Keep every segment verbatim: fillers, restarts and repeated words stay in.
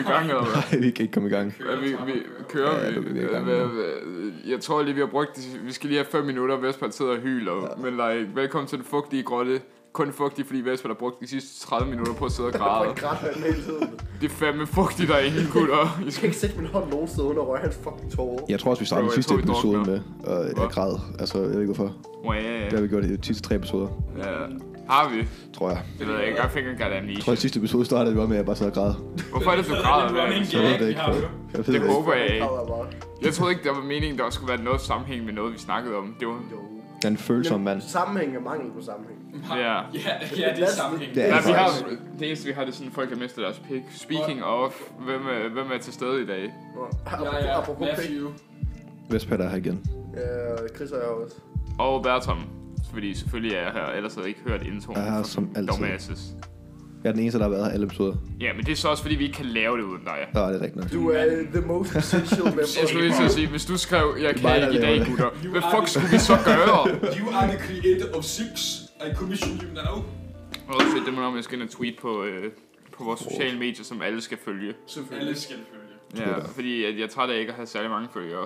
I gang, eller hvad? Nej, vi kan ikke komme i gang. Ja, vi, vi kører Ja, vi. du, vi er i gang. Hvad- hvad- Jeg tror lige, vi har brugt... Vi skal lige have fem minutter, Vesper sidder og hyler. Ja. Men like, velkommen til den fugtige grotte. Kun fugtig, fordi Vesper har brugt de sidste tredive minutter på at sidde og græde. Jeg græd hele tiden. Det er fandme fugtigt, der er ingen gutter. Jeg kan ikke sætte min hånd nogen sted under røg hans fucking tårer. Jeg tror også, vi startede Bro, den jeg sidste tror, vi episode drukner. med, og jeg græd. Altså, jeg ved ikke hvorfor. Oh, ja, ja. Det har vi gjort i de sidste tre episoder, Ja. Har vi? tror jeg. Det ved jeg ikke. Jeg fik en galt Jeg amnesia. tror, i sidste episode startede vi bare med, at jeg bare sad og græd. Hvorfor er det, du græder? Det er en Hvad? Jeg ved gag, det vi ikke. har jo. Jeg ved Det det ikke. håber jeg ikke. Græder bare. Jeg troede ikke, der var meningen, der skulle være noget sammenhæng med noget, vi snakkede om. Det var... Jo. Jeg er en følsom mand. Sammenhæng er mangel på sammenhæng. Ja. Ja, ja, det er sammenhæng. Det er Ja, det vi har, faktisk. det eneste vi har, det er sådan, folk har mistet deres pik. Speaking of, hvem er, hvem er til stede i dag? Ja, ja, Apropos pik. Matthew. Vestpatter er her igen. Ja, Chris og jeg også. Og Bertram, fordi selvfølgelig er jeg her, ellers havde jeg ikke hørt introen Jeg er her fra som altid. Dumbasses. Jeg er den eneste, der har været her alle episoder. Ja, men det er så også fordi, vi ikke kan lave det uden dig. Ja, det er rigtigt nok. Du er the most essential member. Jeg skulle lige til at sige, hvis du skrev, jeg kan Mig, der ikke i dag, laver det. gutter. Hvad fuck skulle vi så gøre? You are the creator of six. I commission you now. Og fedt, det må nok, jeg skal ind og tweet på, øh, på vores sociale medier, som alle skal følge. Alle skal følge. Ja, fordi at jeg er træt af ikke at have særlig mange følgere.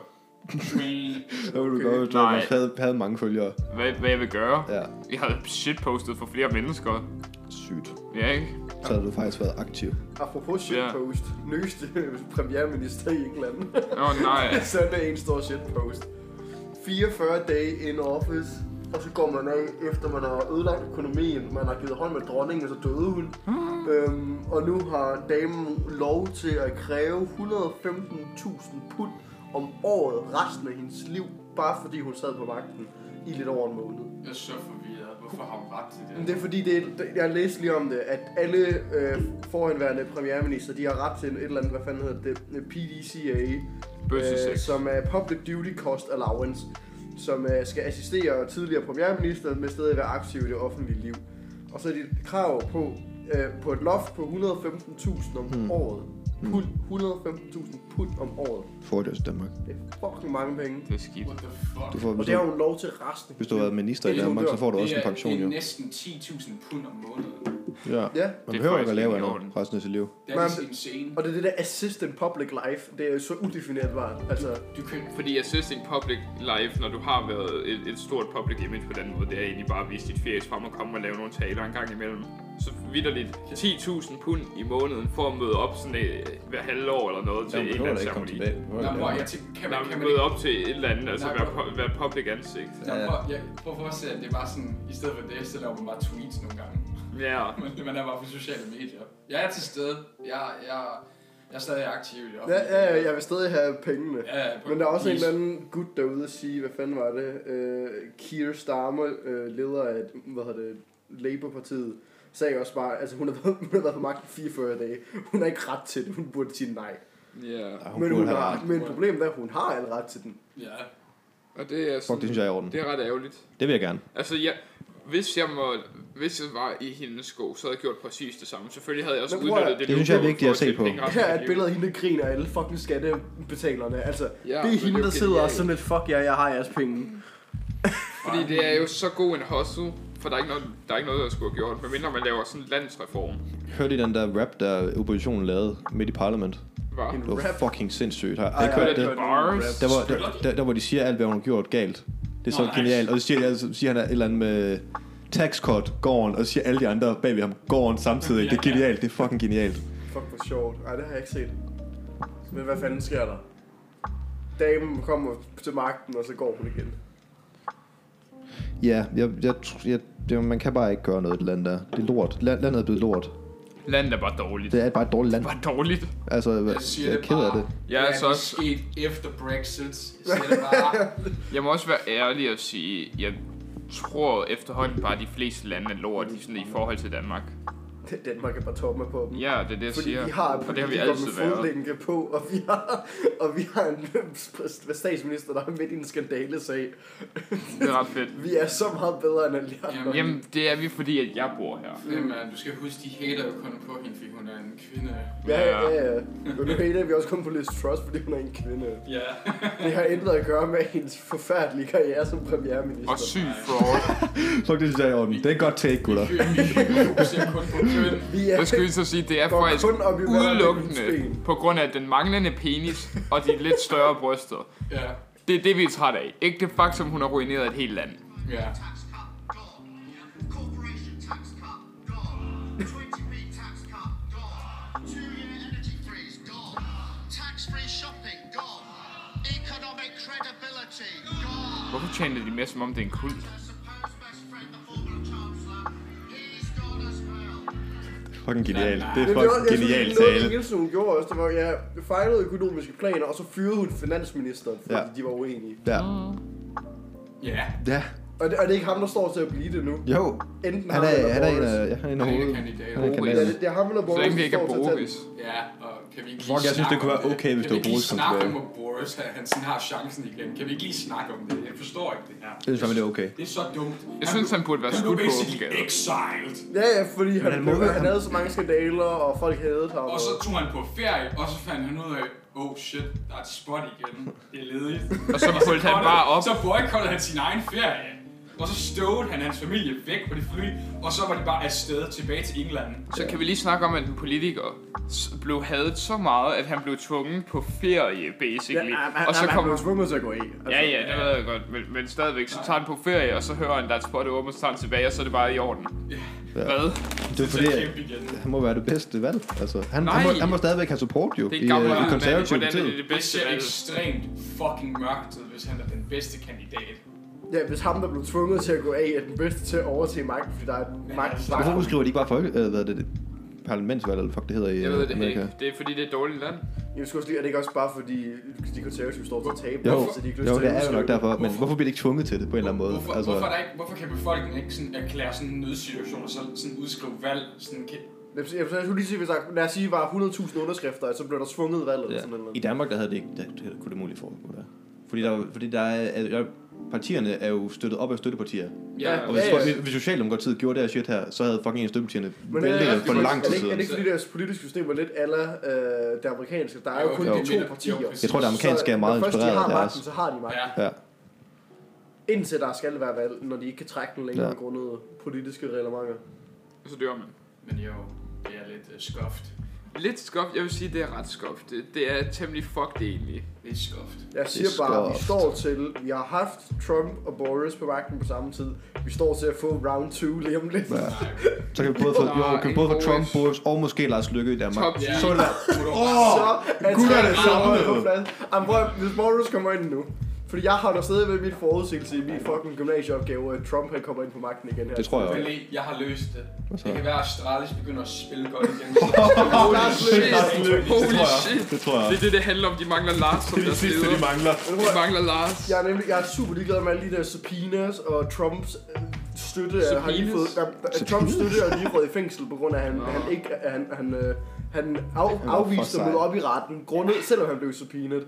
Så vil du godt, du Nej. havde, havde mange følgere. Hvad, hvad jeg vil gøre? Ja, Jeg havde shitpostet for flere mennesker. sygt. Ja, ikke? Så havde du faktisk været aktiv. Apropos shitpost. Nyeste premierminister i England. Åh oh, nej. Sådan er en stor shitpost. fireogfyrre dage in office. Og så går man af, efter man har ødelagt økonomien. Man har givet hånd med dronningen, og så døde hun. Mm. Øhm, og nu har damen lov til at kræve et hundrede og femten tusind pund om året resten af hendes liv. Bare fordi hun sad på magten i lidt over en måned. Jeg er så forvirret. Hvorfor har hun ret til det? Det er fordi, det er, jeg læste lige om det, at alle øh, forhenværende premierminister, de har ret til et eller andet, hvad fanden hedder det, P D C A, Bøssesex. som er Public Duty Cost Allowance, som øh, skal assistere tidligere premierminister med stadig at være aktiv i det offentlige liv. Og så er de et krav på, øh, på et loft på et hundrede og femten tusind om Hmm. året. Pund, et hundrede og femten tusind pund om året. Får det også i Danmark. Det er fucking mange penge. Det er skidt. What the fuck? Du får, Og hvis, det har du, hun lov til resten. hvis du har været minister i Det er Danmark, så hun får du Det også en er- pension, Det jo. er næsten ti tusind pund om måneden. Ja, Ja. man Det er behøver ikke faktisk at lave ikke i andet orden. resten af sit liv. Det er Men- lidt insane. Og det er det der assistant public life, det er jo så udefinerbart. Altså, Du kan... Fordi assisting public life, når du har været et, et stort public image på den måde, det er egentlig bare at vise dit fjes frem og komme og lave nogle taler en gang imellem. Så vitterligt ti tusind pund i måneden for at møde op sådan et, hver halvår eller noget til en eller anden ceremoni. Nå, hvor jeg tænker, kan man, Når kan man man møde ikke... op til et eller andet, altså Nej, være, hvor- pu- være public ansigt. Nå, prøv, jeg, prøv at forestille at det er bare sådan, i stedet for det, så laver man bare tweets nogle gange. Ja. Men man er bare på sociale medier. Jeg er til stede. Jeg, jeg, jeg er stadig aktiv i det ja, offentlige. ja, ja, jeg vil stadig have pengene. Ja, ja, på- Men der er også en please. eller anden gut derude at sige, hvad fanden var det? Uh, Keir Starmer, uh, leder af, hvad hedder det, Labour-partiet, sagde også bare, altså hun har været, hun har været på magten i fireogfyrre dage. Hun har ikke ret til det, hun burde sige nej. Ja. Men, hun har, men problemet er, at hun har al ret til den. Ja. Og det er Fuck, det synes jeg er i orden. det er ret ærgerligt. Det vil jeg gerne. Altså, jeg, hvis jeg må, hvis jeg var i hendes sko, så havde jeg gjort præcis det samme. Selvfølgelig havde jeg også Men prøv at- udnyttet det. Det synes jeg er loophole vigtigt at for se tjene på. penge resten Her af er mit et liv. billede af hende, der griner af alle fucking skattebetalerne. Altså, Ja, det er men hende, jo der sidder og genialt. sådan lidt, fuck ja, jeg har jeres penge. Fordi det er jo så god en hustle, for der er ikke noget, der, er ikke noget, der skulle have gjort, medmindre man laver sådan en landsreform. Hørte I den der rap, der oppositionen lavede midt i parlament? Var. En Det var rap. fucking sindssygt. Har Ej, jeg ikke ej, hørt ej, det? Bars. Der, var, der, der, der, hvor de siger alt, hvad hun har gjort galt. Det er så Nå, nice. genialt. Og så siger, de, så siger han et eller andet med tax cut, gården, og så siger alle de andre bag ved ham, gården samtidig. Det er genialt. Det er fucking genialt. Fuck, hvor sjovt. Ej, det har jeg ikke set. Men hvad fanden sker der? Damen kommer til magten, og så går hun igen. Ja, jeg, jeg, jeg, jeg, man kan bare ikke gøre noget i det land der. Det er lort. Land- Landet er blevet lort. Landet er bare dårligt. Det er bare et dårligt land. Bare dårligt. Altså, jeg, Jeg siger jeg er det ked af bare. det. Jeg er Hvad så er også, sket efter Brexit? Jeg siger det bare. jeg må også være ærlig og sige, jeg tror efterhånden bare, at de fleste lande er lort i, sådan, i forhold til Danmark. Danmark er bare tomme på dem. Ja, det er det, jeg Fordi siger. vi har og det har vi politikere altid med været. fodlænke på, og vi har, og vi har en statsminister, der er midt i en skandalesag. Det er ret fedt. Vi er så meget bedre end alle de andre. Jamen, Jamen, det er vi, fordi at jeg bor her. Jamen, du skal huske, de hater jo kun på hende, fordi hun er en kvinde. Ja, ja, ja. Men nu hater vi også kun på Liz Truss, fordi hun er en kvinde. Ja. Det har intet at gøre med hendes forfærdelige karriere som premierminister. Og syg fraud. Fuck, det synes jeg er i orden. Det er et godt take, gutter. Vi fokuserer kun på Vi er Det skal vi så sige, det er går faktisk kun op i hver udelukkende ben. på grund af den manglende penis og de lidt større bryster. Ja, Det er det, vi er træt af. Ikke det faktum, hun har ruineret et helt land. ja. Tax cut, gone. Corporation tax cut, gone. twenty p tax cut, gone. Two-year energy freeze, gone. Tax-free shopping, gone. Economic credibility, gone. Hvorfor tjener de mere, som om det er en kult? Supposed best friend, the former chancellor, he's gone as well. Fucking genialt. Det er Men det var, fucking jeg synes, genialt noget af tale. det eneste, hun gjorde også, det var, ja, fejlede økonomiske planer, og så fyrede hun finansministeren, fordi Ja. de var uenige. Ja. Ja. Ja. Og det, og det er ikke ham, der står til at blive det nu. Jo. Enten Han ham er, eller han er en Boris. af, ja, han er en af Han er en hovedet. kandidat. Han er en Boris. Ja, kandidat. det, det er ham eller Så Boris, længe det ikke er der står til at tage Boris. Ja, og kan vi ikke lige Fuck, jeg synes, det kunne være snakke om okay, hvis Kan det vi var ikke lige Boris kom snakke tilbage. om, at Boris at han sådan har chancen igen? Kan vi ikke lige snakke om det? Jeg forstår ikke det her. Jeg synes fandme, det er okay. Det er så dumt. Jeg synes, han burde være han skudt blev på basically åben gade. exiled. Ja, ja, fordi han, han blev, må- han havde så mange skandaler, og folk hadede ham. Og så tog han på ferie, og så fandt han ud af, oh shit, der er et spot igen. Det er ledigt. Og så fulgte han bare op. Så boykottede han sin egen ferie. Og så støvede han hans familie væk på det fly, og så var de bare afsted tilbage til England. Så kan vi lige snakke om, at en politiker s- blev hadet så meget, at han blev tvunget på ferie, basically. Ja, han, og så han, han kom blev tvunget til at gå af. Altså, Ja, ja, det ved jeg godt, men, men stadigvæk, så tager han på ferie, og så hører han, der er et spot åbent, og så tager han tilbage, og så er det bare i orden. Ja. Hvad? Det er Så fordi, kæmpe igen. han må være det bedste valg. Altså, han, Nej. han, må, han må stadigvæk have support jo Det i, er gammel øh, i mand, konservativ hvordan er det tid. det Det bedste ser valg? ekstremt fucking mørkt ud, hvis han er den bedste kandidat. Ja, hvis ham, der blev tvunget til at gå af, er den bedste til at overtage magten, fordi der er et magt. Hvorfor udskriver de ikke bare folke, øh, hvad er det, det parlamentsvalg, eller fuck det hedder i Jeg ved øh, det Amerika? ikke. Det er fordi, det er et dårligt land. Jeg skulle også lige, er det ikke også bare fordi de konservative står til at tabe? Jo, så de ikke lyst jo, til det at er jo nok udskrive? derfor, men Hvorfor? hvorfor bliver de ikke tvunget til det på en eller anden måde? Hvorfor, Altså, hvorfor, er der ikke, hvorfor kan befolkningen ikke sådan erklære sådan en nødsituation og så sådan udskrive valg? Sådan, kan, Jeg jeg skulle lige sige, hvis der, lad os sige, var hundrede tusind underskrifter, så blev der svunget valg eller ja. sådan noget. I Danmark, der havde det ikke, der, det kunne det muligt foregå der. Fordi, der, fordi der er, er, partierne er jo støttet op af støttepartier. Ja, Og hvis, Ja, ja. hvis, hvis Socialdemokratiet gjorde det her shit her, så havde fucking en af støttepartierne Men er, væltet er, det for er, lang tid er, det ikke, er siden. det ikke fordi deres politiske system er lidt aller øh, det amerikanske? Der er jo, Jo, kun jo. de Jo, to partier. præcis. Jeg tror, det amerikanske er meget når først de inspireret har af magten, deres. så har de magten. ja. Ja. Indtil der skal være valg, når de ikke kan trække den længere Ja. grundet politiske reglementer. Så dør man. Men jo, det er lidt uh, skuffet. Lidt skuffet. Jeg vil sige, det er ret skuffet. Det, det er temmelig fucked egentlig. Det er skuffet. Jeg siger bare, vi skuffet. står til, vi har haft Trump og Boris på magten på samme tid. Vi står til at få round to lige om lidt. Ja. Nej, Så kan vi både få, Nej, jo, kan vi både få ingen Trump, Boris. Boris og måske Lars Løkke i Danmark. Top ja. Så er det Må du Så er Gutterne så samlet. på plads. Jamen, prøv, at- hvis Boris kommer ind nu. Fordi jeg har da stadig ved mit forudsigelse i min fucking gymnasieopgave, at Trump han kommer ind på magten igen her. Det tror jeg også. Billy, jeg har løst det. Hvad så? Det kan være, at Astralis begynder at spille godt igen. Lars Løkke. Holy tror jeg. shit. Det tror jeg. Det er det, det handler om. De mangler Lars som deres leder. mangler. De mangler Lars. Jeg er nemlig, jeg er super ligeglad med alle de der subpoenas, og Trumps øh, støtte er, har lige fået, Subpoenas? der, der, Trumps støtte er lige fået i fængsel på grund af, at han, Nå. han ikke, at han, han, øh, han af, var for afviste at møde sej. op i retten, grundet, selvom han blev subpoenaet.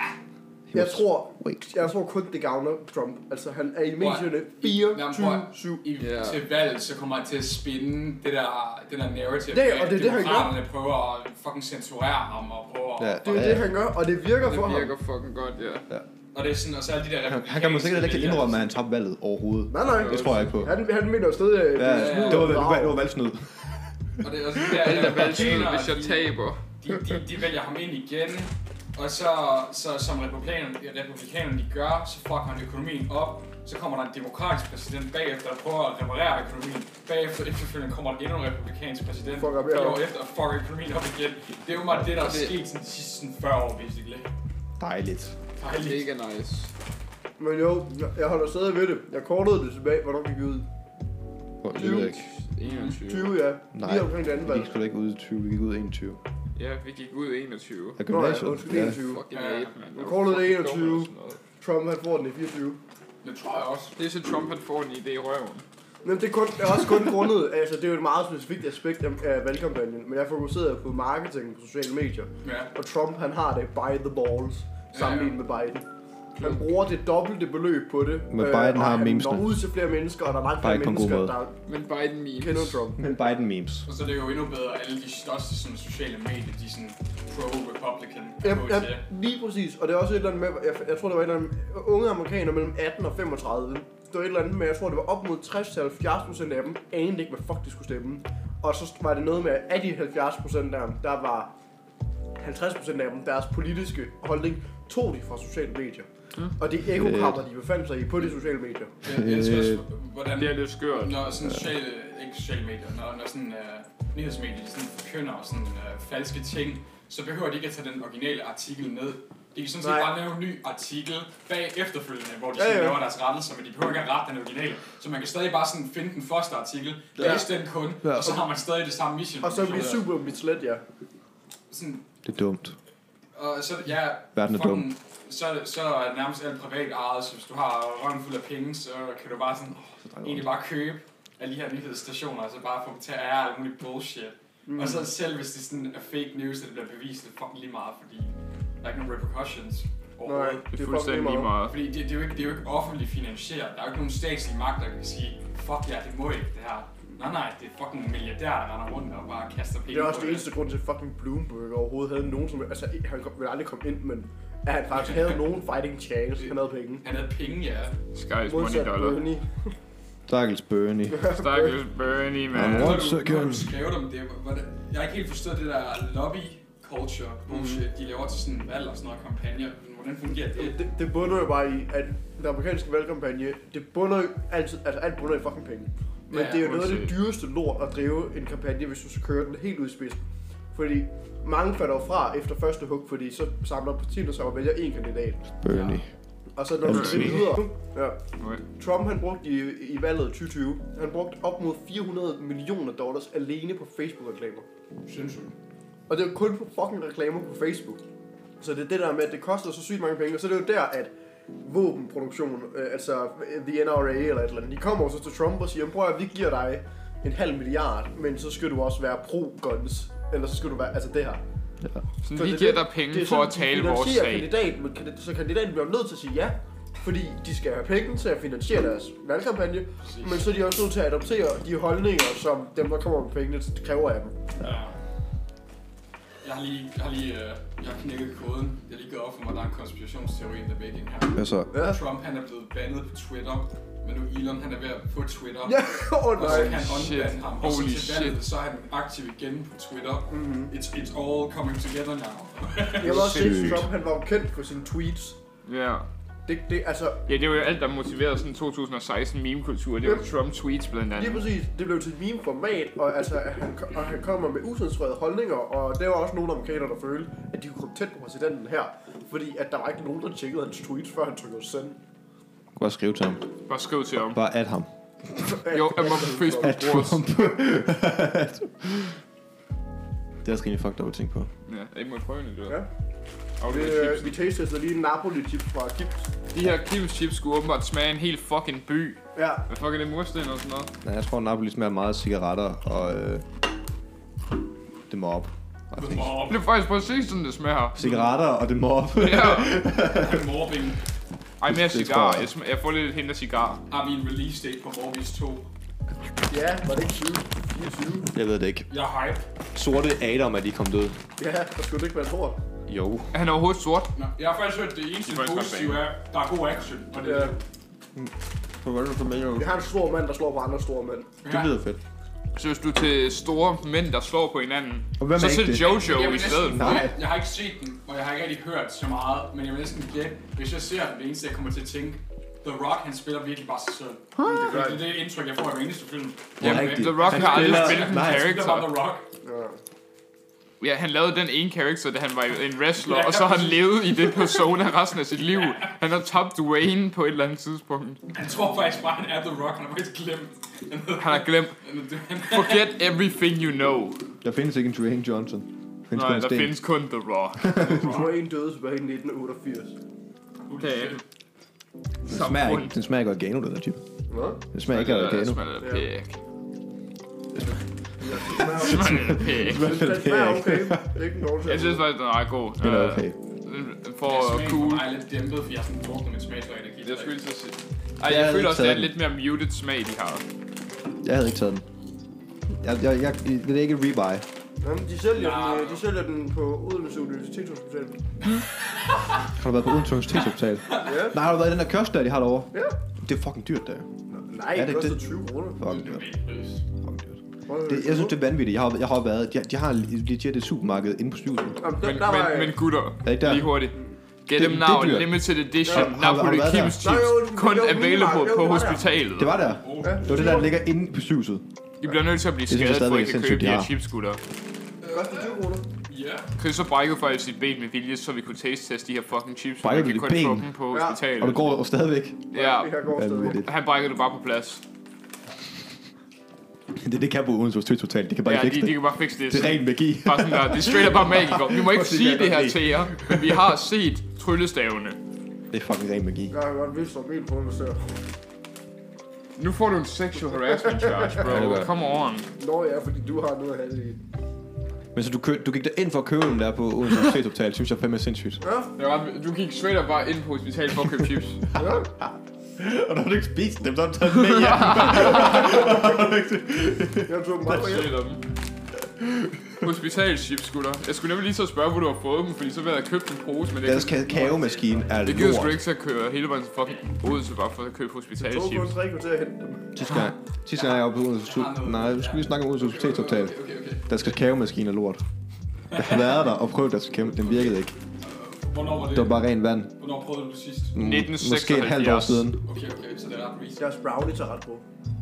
Jeg tror, Wait. jeg tror kun det gavner Trump. Altså han er i medierne Jamen, fireogtyve prøv. syv. I, Ja. Til valg, så kommer han til at spinde det der, det der narrative. Det- med, og det er at det, han gør. demokraterne prøver at fucking censurere ham og prøver Ja. at... Det er Ja. det han gør, og det virker for Det ham. virker fucking godt, ja. Og det er sådan, og så alle de der Han, han kan måske ikke rigtig indrømme, at han tabte valget overhovedet. Nej, nej. Det tror jeg ikke på. Han, han mener jo stadig, at Ja, er snyd det var, og det var, bedrag. det var valgsnyd. Og det er også de der Alt er valgsnyd, republikanere, hvis jeg de- taber. De, de, de vælger ham ind igen, og så, så som republikanerne, republikanerne de gør, så fucker han økonomien op. Så kommer der en demokratisk præsident bagefter, der prøver at reparere økonomien. Bagefter efterfølgende kommer der endnu en republikansk præsident. Fucker op, ja. fire år efter og fucker økonomien op igen. Det er jo meget det, der er Det- sket sådan, de sidste sådan fyrre år, basically. Dejligt. Dejligt. Mega nice. Men jo, jeg- jeg holder stadig ved det. Jeg kortede det tilbage, hvornår gik vi ud? Det ved jeg ikke. enogtyve. tyve, ja. Nej, Lige omkring det andet vi valg. gik sgu da ikke ud i tyve, vi gik ud i enogtyve. Ja, vi gik ud enogtyve. Af Nå ja, gymnasiet. undskyld, Ja. enogtyve. Fucking Ja. ape, mand. Nu callede det Fucking enogtyve. dum og sådan noget. Trump, han får den i fireogtyve. Det tror jeg også. Det er så Trump, han får en idé i røven. Men det er, kun, det er også kun grundet, altså det er jo et meget specifikt aspekt af, af valgkampagnen, men jeg fokuserede på marketing på sociale medier. Ja. Og Trump, han har det by the balls, sammenlignet med Biden. Han bruger det dobbelte beløb på det. Men øh, Biden og har han memesene. når ud til flere mennesker, og der er langt Bare flere ikke på en god mennesker, måde. der Men Biden memes. kender Trump. Men Biden memes. Og så er det jo endnu bedre, at alle de største sådan, sociale medier, de er sådan pro-republican. Ja, på ja, til. lige præcis. Og det er også et eller andet med, jeg, jeg tror det var et eller andet unge amerikanere mellem atten og femogtredive. Det var et eller andet med, jeg tror det var op mod tres til halvfjerds procent af dem, anede ikke, hvad fuck de skulle stemme. Og så var det noget med, at af de halvfjerds procent af dem, der var halvtreds procent af dem, deres politiske holdning tog de fra sociale medier. Mm. Og det ekokammer, de befandt sig i på de sociale medier. Jeg elsker også, hvordan Det er lidt skørt. når sådan sociale, ikke sociale medier, når, når sådan uh, nyhedsmedier de sådan forkynder sådan uh, falske ting, så behøver de ikke at tage den originale artikel ned. De kan sådan set Nej. bare lave en ny artikel bag efterfølgende, hvor de Ja, sådan ja. laver deres rettelser, men de behøver ikke at rette den originale. Så man kan stadig bare sådan finde den første artikel, læse den kun, Ja. og så har man stadig det samme mission. Og så bliver det super mislet, ja. Sådan, Det er dumt. og så, ja, Verden er fucking- dum. Så, er det- så er det nærmest alt privat ejet, så hvis du har røven fuld af penge, så kan du bare sådan, egentlig bare købe alle de her nyhedsstationer, og så bare få dem til at ære alt muligt bullshit. Mm. Og så selv hvis det sådan er fake news, og det bliver bevist, det er fucking lige meget, fordi der er ikke nogen repercussions Nej, overhovedet. Det er fucking fuldstændig lige meget. Fordi det, det, er jo ikke, det er jo ikke offentligt finansieret. Der er jo ikke nogen statslige magt, der kan sige, fuck ja, det må ikke det her. Nej, nej, det er fucking milliardærer, der render rundt og bare kaster penge Det er også på det eneste grund til, at fucking Bloomberg overhovedet havde nogen som... Altså, han ville aldrig komme ind, men at han faktisk havde nogen fighting chance. Han havde penge. Han havde penge, ja. Sky's money Modsat dollar. Bernie. Stakkels Bernie. Stakkels Bernie, Han man. rundt, Når så du, kan når han- du skrev dem, det var, det, jeg har ikke helt forstået det der lobby culture bullshit, de laver til sådan en valg og sådan noget kampagne. Hvordan fungerer det? Det, det bunder jo bare i, at den amerikanske valgkampagne, det bunder jo altid, altså alt bunder i fucking penge. Men Ja, det er jo noget af det uanset. dyreste lort at drive en kampagne, hvis du så kører den helt ud i spidsen. Fordi mange falder jo fra efter første hug, fordi så samler partierne sig og vælger én kandidat. Bernie. Og så når du Altid. vil videre. Ja. Okay. Trump han brugte i, i valget tyve tyve, han brugte op mod fire hundrede millioner dollars alene på Facebook-reklamer. Sindssygt. Og det er jo kun på fucking reklamer på Facebook. Så det er det der med, at det koster så sygt mange penge, og så er det jo der, at våbenproduktion, øh, altså the N R A eller et eller andet, de kommer så til Trump og siger, prøv at vi giver dig en halv milliard, men så skal du også være pro-guns, eller så skal du være, altså det her. Ja. Så Så vi det- giver dig det penge er for sådan, at tale de vores finansierer sag. Kandidat, men kandidat, så kandidaten bliver nødt til at sige ja, fordi de skal have penge til at finansiere deres valgkampagne, Præcis. men så er de også nødt til at adoptere de holdninger, som dem, der kommer med pengene, kræver af dem. Ja. Jeg har lige, jeg har lige, øh, jeg har knækket koden. Jeg har lige gået op for mig, at der er en konspirationsteori in the making her. Hvad så? Ja. Trump han er blevet bandet på Twitter, men nu Elon han er ved at få Twitter. Ja, åh Og så nej. kan han Shit. unbande ham, og så Holy til valget, så er han aktiv igen på Twitter. Mhm. It's, it's all coming together now. Jeg vil også sige, Sygt. Trump han var jo kendt for sine tweets. Ja. Det, det, altså, Ja, det var jo alt, der motiverede sådan to tusind og seksten meme-kultur. Det var Yep. Trump-tweets blandt lige andet. præcis, det blev til et meme-format, og, altså, at han, og han kommer med usensurerede holdninger, og der var også nogle amerikanere, der følte, at de kunne komme tæt på præsidenten her, fordi at der var ikke nogen, der tjekkede hans tweets, før han trykkede send. Bare skriv til ham. Bare skriv til ham. Bare at ham. Jo, at man på Facebook At bruger os. Trump. Det er også rimelig fucked up at tænke på. Ja, ikke må prøve det. Ja. Og Vi, det er øh, chips. vi tastede lige en Napoli-chip fra Kips. De her Kims chips skulle åbenbart smage en helt fucking by. Ja, Hvad fuck er det, mursten og sådan noget? Nej, jeg tror, Napoli smager meget cigaretter og øh, det må op. Det er faktisk præcis sådan, det smager. Cigaretter og det må op. Ja. Morbing. Ej, mere Det cigar. tror jeg. Jeg, sm- jeg får lidt hint af cigar. Har vi en release date på Morbius to? ja, var det ikke tyve? fireogtyve? Jeg ved det ikke. Jeg er hype. Sorte Adam er de kommet ud. Ja, der skulle det ikke være lort. Jo. Er han overhovedet sort? Nå, jeg har faktisk hørt, at det eneste Det er faktisk positive godt er, at der er god action. Og det, Ja. ja. Vi har en stor mand, der slår på andre store mænd. Det lyder fedt. Så hvis du er til store mænd, der slår på hinanden, Og hvem så er sæt ikke det? Jojo Jeg vil i stedet. næsten, Nej. jeg, jeg har ikke set den, og jeg har ikke rigtig hørt så meget, men jeg vil næsten gætte, hvis jeg ser den, det eneste jeg kommer til at tænke, The Rock, han spiller virkelig bare sig selv. Det er det, det indtryk, jeg får af hver eneste film. Jamen, rigtigt. The Rock Han har aldrig spiller- spillet en Nej, han Det er bare character. The Rock. Ja. Ja, han lavede den ene character, da han var en wrestler, og så har han levet i det persona resten af sit liv. Han har tabt Dwayne på et eller andet tidspunkt. Jeg tror faktisk bare, han er The Rock, han har faktisk glemt. Han har glemt. Forget everything you know. Der findes ikke en Dwayne Johnson. Der findes kun Nej, en der sten. findes kun The Rock. Dwayne døde tilbage i nitten otteogfirs. Okay. Den smager ikke, den smager ikke af organo, den der chip. Nå? Den smager ikke af Det organo. smager lidt pæk. Ja, Det smager lidt pæk. den smager okay. Det er ikke en dårlig Jeg synes faktisk, den er ret god. Den er okay. For Smagen cool. for mig er lidt dæmpet, fordi jeg har sådan druknet mit smagsløg energi. Det skulle jeg til at sige. Ej, Jeg jeg havde føler ikke også, det er taget lidt mere muted smag, de har. Jeg havde ikke taget den. Jeg, jeg, jeg, det er ikke et rebuy. Jamen, de sælger, Ja, den, øh, ja. de sælger den på Odense Universitetshospital. Har du været på Odense Universitetshospital? Ja. Nej, har du været i den der kiosk der, de har derovre? Ja. Det er fucking dyrt der. Nej, Er det det koster det? tyve kroner. Fucking dyrt. Det Fucking dyrt. Det, jeg synes, det er vanvittigt. Jeg har, jeg har været... De, de har legit et supermarked inde på sygehuset. Jamen, Men, der, der var, men, men gutter, Er ikke der? lige hurtigt. Get Det- them det now, er dyrt. limited edition, Ja, har- har Napoli du været Kim's chips, der? Jo, jo, kun jo, available minimark, jo, på det var der. hospitalet. Det var der. Ja. Det var det, der ligger inde på sygehuset. I bliver nødt til at blive Det synes jeg skadet, for at I stadigvæk er kan købe sindssygt, de de her har. chips, gutter. Koster tyve kroner. Ja. Chris har brækket faktisk sit ben med vilje, så vi kunne taste-teste de her fucking chips, for Brækkede man kan du kun dit få ben? dem på Ja. hospitalet. Og det går stadigvæk. Ja, Det her går stadig. Vanvittigt. han brækkede det bare på plads. Det, det kan på Odense Hospital. De kan bare Ja, ikke de, fikse de det. kan bare fikse det. Det er ren magi. Bare sådan der, det er straight up bare magikere. Vi må ikke Prøv at se, sige hvad det jeg her kan til jer, men vi har set tryllestavene. Det er fucking ren magi. Jeg har godt vist, at min på mig ser. Nu får du en sexual harassment charge, Ja, det bro. gør. Come on. Nå ja, fordi du har noget at have det i. Men så du, kø, du gik der ind for at købe den der på Odense Hospital, synes jeg fandme er sindssygt. Ja, Det var, du gik straight up bare ind på hospitalet for at købe chips. ja. Og når du ikke spist dem, så har du taget dem med hjem. Jeg tog dem bare på hjem. Straight up. Hospitalschips, gutter. Jeg skulle nemlig lige så spørge, hvor du har fået dem, fordi så vil jeg have købt en pose, men det Deres kakaomaskine er jeg gider sgu lort. ikke til at køre hele vejen til fucking Odense bare for at købe Jeg tog hospitalschips. kun tre kvarter at hente dem. Sidste gang, sidste gang jeg var på Odense Hospital. Nej, vi skal lige snakke om Odense Hospital. Okay, okay, okay. Deres kakaomaskine er lort. Jeg har været der og prøvet deres kakao, den virkede ikke. Hvornår var det? Det var bare ren vand. Hvornår prøvede du det sidst? Mm, nitten Måske et halvt år seksoghalvfjerds. siden. Okay, okay, så det er ret recent. Deres brownie tager ret på.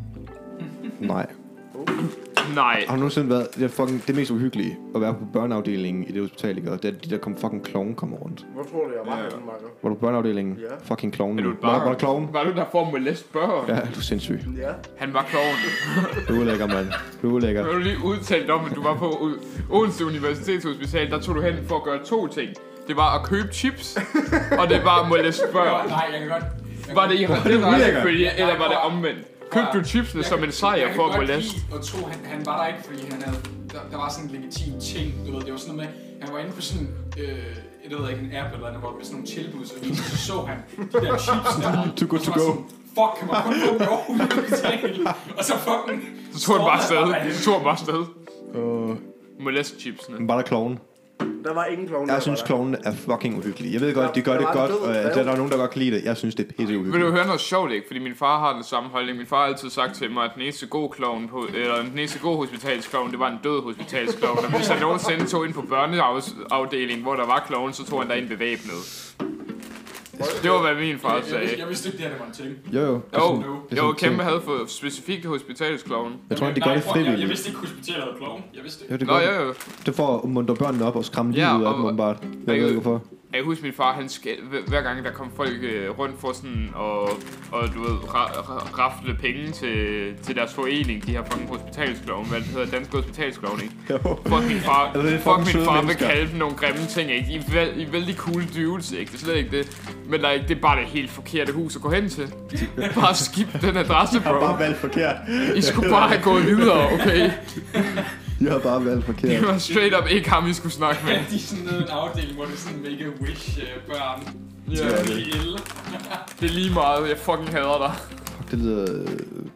Nej. Nej. Har du nogensinde været... Det er fucking det mest uhyggelige at være på børneafdelingen i det hospital, ikke? Og det er de der kom fucking klovne kommer rundt. Hvor tror du, jeg var Ja. henne, Marker? Var du på børneafdelingen? Ja. Fucking klovne. Er du et Var, barn? var du klovne? Var du der for at moleste børn? Ja, du er sindssyg. Ja. Han var kloven. Du er ulækker, mand. Du er ulækker. Nu har du lige udtalt om, at du var på U- Odense Universitetshospital. Der tog du hen for at gøre to ting. Det var at købe chips, og det var at moleste børn. Nej, jeg kan godt... jeg Var det i kan godt- den ulækkert. rækkefølge, eller var det omvendt? Købte du chipsene Jeg som kan- en sejr jeg kan for at godt moleste? lide at tro, han, han var der ikke, fordi han havde, der, der var sådan en legitim ting, du ved, det var sådan noget med, han var inde på sådan, øh, jeg ved ikke, en app eller noget, hvor med sådan nogle tilbud, så, så så han de der chips der. Too good og to så var go. sådan, fuck, kan man kun få dem i Aarhus Hospital? Og så fucking... Så tog han bare afsted. Så tog han bare afsted. Uh, Moleste chipsene. var der klovne? Der var ingen klovne. Jeg synes, klovnene er fucking uhyggelige. Jeg ved godt, de gør Der det var en godt, død og øh, ræv. der er nogen, der godt kan lide det. Jeg synes, det er pisse Vil du uhyggeligt. høre noget sjovt, ikke? Fordi min far har den samme holdning. Min far har altid sagt til mig, at den eneste gode klovn på, eller den eneste gode hospitalsklovn, det var en død hospitalsklovn. Og hvis han nogensinde tog ind på børneafdelingen, hvor der var klovn, så tog han derind bevæbnet. Det var, hvad min far Jeg, jeg, sagde. vidste, jeg vidste ikke, det her det var en ting. Jo, jo. Jo, Det er sådan- det er jeg sådan var en kæmpe ting. havde for specifikt hospitalsklovn. Jeg tror, de gør Nej, det prøv- Jeg, jeg frivilligt. vidste ikke, hospitalet havde klovn. Jeg vidste det. Jo, det Nå, gør ja, det. jo. Det får at muntre børnene op og skræmme livet Ja, ud af og- dem, åbenbart. Jeg og- ved ikke, hvorfor. Jeg kan huske, min far, han skal, hver- hver gang der kom folk øh, rundt for sådan, og, og du ved, ra, ra, rafle penge til, til deres forening, de her fucking hospitalsklovne, hvad det hedder, danske hospitalsklovne, ikke? Jo. Fuck min far, Altså, det er fuck fucking min søde far vil mennesker. kalde dem nogle grimme ting, ikke? I er, vel, I er vældig cool dudes, ikke? Det er slet ikke det. Men like, det er bare det helt forkerte hus at gå hen til. Bare skip den adresse, Jeg har bare bro. valgt forkert. I skulle bare have gået videre, okay? Jeg har bare valgt forkert. Det var straight up ikke ham, I skulle snakke med. Ja, de er sådan nede i en afdeling, hvor det er sådan make-a-wish-børn. Ja, Til at blive ille. det er lige meget. Jeg fucking hader dig. Fuck, det lyder... øh,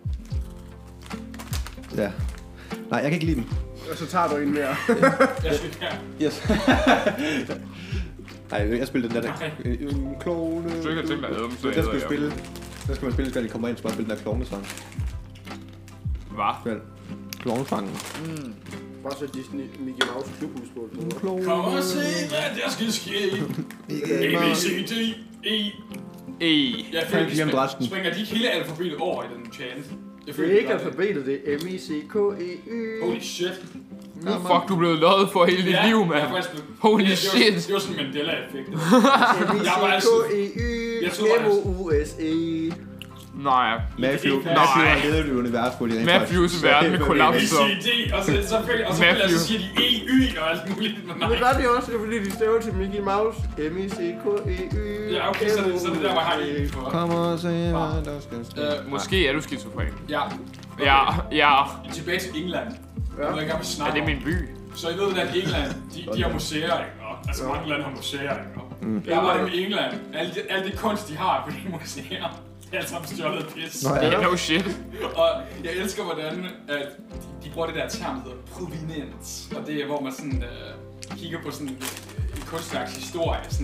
Ja. Nej, jeg kan ikke lide den. Og så tager du en mere. Jeg skal her. Yes. Nej, jeg spiller den der, der en klone. Hvis du ikke har tænkt dig at æde dem, så Der skal æder vi jeg. spille. Der skal man spille, skal de kommer ind, så bare spille den der klonesang. Hvad? Vel. Klonesangen. Bare så Disney Mickey Mouse klubhus på. Klone. Kom og se, hvad der skal ske. A, B, C, D, E. E. Jeg Han føler, de glemte spring- resten. springer de ikke hele alfabetet over i den chant. Jeg Det er ikke alfabetet, det er M I C K E Y. Holy shit. Fuck, du er blevet løjet for hele dit Ja, liv, jeg mand. er faktisk blevet- Holy det, det var, shit. Det var sådan en Mandela-effekt. M I Jeg var C altid- K E Y. Jeg troede M O U S E. Nej. Matthew, Det er Matthew Nej. har ledet et univers, hvor de rent Matthews faktisk- verden med kollaps. B, C, D, og så selvfølgelig, og så, Matthew. så siger de E, Y og alt muligt. Men Men nej. gør de også, det er fordi de staver til Mickey Mouse. M I C K E Y. Ja, okay, så er det, så er det der, hvor jeg har en for. Kom og se, hvad der skal ske. Øh, Måske er du skizofren. Ja. Ja, ja. Tilbage til England. Jeg ved ikke, om vi Er snakker det om. min by? Så I ved, hvordan England, de, de har museer, ikke? Og, altså mange lande har museer, ikke? Og jeg var det med England. Alt det, alt det kunst, de har på de museer, det er alt sammen stjålet pis. Nå, Ja, ja. no shit. Og jeg elsker, hvordan at de, de bruger det der term, der hedder provenance. Og det er, hvor man sådan øh, kigger på sådan et kunstværks historie. Sådan,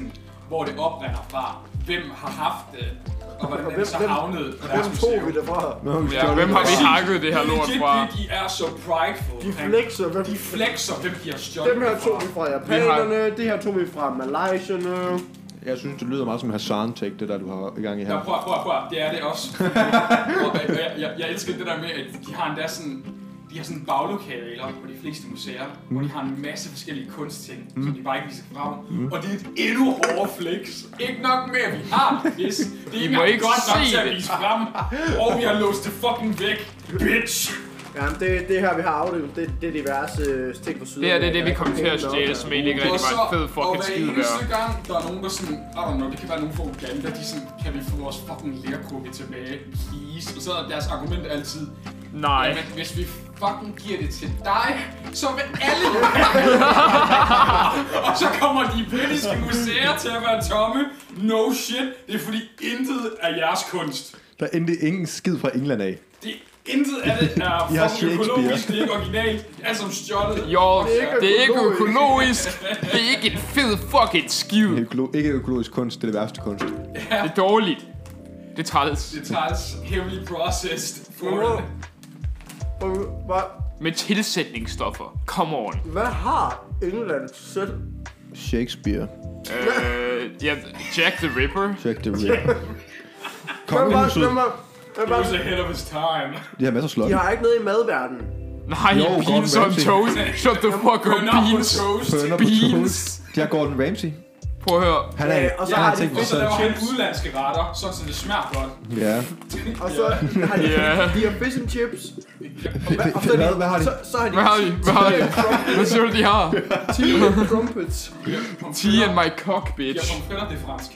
hvor det oprinder fra, hvem har haft det, og hvordan Og det hvem- så hvem- havnet på deres Hvem tog museum. vi det fra? Nå, vi Ja, stjålet hvem har det. vi hakket det her lort Legit, fra? de er så prideful. De flexer, hvem? De flexer, hvem de har stjålet Dem her det tog vi fra japanerne, det her tog vi fra malaysierne. Jeg synes, det lyder meget som Hassan-take, det der, du har i gang i Ja, her. prøv, prøv, prøv, det er det også. Og, øh, jeg, jeg, jeg elsker det der med, at de har endda sådan, de har sådan en baglokale eller på de fleste museer, mm. hvor de har en masse forskellige kunstting, mm. som de bare ikke viser frem. Mm. Og det er et endnu hårdere flex. Ikke nok med, at vi har det, pis. Det er ikke må engang ikke godt nok se til at det. vise frem. Og vi har låst det fucking væk, bitch. Jamen, det, det her, vi har afdelt, det, det er diverse øh, ting fra Sydamerika. Det her det er det, vi kommer til at stjæle, som egentlig ikke rigtig var en fed og fucking hver skide eneste værd. gang, der er nogen, der sådan, I don't know, det kan være nogen fra Uganda, de sådan, kan vi få vores fucking lerkrukke tilbage, please? Og så er deres argument altid, Nej. jamen, hvis vi fucking giver det til dig, så vil alle og så kommer de britiske museer til at være tomme. No shit, det er fordi intet er jeres kunst. Der er endelig ingen skid fra England af. Det intet af det er I har fucking Shakespeare. økologisk, det er ikke originalt, det er som stjålet. Jo, Det er ikke det er ikke økologisk. økologisk. Det er ikke en fed fucking skid. Økolo- ikke økologisk kunst, det er det værste kunst. Det er dårligt. Det er træls. Det tager heavily processed Hvad? food. Hvad, Med tilsætningsstoffer. Come on. hvad har England selv? Shakespeare. Øh, ja, Jack the Ripper. Check the real. Hvem var, Kongehuset. hvem var, hvem He var, was ahead of his time. De har masser af slot. de har ikke noget i madverdenen. Nej, Jo, beans Gordon on Ramsay. toast. Shut the fuck up, Bønner på beans. toast. Bønner på Beans. toast. De har Gordon Ramsay. Prøv at høre. Han er, Ja, og så han har har de tænkt Og sig så laver sådan. han udlandske retter, sådan så det smager godt. Ja. Og så har de, Ja. de har fish and chips. Og, hvad, og så, Hvad- hvad har de? Så, så har de Hvad har de? Hvad har de? Hvad siger du, de har? tea and crumpets. Tea and my cock, Ja, bitch. pomfritter, det er fransk.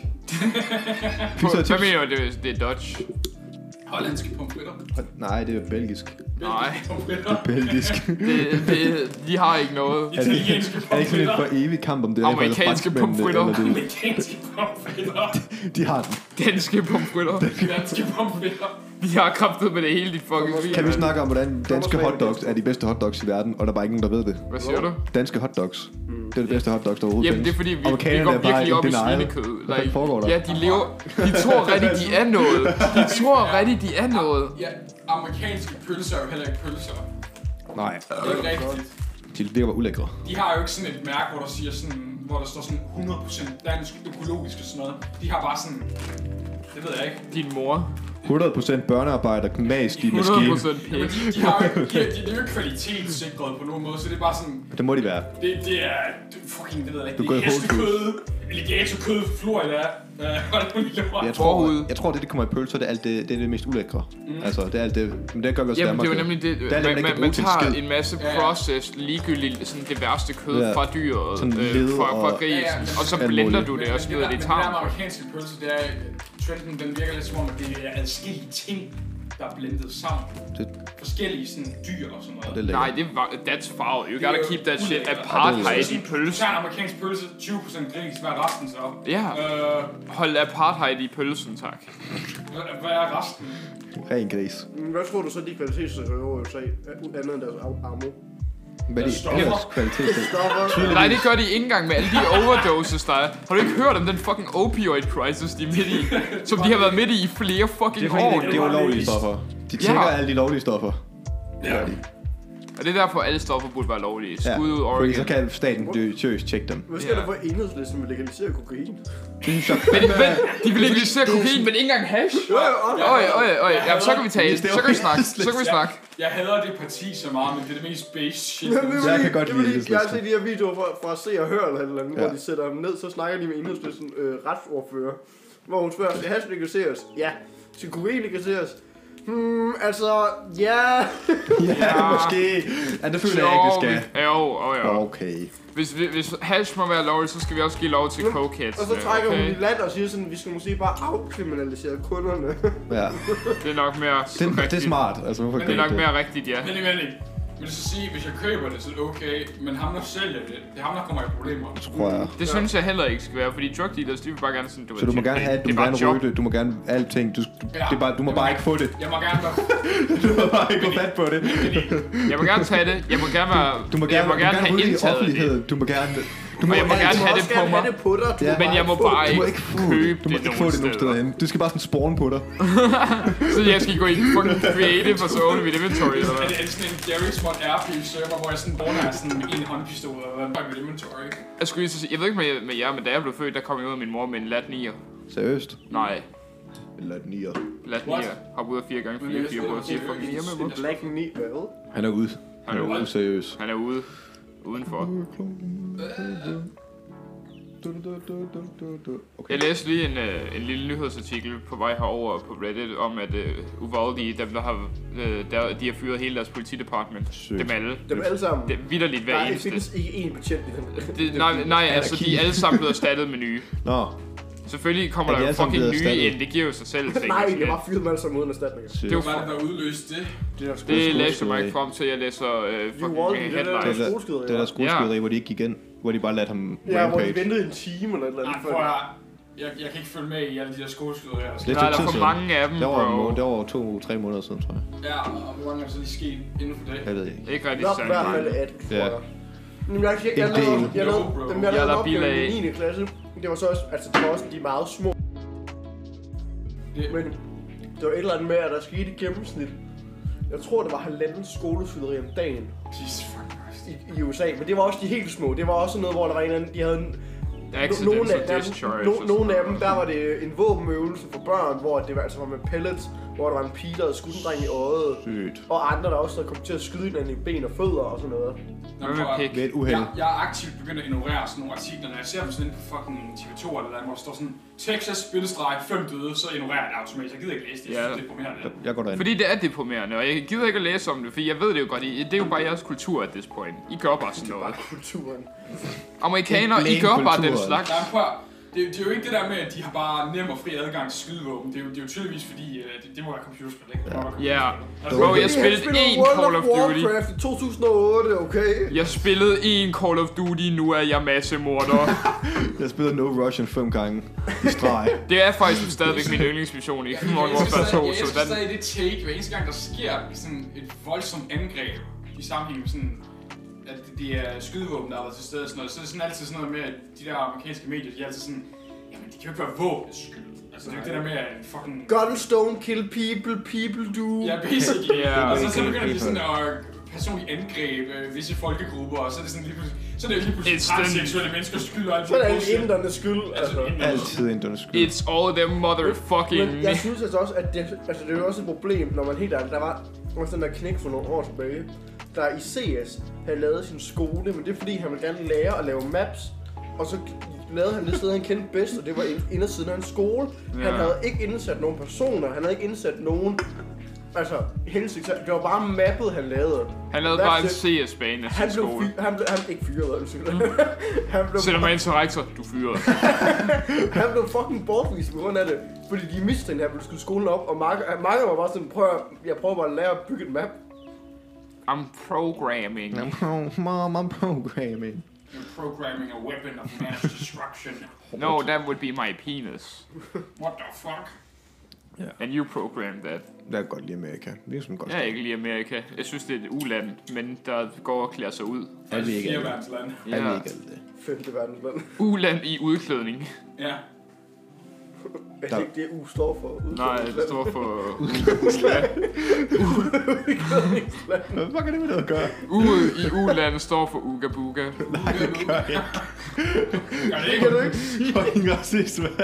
Fish and Hvad chips. mener du, det er- det er Dutch? Hollandske pomfritter. Nej, det er belgisk. Nej. Pomfritter. Belgisk. Det, det, de har ikke noget. Italienske Er det ikke sådan en pomfritter. for evig kamp om det? Amerikanske pomfritter. Amerikanske pomfritter. De har den. Danske pomfritter. Danske pomfritter. De har kraftet med det hele, de fucking svin. Kan vi snakke om, hvordan danske hotdogs er de bedste hotdogs i verden, og der er bare ikke nogen, der ved det? Hvad siger du? Danske hotdogs. Det er det bedste hotdogs, der overhovedet Jamen det er fordi, vi, vi Amerikanerne går er bare virkelig op i denial. svinekød. Hvad fanden foregår der? Ja, de lever... De tror rigtig, de er noget. De tror rigtig, de er noget. Ja, amerikanske pølser er jo heller ikke pølser. Nej, Det er ikke rigtigt. de virker bare ulækre. De har jo ikke sådan et mærke, hvor der siger sådan, hvor der står sådan hundrede procent dansk, økologisk og sådan noget. De har bare sådan, det ved jeg ikke. Din mor. hundrede procent børnearbejder knast i hundrede maskinen. procent Jamen, pæk. de, de har jo ikke, de, de, det er jo ikke kvalitetssikret på nogen måde, så det er bare sådan, Det må de være. det, det er, det, fucking, det ved jeg ikke, Du det går er i Whole hestekød, alligatorkød, Florida, øh, hvordan nu lige laver. Jeg Forhud. tror, jeg tror, det, det kommer i pølser, det er alt det, det, er det mest ulækre. Mm. Altså, det er alt det, men det gør vi også i Jamen, Danmark. det er jo jo. nemlig det. Det er alt det, man Man, ikke man, kan man bruge til en tager skid. en masse Ja, ja. processed, ligegyldigt, sådan det værste kød Ja. fra dyret, Sådan øh, led fra, fra og- grisen, Ja, ja, og så alt blender muligt. du det Men- og men smider det i der- Men det der med tarmen. amerikanske pølse, det er, trenden, den virker lidt som om, at det er adskillige ting, der er blendet sammen. Det- Forskellige sådan dyr og sådan noget. Det er lækkert. Nej, det var, that's foul. You gotta Det er jo keep that shit ulækkert. apartheid i Du pølsen. tager en amerikansk pølse, tyve procent gris, hvad er resten så? Ja, Øh, hold apartheid i pølsen, tak. hvad, hvad er resten? Ren gris. Hvad tror du så, de kvalitetssikrer over i U S A, andet end deres ar- armor? Hvad er det Stoffer. ellers kvalitet? Stoffer. Nej, det gør de ikke engang med alle de overdoses, der er. Har du ikke hørt om den fucking opioid crisis, de er midt i? Som de har været midt i i flere Det fucking er fordi, år. det, det er ulovlige stoffer. De tjekker Ja. alle de lovlige stoffer. Ja. Og det er derfor, alle stoffer burde være lovlige. Ja, Skud ud fordi så Oregon. kan staten dø- seriøst tjekke dem. Hvad sker Ja. der for enhedslisten med legalisere kokain? Det synes jeg Men, men de vil legalisere kokain, men ikke engang hash. Øj, øj, øj. Ja, så kan vi tale. Så kan vi snakke. Så kan vi snakke. Jeg hader det parti så meget, men det er det mest base shit. Jamen, det er Jeg fordi- kan godt det er lide fordi, Jeg har Enhedslisten. set de her videoer fra, fra Se og Hør eller et eller andet, Ja. hvor de sætter dem ned, så snakker de med enhedslisten øh, retsordfører. Hvor hun spørger, skal hash legaliseres? Ja. Skal kokain legaliseres? Hmm, altså, ja. Ja, måske. Ja, det føler jeg ikke, det skal. Jo, jo, jo. Okay. Hvis, hvis hash må være lovligt, så skal vi også give lov til cokeheads. Og så trækker hun okay? i land og siger sådan, vi skal måske bare afkriminalisere kunderne. Ja. Det er nok mere Det, det er rigtigt. smart. Altså, hvorfor Det er gør nok det? mere rigtigt, ja. Men det vil ikke. Men så sige, hvis jeg køber det, så er det okay. Men ham, der sælger det, det er ham, der kommer i problemer. Tror jeg. Det synes jeg heller ikke skal være, fordi drug dealers, de vil bare gerne sådan, du Så du må gerne have, du må gerne ryge det, du må gerne alting, du, du, det er bare, du må Jeg bare ikke få det. Jeg må gerne være... Du må bare ikke få fat på det. Jeg må gerne tage det. Jeg må gerne være... Du må jeg gerne, må du gerne gerne have ryge i indtaget det. offentligheden. Du må gerne Du må, Og jeg må altid- gerne Du må have også det på gerne mig. have det på dig. Du Ja. må Men jeg må få bare det. du må ikke ikke få, købe du må det ikke få nogen det nogen steder steder. hen. Du skal bare sådan spawn på dig. Så jeg skal gå i fucking creative og så åbne mit inventory, eller Er hvad? det, er det sådan en Garry's Mod R P server, hvor jeg sådan borner sådan med en håndpistol eller hvad mit inventory? Jeg skulle lige så sige, jeg ved ikke med, med jer, men da jeg blev født, der kom jeg ud af min mor med en lat nier. Seriøst? Nej, Eller et nier. lat What? nier. Hop ud af fire gange fire, fire på at sige fucking nier med mig. Black Knee, hvad? Han er ude. Han er ude. useriøs. Han er ude. Udenfor. Okay. Jeg læste lige en, øh, en lille nyhedsartikel på vej herover på Reddit om, at øh, Uvalde, dem der har, øh, der, de har fyret hele deres politidepartment. Sygt. Dem alle. Dem alle sammen. Det er vitterligt hver Nej, det eneste. findes ikke én betjent i den. Det, nej, nej, altså de er alle sammen blevet erstattet med nye. Nå, Selvfølgelig kommer Er de der jo alle sammen fucking blevet nye erstattet? ind, det giver jo sig selv. tænker Nej, jeg det sådan var lidt. fyret dem alle sammen uden erstatninger. shit. Det var Hvad er det, der udløste det? Det er Det læser skyderi. mig ikke frem til, jeg læser øh, fucking Uvalde, det er der- headlines. Det er Skrueskyderi, der, det er der hva'? skrueskyderi, hvor de ikke gik ind. Hvor de bare lader ham Ja, hvor de rampage. ventede en time eller et eller Nej, andet. prøv at jeg, jeg kan ikke følge med i alle de der skoleskyder her. Det Der er er der tid for siden. mange af dem, Det var, en bro. må- det var to-tre måneder siden, tror jeg. Ja, og hvor mange er så lige sket inden for det? Jeg ved ikke. Det er ikke rigtig Nok i hvert fald sandt. atten, tror Ja. jeg. Men jeg, jeg, jeg, En lavede, del. jeg lavede, No, bro. dem, jeg Jeg lavede lader opgaven bilag. i niende klasse. Det var så også, altså det var også, de er meget små. Det, Men det var et eller andet med, at der skete i gennemsnit. Jeg tror, det var halvanden skoleskyderi om dagen Jesus fucking Christ. i, i U S A. Men det var også de helt små. Det var også noget, hvor der var en eller anden, de havde en, Accidental nogle af dem, discharge. no, og sådan nogle af noget. dem, der var det en våbenøvelse for børn, hvor det var, altså var med pellets, hvor der var en pige, der havde skudt en dreng i øjet. Sygt. Og andre, der også havde kommet til at skyde hinanden i ben og fødder og sådan noget. Nå, Hvad med prøv at- pik? Ved et uheld. Jeg, jeg er aktivt begyndt at ignorere sådan nogle artikler, når jeg ser dem sådan inde på fucking T V to eller noget, hvor der står sådan Texas spillestreg, fem døde, så ignorerer jeg det automatisk. Jeg gider ikke læse det, jeg Ja. synes, det er deprimerende. Jeg går derind. Fordi det er deprimerende, og jeg gider ikke at læse om det, fordi jeg ved det jo godt, I- det er jo bare jeres kultur at this point. I gør bare sådan noget. Kulturen. Amerikanere, I Plain gør bare den kultur. slags. Nej, prøv at- det, det er jo ikke det der med, at de har bare nem og fri adgang til skydevåben. Det er jo, det er jo tydeligvis fordi, uh, det, det må være computerspil, ikke? Det må være Ja. computerspil. Bro, jeg Vi har spillede spillet én World Call of Duty. Warcraft i to tusind og otte, okay? Jeg spillede én Call of Duty, nu er jeg massemorder. Jeg spillede No Russian fem gange i streg. Det er faktisk stadigvæk min yndlingsmission i Modern Warfare to, Jeg så elsker den... stadig det take, hver eneste gang der sker sådan et voldsomt angreb i sammenhæng med sådan, at det- det er skydevåben, der har været til stede og sådan noget, så er det sådan altid sådan noget med, at de der amerikanske medier, de er altid sådan, jamen det kan jo ikke være våbnets skyld. Altså det er jo ikke det der med, at fucking... Guns don't kill people, people do. Ja, basically. Ja, og så, så basically begynder de people. sådan at personligt angribe øh, visse folkegrupper, og så er det sådan lige pludselig, så er det jo lige pludselig It's the- transseksuelle menneskers skyld og alt Så er det det alle bullshit. indernes skyld, altså. Altid internet skyld. It's all them motherfucking Men jeg synes altså også, at det, altså det er jo også et problem, når man helt ærligt, der var også den der knæk for nogle år tilbage, der i C S havde lavet sin skole, men det er fordi, han ville gerne lære at lave maps, og så lavede han det sted, han kendte bedst, og det var ind- indersiden af en skole. Han Ja. havde ikke indsat nogen personer, han havde ikke indsat nogen, altså hensigt, det var bare mappet, han lavede. Han lavede That's bare en it. C S-bane af Han sin blev, skole. fy- han blev, han blev ikke fyret, undskyld. han, blev, Sætter mig ind til rektor, du fyrer. han blev fucking bortvist på grund af det, fordi de mistede at han ville skyde skolen op, og Marker, Marker var bare sådan, prøv at, jeg prøver bare at lære at bygge et map. I'm programming. I'm pro- Mom, I'm programming. You're programming a weapon of mass destruction. No, that would be my penis. What the fuck? And you programmed that. Jeg kan godt lide Amerika. Det er sådan godt. Jeg er ikke lige Amerika. Jeg synes, det er et uland, men der går og klæder sig ud. Er vi ikke Fire alle? verdenslande. Er vi Ja. ikke alle det? Femte verdensland. Uland i udklædning. Ja. Er det ikke det, U står for? Nej, det står for... Hvad fuck er det med noget at gøre? U i uland står for Uga Buga. Nej, det gør jeg. Gør det Kan du ikke? ikke? Fucking racist, mand.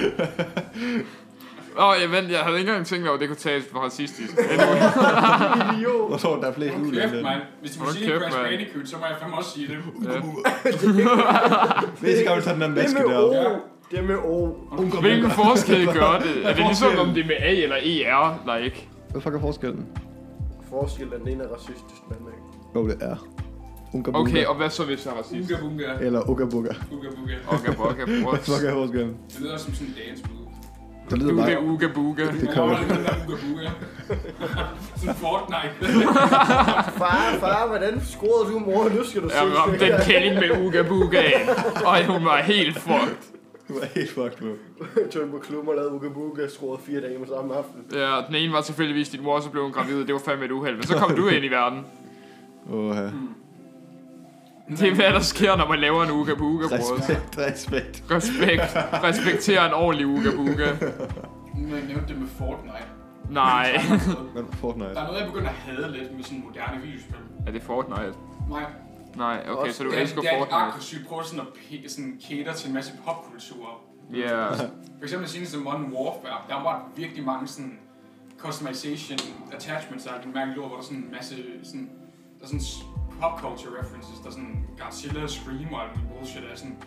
Åh, oh, jeg vent, jeg havde ikke engang tænkt over, at det kunne tages for racistisk. Anyway. Idiot. Jeg tror, der er flere Hold udlande. kæft, mand. Hvis du må Hold sige kæft, Crash mand. Bandicoot, så må jeg fandme også sige det. Ja. Næste gang, vi tager den der Det er maske med O. der. Det er med O. Hvilken forskel gør det? Er det ligesom forskellen? om det er med A eller E R, like? Hvad fuck er forskellen? Forskel er den ene er racistisk, den anden ikke. Jo, det er. Unga bunga. Okay, og hvad så hvis jeg er racist? Uga bunga. Eller Uga Buga. Uga bunga. Oga Boga, Hvad what? fuck er forskellen? Det lyder som sådan en dance move. Det lyder Du det er bare... Uga Buga. Det kommer. Hvor var det, den der Uga bunga? Sådan Fortnite. Far, far, hvordan scorede du mor? Nu skal du se. Jeg ramte den kælling med Uga Buga, og hun var helt fucked. Du var helt fucked, bro. Tøm på klubber lavede Uga Buga, scorede fire dage med samme aften. Ja, den ene var tilfældigvis din mor, så blev hun gravid. Det var fandme et uheld, men så kom du ind i verden. Åh, ja. Det er hvad der sker, når man laver en Uga Buga, bror. Respekt, respekt. Respekt. Respekter en ordentlig Uga Buga. Nu har jeg nævnt det med Fortnite. Nej. Men Fortnite. Der er noget, jeg begynder at hade lidt med sådan moderne videospil. Er det Fortnite? Nej. Nej, okay, så du det er, elsker det er Fortnite. Det er aggressivt prøver sådan at p- sådan cater til en masse popkultur. Ja. Yeah. For eksempel seneste Modern Warfare, der var virkelig mange sådan customization attachments, der er en mærkelig ord, hvor der er sådan en masse sådan, der er sådan pop culture references, der er sådan Godzilla, Scream og alt muligt bullshit, der er sådan,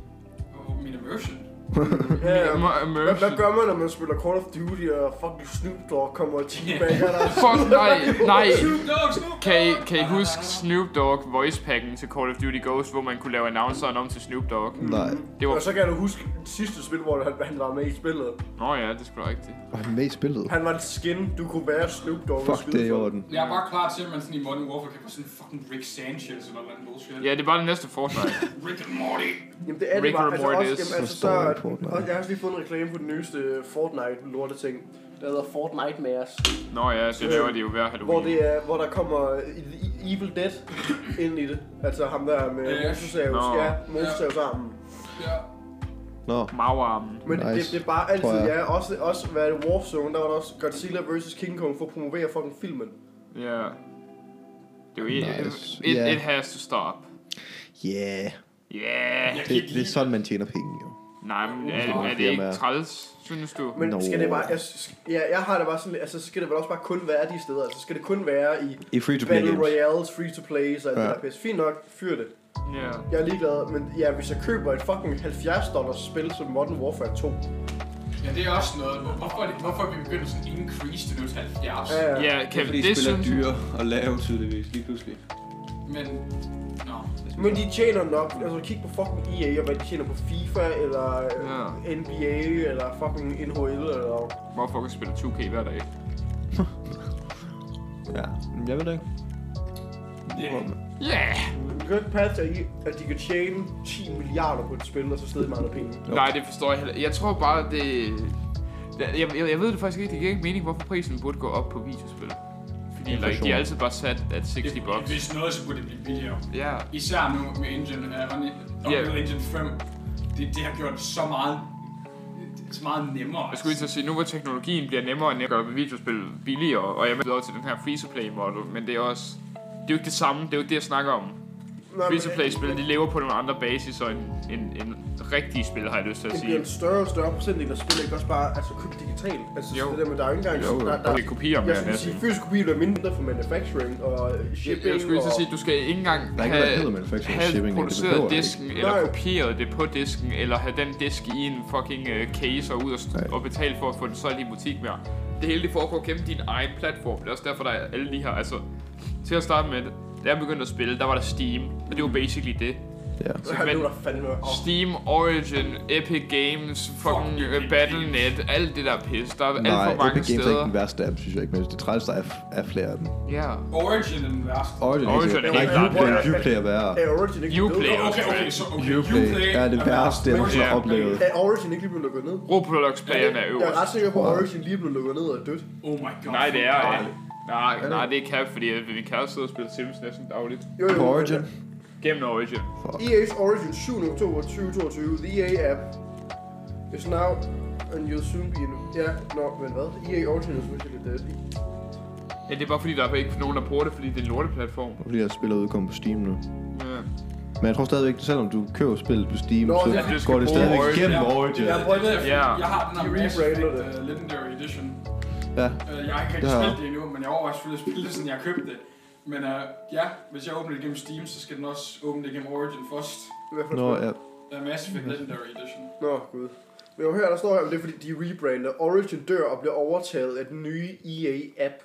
oh, min immersion. Ja, ja. Hvad, hvad gør man, når man spiller Call of Duty og fucking Snoop Dogg kommer og teabagger der? Fuck, nej, nej. Snoop Dogg, Snoop Dogg! Kan I, kan I huske Snoop Dogg voicepacken til Call of Duty Ghost, hvor man kunne lave announceren om til Snoop Dogg? Nej. Det var... Og så kan du huske det sidste spil, hvor han, han var med i spillet. Nå ja, det er sgu da rigtigt. Var han med i spillet? Han var en skin, du kunne være Snoop Dogg. Fuck, det er i orden. Jeg er bare klar til, at man sådan i Modern Warfare kan få sådan fucking Rick Sanchez eller noget andet bullshit. Ja, det er bare det næste Fortnite. Rick and Morty! Jamen det er det Rick bare, and altså Morty også, is- jamen, altså så, og jeg har også lige fået en reklame på den nyeste Fortnite lorte ting, der hedder Fortnite Mares, Nå ja, det laver de jo hver Halloween. hvor det er, hvor der kommer Evil Dead ind i det, altså ham der med Ja. Mosesavs, Nå. ja, Mosesavs armen. Ja. Nå, Mavarmen. Men Nice. det, det er bare altid, Tror jeg. ja, også, også hvad er det, Warzone, der var der også Godzilla versus King Kong for at promovere fucking filmen. Ja. Det er jo it, Nice. it, Ja. it has to stop. yeah. Yeah. Jeg kan Det, ikke det er lide sådan, man tjener penge, jo. Nej, men er, Nå, er det ikke firmaer. træls, synes du? Men Nå. skal det bare, jeg, ja, jeg har det bare sådan lidt, altså skal det vel også bare kun være de steder, altså skal det kun være i I free-to-play Battle games. Royales, free-to-plays og alt Ja. det der pis. Fint nok, fyr det. Ja. Jeg er ligeglad, men ja, hvis jeg køber et fucking halvfjerds dollars spil som Modern Warfare to. Ja, det er også noget. Hvor- Hvorfor er, det, hvorfor er vi begyndt sådan en increase til nu til halvfjerds? Ja, ja. Ja, Det er kan fordi det spil er synes dyre at lave tydeligvis lige pludselig. Men, nå. Men de tjener nok, altså kig på fucking E A og hvad de tjener på FIFA, eller Ja. N B A, eller fucking N H L, eller... Hvorfor kan spille to K hver dag? Ja, men jeg ved det ikke. Yeah. Ja! Yeah. Det kan ikke passe, at, I, at de kan tjene ti milliarder på et spil, og så stadig mange penge. Nej, det forstår jeg heller. Jeg tror bare, det... det- Jeg, jeg, jeg ved det faktisk ikke. Det giver ikke mening, hvorfor prisen burde gå op på videospil. Fordi like, Inflation. de er altid bare sat at seks bucks. Hvis noget, så burde det blive billigere. Ja. Især nu med Engine, uh, Unreal Ja. Engine fem. Det, det har gjort det så meget, så meget nemmere. Jeg skulle lige til at sige, nu hvor teknologien bliver nemmere og nemmere at gøre videospil billigere, og jeg er med over til den her free-to-play model, men det er også... Det er jo ikke det samme, det er jo ikke det, jeg snakker om. Free-to-play-spil, de lever på nogle andre basis, og en, en, en rigtig spil, har jeg lyst til at Det bliver sige. en større og større procentdel af spil, ikke også bare altså købt digitalt. Altså Jo. så det der med, der er jo ikke engang... Jo, jo. Der, der, Det er kopier med jeg skulle sige, fysisk kopi bliver mindre for manufacturing og shipping Jeg skulle lige til at og... sige, du skal ikke engang Der er ikke noget, der hedder have, manufacturing have shipping, det produceret behøver det disken, ikke. eller Nej. kopieret det på disken, eller have den disk i en fucking uh, case og ud og, Nej. og betale for at få den solgt i butik mere. Det hele det foregår gennem din egen platform. Det er også derfor, der er alle de her, altså... Til at starte med, da jeg begyndte at spille, der var der Steam, og det var basically det. Ja. Ja, det var der fandme også. Steam, Origin, Epic Games, fucking Fuck, uh, Epic Battle Games. Net, alt det der pis. Der er alt Nej, for mange Epic Games er ikke steder. den værste af dem, synes jeg ikke, men det trælste er, er flere af dem. Ja. Origin er den værste. Origin, Origin ikke er Nej, helt klart Uplay, det. Uplay er værre. Er Origin ikke Uplay blevet- er Okay, okay, så okay. Uplay er det værste, jeg nogensinde har Ja. oplevet. Er Origin ikke lige blevet lukket ned? Roblox-playerne er Jeg er øverst. ret sikker på, at Wow. Origin lige er blevet lukket ned og er dødt. Oh my god. Nej, det er fuck. ikke. Nej, nej, det er cap, fordi min kæreste sidder og spiller Sims næsten dagligt. Jo, jo, På Origin? Gennem Origin. E A's Origin syvende oktober tyve toogtyve. The E A app is now and you'll soon be in... Ja, nå, men hvad? E A Origin is officially dead. Ja, det er bare fordi, der er ikke nogen, der bruger det, fordi det er en lorteplatform. Fordi jeg spiller udkommet på Steam nu. Ja. Men jeg tror stadigvæk, selvom du køber spillet på Steam, Nå, så ja, du skal går det bruge stadigvæk Origin. gennem Ja. Origin. Ja, prøv lige at- Ja. Jeg har den her De Mass rebrander Effect det. uh, Legendary Edition. Ja, Uh, jeg har ikke Det rigtig har jeg. spillet det endnu, men jeg overvejer selvfølgelig at spille det, siden jeg har købt det. Men uh, ja, hvis jeg åbner det gennem Steam, så skal den også åbne det gennem Origin først. Hvad for et Nå, spil? ja. Uh, Mass Effect Legendary Edition. Nå, gud. Men jo, her der står her, om det er fordi, de rebrander. Origin dør og bliver overtaget af den nye E A-app.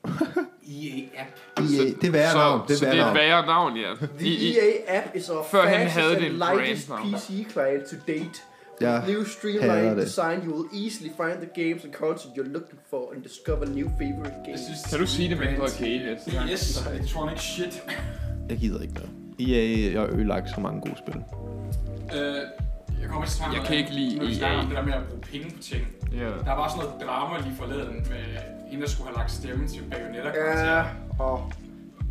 E A-app. E A, det er værre Så, navn. Det så er det værre er et navn. værre navn, ja. The I, i, E A-app is our Førhen fastest havde det and en lightest brandnavn. P C client to date. Ja, With new hader streamlined det. design, you will easily find the games and content you're looking for and discover new favorite Jeg games. synes, Kan du sige det mindre brand- okay næste gang? Yes, electronic shit. Jeg gider ikke noget. E A, jeg har ødelagt så mange gode spil. Uh, jeg kommer til tanke Jeg om, kan ikke lide når vi E A. snakker om det der med at bruge penge på ting. ja. Der var sådan noget drama lige forleden med hende, der skulle have lagt stemme til Bayonetta. Ja, og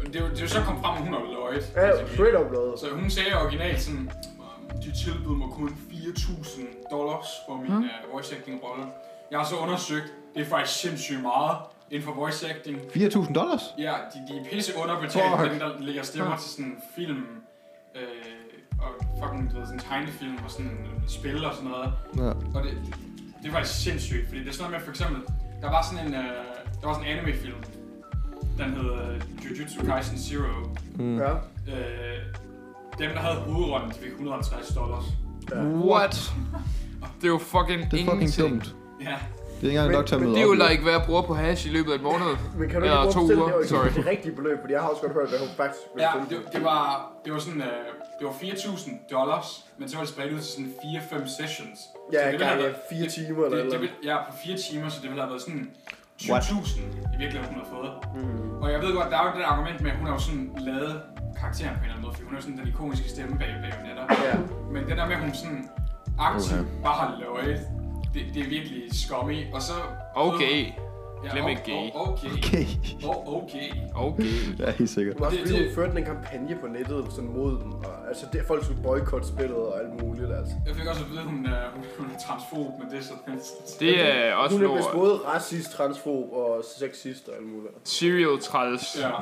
det er jo, det er jo så kommet frem, at hun har løjet. Ja, straight up løjet. Så hun sagde originalt sådan, de tilbød mig kun fire tusind dollars for min hmm. uh, voice acting rolle. Jeg har så undersøgt, det er faktisk sindssygt meget inden for voice acting. fire tusind dollars? Ja, de, de er pisse underbetalt, dem der lægger stemmer til sådan film, øh, og fucking, du ved, sådan tegnefilm og sådan spil og sådan noget. Ja. Og det, det, det er faktisk sindssygt, fordi det er sådan noget med, for eksempel, der var sådan en, øh, der var sådan en anime-film, den hed uh, Jujutsu Kaisen Zero. Mm. Ja. Øh, dem, der havde hovedrollen, de fik et hundrede og halvtreds dollars. Ja. What? Det er jo fucking Det er fucking ingenting. dumt. Ja. Det er ikke engang Men- nok til at men møde Det er jo op. like, hvad jeg bruger på hash i løbet af en måned. Men kan du Ja, ikke to fortælle uger. det, Sorry. det rigtige beløb? Fordi jeg har også godt hørt, hvad hun faktisk ville Ja, finde. det, det, var, det var sådan, øh, det var fire tusind dollars, men så var det spredt ud til sådan fire fem sessions. Ja, Så det ville have gange været- fire timer eller Det, det, eller vil, ja, på fire timer, så det ville have været sådan tyve What? tusind i virkeligheden, hun har fået. Mm. Og jeg ved godt, der er jo det der argument med, at hun har jo sådan lavet karakteren på en eller anden måde, fordi hun er jo sådan den ikoniske stemme bag Bayonetta. Ja. Men det der med, at hun sådan aktivt Okay. bare har løjet, det, det er virkelig scummy. Og så... Okay. Ja, Glem o- ikke gay. o- Okay. Okay. O- Okay. Okay. Ja, helt sikkert. Men også Det- fordi hun det- førte en kampagne på nettet sådan mod den. Og, altså, det, folk skulle boykotte spillet og alt muligt, altså. Jeg fik også at vide, at hun, øh, hun, hun er transfob, men det er sådan... Det er også Hun er vist noget både racist, transfob og sexist og alt muligt. serial træls. Ja.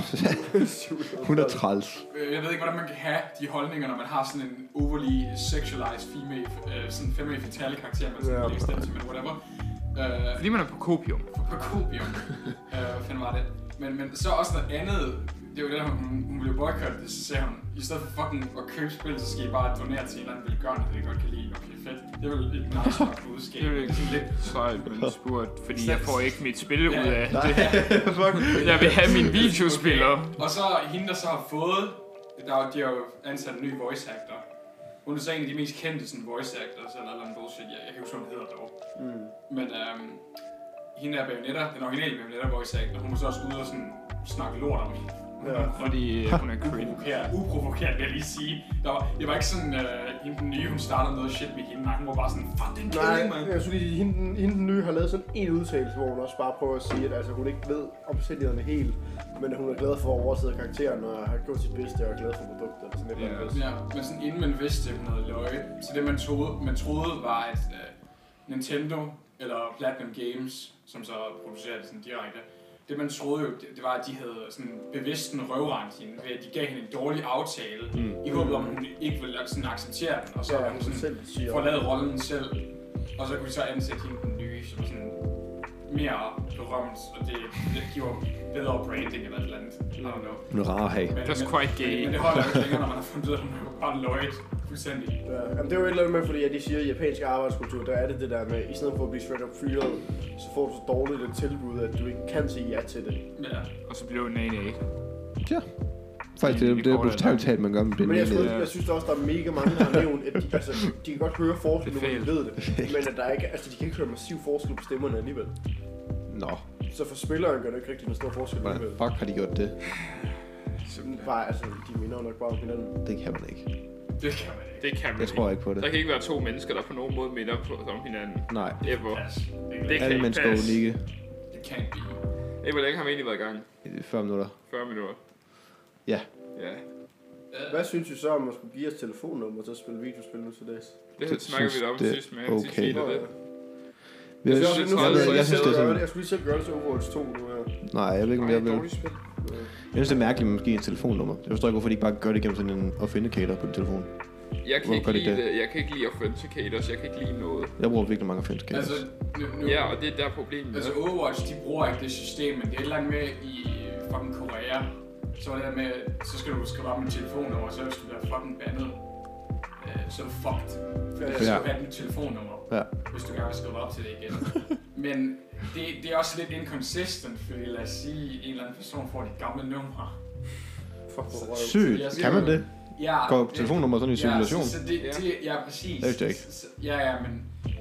Hun er træls. Øh, Jeg ved ikke, hvordan man kan have de holdninger, når man har sådan en overly sexualized female, øh, sådan femme fatale karakter, man sådan Ja. lægger stemme til, men whatever. Øh, Fordi man er på kopium. på kopium. øh, hvad fanden var det? Men, men så også noget andet. Det var det, hun, hun ville boykotte det, så sagde hun, i stedet for fucking at købe spil, så skal I bare donere til en eller anden velgørende, det godt kan lide. Okay, fedt. Det er vel et nice nok budskab. Det er jo ikke lidt. sejt, men spurgt, fordi jeg får ikke mit spil ud af Ja. det. Jeg vil have min videospiller. Og så hende, der så har fået, der, er- de har jo ansat en ny voice actor. Hun er så en af de mest kendte sådan, voice actors, eller eller andet bullshit. Jeg, jeg kan huske, hvad hun hedder dog. Mm. Men øhm, hende er Bayonetta, den originale Bayonetta voice actor. Hun var så også ude og sådan, snakke lort om hende. Ja. Fordi øh, hun er cringe. Uprovokeret, uprovokeret vil jeg lige sige. Der var, det var ikke sådan, øh, hende den nye, hun startede noget shit med hende. Nej, hun var bare sådan, fuck, det er en Nej, killing, man. jeg synes lige, hende, den- hende den nye har lavet sådan en udtalelse, hvor hun også bare prøver at sige, at altså, hun ikke ved omstændighederne helt, men at hun er glad for at oversætte karakteren og har gjort sit bedste og er glad for produktet. Eller sådan et eller andet. Ja, men sådan inden man vidste, at hun havde løjet. Så det man troede, man troede var, at uh, Nintendo eller Platinum Games, som så producerer det sådan direkte, det man troede jo, det, det var, at de havde sådan bevidst en røvrendt hende, ved at de gav hende en dårlig aftale, mm. i håbet om, at hun ikke ville sådan acceptere den, og så Ja, ja, hun hun sådan selv siger. forladet rollen selv, og så kunne de så ansætte hende den nye, som sådan mere berømt, og det, det giver bedre branding eller et eller andet. I don't know. Hun er rar at have. Men, That's men, quite gay. Men, men det holder jo ikke længere, når man har fundet ud af, at hun er bare løjet fuldstændig. Ja, jamen det er jo et eller andet med, fordi at de siger, at i japansk arbejdskultur, der er det det der med, i stedet for at blive straight up fyret, så får du så dårligt et tilbud, at du ikke kan sige ja til det. Ja. Og så blev det en A. Ja. Faktisk, det, det er bogstaveligt talt, man gør med Men jeg, det. synes, jeg synes også, der er mega mange, der har nævnt, at de, altså, de kan godt høre forskel, Det nu er de fejl. ved det, men at der ikke, altså, de kan ikke høre massiv forskel på stemmerne alligevel. Nå, Så for spilleren gør det ikke rigtig en stor forskel hvordan alligevel. fuck har de gjort det? Bare, altså, de minder jo nok bare om hinanden. Det kan man ikke. Det kan man ikke. Det kan man Jeg tror ikke på det. Der kan ikke være to mennesker, der på nogen måde minder på om hinanden. Nej. Ever. Pas. Det, Det det, kan Alle ikke mennesker er passe. unikke. det kan ikke blive. Hey, hvor længe har vi egentlig været i gang? I fyrre minutter. fyrre minutter. Ja. Ja. Hvad synes I så om at skulle give os telefonnummer til at spille videospil nu til dags? Det Det snakker vi synes da om det sidst med. er okay. Sidst vi det. Jeg, synes, jeg, det er nu træls, skal så jeg, jeg synes, det er gøre sådan... Jeg skulle lige selv gøre det til Overwatch to nu her. Nej, jeg ved ikke, om jeg vil... Dårligt spil. Jeg synes, det er mærkeligt, at man skal give et telefonnummer. Jeg forstår ikke, hvorfor de ikke bare gør det gennem sådan en authenticator på din telefon. Jeg kan, Hvorfor ikke gør de lide, det? det? jeg kan ikke lide authenticators, jeg kan ikke lide noget. Jeg bruger virkelig mange authenticators. Altså, nu, nu, Ja, og det er der problemet altså er. Overwatch, de bruger ikke det system, men det er et eller andet med i fucking Korea. Så var det der med, så skal du skrive op med telefonnummer, og så hvis du bliver fucking bandet, øh, så er du fucked. Fordi så Ja. skal du have dit telefonnummer, Ja. hvis du gerne vil skrive op til det igen. Men det, det er også lidt inconsistent, fordi lad os sige, en eller anden person får de gamle numre. Fuck, hvor røv. Sygt. Kan man det? Ja, Går det- telefonnummer sådan i cirkulation? Ja, så, så det, det, ja, præcis. Det vidste jeg ikke. Så- så- Ja, ja, men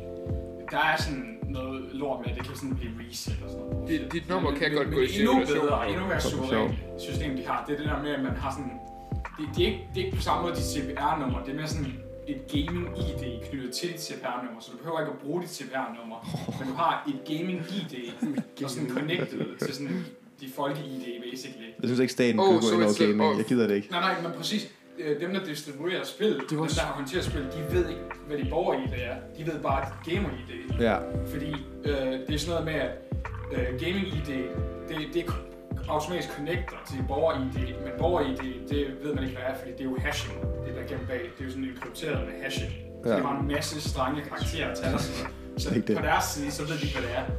der er sådan noget lort med, at det kan sådan blive reset og sådan noget. Dit- dit nummer Men- kan men- godt men gå i endnu cirkulation. bedre, endnu mere For suverænt system, de har, det er det der med, at man har sådan... Det, det, er, ikke, det er ikke på samme måde dit C P R-nummer, det er mere sådan et gaming-I D knyttet til dit C P R-nummer, så du behøver ikke at bruge dit C P R-nummer, men du har et gaming-I D, og sådan connected til sådan de folke-I D, basically. Jeg synes ikke, staten Oh, kunne gå så ind over it's a- gaming. oh. Jeg gider det ikke. Nej, nej, men præcis. Øh, Dem, der distribuerer spil, dem, der har håndteret spil, de ved ikke, hvad de borger-I D er. De ved bare, at det er gamer-I D. Ja. Fordi øh, det er sådan noget med, at øh, gaming-I D, det, det automatisk connecter til borger-I D, men borger-I D, det ved man ikke, hvad er, fordi det er jo hashing. Det der gennem bag, det er jo sådan krypteret med hashing. Så Ja. det er bare en masse strange karakterer til og sådan noget. Så Ikke det. på deres side, så ved de ikke, hvad det er.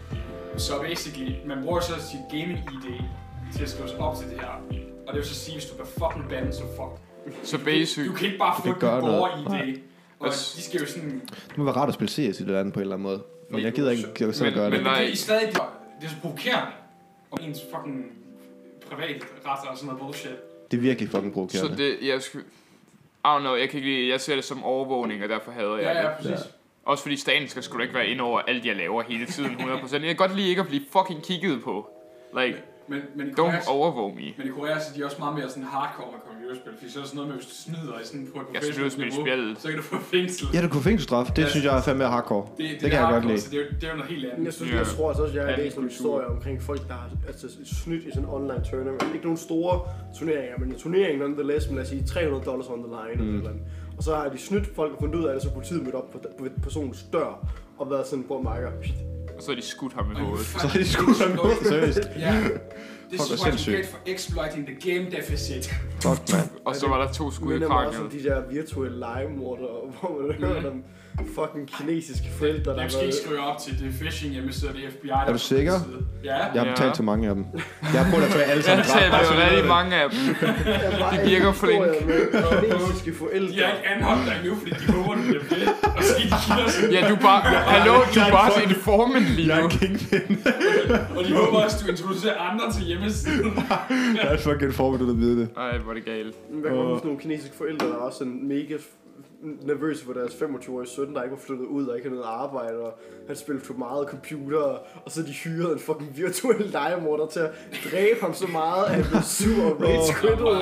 Så basically, man bruger så sit gaming-I D til at skrive sig op til det her. Og det vil så sige, hvis du bliver fucking bandet, så fuck. Så basic. Du kan ikke bare få kan dit gøre noget. borger-I D. Og Altså- de skal jo sådan... Det må være rart at spille C S i det andet på en eller anden måde. Men jeg gider ikke jeg selv Men- gøre men det. nej. Det er stadig det er så provokerende. Og ens fucking privat ret og sådan noget bullshit. Det er virkelig fucking Så provokerende. det, jeg sku... I don't know, jeg kan ikke lide, jeg ser det som overvågning, og derfor hader jeg Ja, ja, det. præcis. Også fordi staten skal sgu da ikke være inde over alt, jeg laver hele tiden, hundrede procent. Jeg kan godt lide ikke at blive fucking kigget på. Like, Men, men i Korea, don't overvåge me. men i Korea så er de også meget mere sådan hardcore med computerspil. Fordi så er det sådan noget med, hvis du snyder i sådan på et Jeg synes, du spiller niveau, spillet. så kan du få fængsel. Ja, du kunne fængselsstraf. Det Ja. synes jeg er fandme hardcore. Det, det, Det kan jeg hardcore, godt lide. Så det er, jo, det er jo noget helt andet. Jeg synes, Ja. jeg tror altså også, jeg har Anden læst nogle kultur. historier omkring folk, der har altså, snydt i sådan en online tournament. Ikke nogle store turneringer, men en turnering nonetheless, men lad os sige tre hundrede dollars on the line mm. eller noget. Og så har de snydt folk og fundet ud af det, så politiet mødte op på, på personens dør og været sådan, hvor marker. Og så er de skudt ham i hovedet. Så er de sgu sådan noget. Seriøst. Ja. This Fuck, is hvor what you sindssygt. get for exploiting the game deficit. Fuck, man. Og så var der to skud i minder mig også krakken. om de der virtuelle legemordere, hvor man hører om fucking kinesiske forældre, der Jeg har skal ikke været... skrive op til det phishing hjemmeside, det er F B I. Er du sikker? Ja. Jeg har betalt til mange af dem. Jeg har prøvet at få alle Jeg sammen taler dræbt. jo rigtig mange af dem. Det virker flink. Kinesiske forældre. De har ikke anholdt dig nu, fordi de håber, du bliver ved. Og så skal de kilder sig. Ja, du er bare... Hallo, du er bare en informant lige Jeg nu. er kingpin. Og de håber også, du introducerer andre til hjemmesiden. Jeg er fucking formand, du ved det. Ej, hvor er det galt. Hvad kan man huske nogle kinesiske forældre, der var også sådan mega nervøse for deres femogtyve-årige søn, der ikke var flyttet ud og ikke havde noget arbejde, og han spillede for meget computer, og så de hyrede en fucking virtuel legemorder til at dræbe ham så meget, at han blev sur og rage quittet.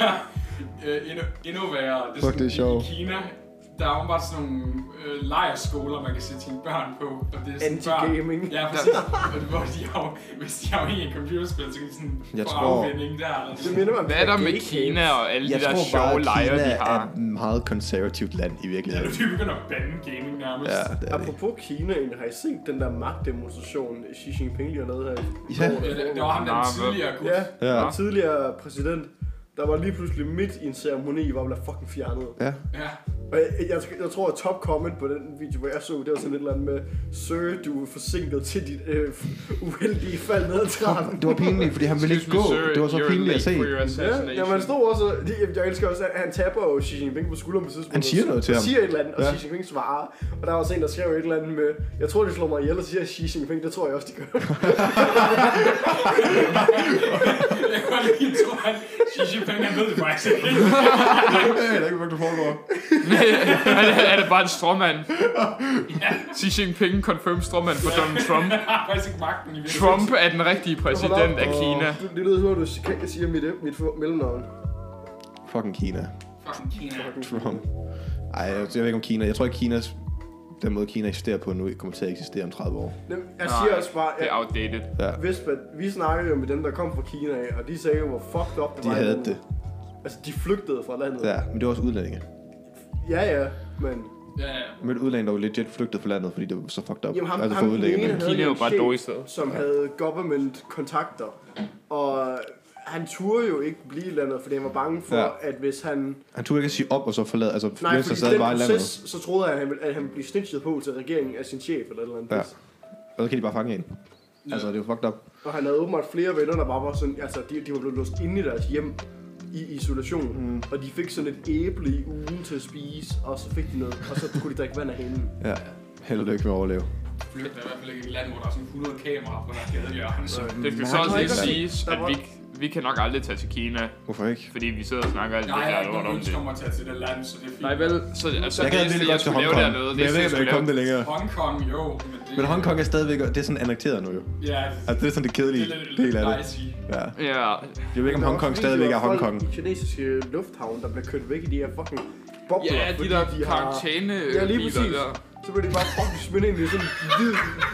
Øh, endnu, endnu værre. Det er Fuck, det er sådan, sjovt. I Kina, der er jo bare sådan nogle øh, lejerskoler, man kan sætte sine børn på. Og det er sådan Anti-gaming. Børn, ja, præcis. Og hvor de har, hvis de har en computerspil, så kan de sådan Jeg få tror- afvinding der. Eller Det sådan. minder mig om Hvad er der med gay Kina camps. og alle de Jeg der tror bare, sjove at lejre, Kina de har? er et meget konservativt land i Ja, virkeligheden. nu er de begyndt at bande gaming nærmest. Ja, det er det. Apropos Kina, egentlig, har I set den der magtdemonstration, Xi Jinping lige har lavet her? i Ja. går? Ja, det, det var ham, den Nå, tidligere gut. Ja, Ja. den tidligere præsident, der var lige pludselig midt i en ceremoni, hvor han blev fucking fjernet. Ja. Ja. Og jeg, jeg, jeg tror, at top comment på den video, hvor jeg så, det var sådan et eller andet med, Sir, du er forsinket til dit øh, uheldige fald ned ad trappen. Det var pinligt, fordi han ville ikke gå. Det var så pinligt at se. Ja, ja, man stod også, jeg, jeg elsker også, at han tapper jo Xi Jinping på skulderen på tidspunkt. Han siger noget til ham. siger et eller andet, og Ja. Xi Jinping svarer. Og der var også en, der skrev et eller andet med, jeg tror, de slår mig ihjel, og siger Xi Jinping, det tror jeg også, de gør. Jeg kan godt lide, tror han, Xi Jinping, han ved det faktisk ikke. Jeg ved ikke, hvad du foregår. er, det, er det bare en stråmand? Xi Jinping confirmed stråmand for Donald Trump. Han har faktisk ikke magten i virkeligheden. Trump er den rigtige præsident af Kina. Det lyder som, du kan sige mit, mit for- mellemnavn. Fucking Kina. Fucking Kina. Trump. Ej, jeg ved ikke om Kina. Jeg tror ikke, Kinas... Den måde, Kina eksisterer på nu, kommer til at eksistere om tredive år. Jeg Nej, siger også bare, Det er at outdated. Ja, hvis man, vi snakkede jo med dem, der kom fra Kina af, og de sagde jo, hvor fucked up det de var. i havde landet. det. Altså, de flygtede fra landet. Ja, men det var også udlændinge. Ja, ja, men... Ja, ja. Men udlændinge, der var legit flygtet fra landet, fordi det var så fucked up. Jamen, ham, altså ham for den udlændinge. ene Men havde Kina er jo en bare chef, dårligt sted. som havde government-kontakter, og han turde jo ikke blive i landet, fordi han var bange for, Ja. at hvis han... han turde ikke at sige op og så forlade, altså Nej, mens han fordi stadig den var i landet. proces, så troede jeg, at han ville, at han ville blive snitchet på til regeringen af sin chef eller et eller andet. Ja. Og så kan de bare fange en. Altså, det er jo fucked up. Og han havde åbenbart flere venner, der bare var sådan, altså de, de var blevet låst inde i deres hjem i isolation, mm. og de fik sådan et æble i ugen til at spise, og så fik de noget, og så kunne de drikke vand af hanen. Ja. Held og lykke med at overleve. Flygter i hvert fald ikke i et land, hvor der er sådan hundrede kameraer på deres gadehjørne. Så Det skal Men så han også kan lige ikke siges, Der at var- vi, vi kan nok aldrig tage til Kina, Hvorfor ikke? fordi vi sidder og snakker alt det nej, jeg her har ikke lort nogen om ønske det. om at tage til det land, så det er fint. Nej vel, så altså, Jeg det gad eneste, virkelig jeg godt til skulle lave Hongkong. dernede, Men det jeg er, ved at ikke, jeg om jeg skulle kom det lave... længere. Hongkong, jo, men det... Men Hongkong er stadigvæk, det er sådan annekteret nu jo. Ja, Altså det er sådan det kedelige det er lidt, del lidt af det. dicey. Ja. Ja, Jeg ved ikke om Der var Hongkong også stadigvæk er videoer af folk Hongkong. i kinesiske lufthavn, der bliver kørt væk i de her fucking bobler, ja, de fordi der de har... karantæne Ja, lige biler præcis. der. Så bliver de bare fucking smidt ind i sådan en hvid,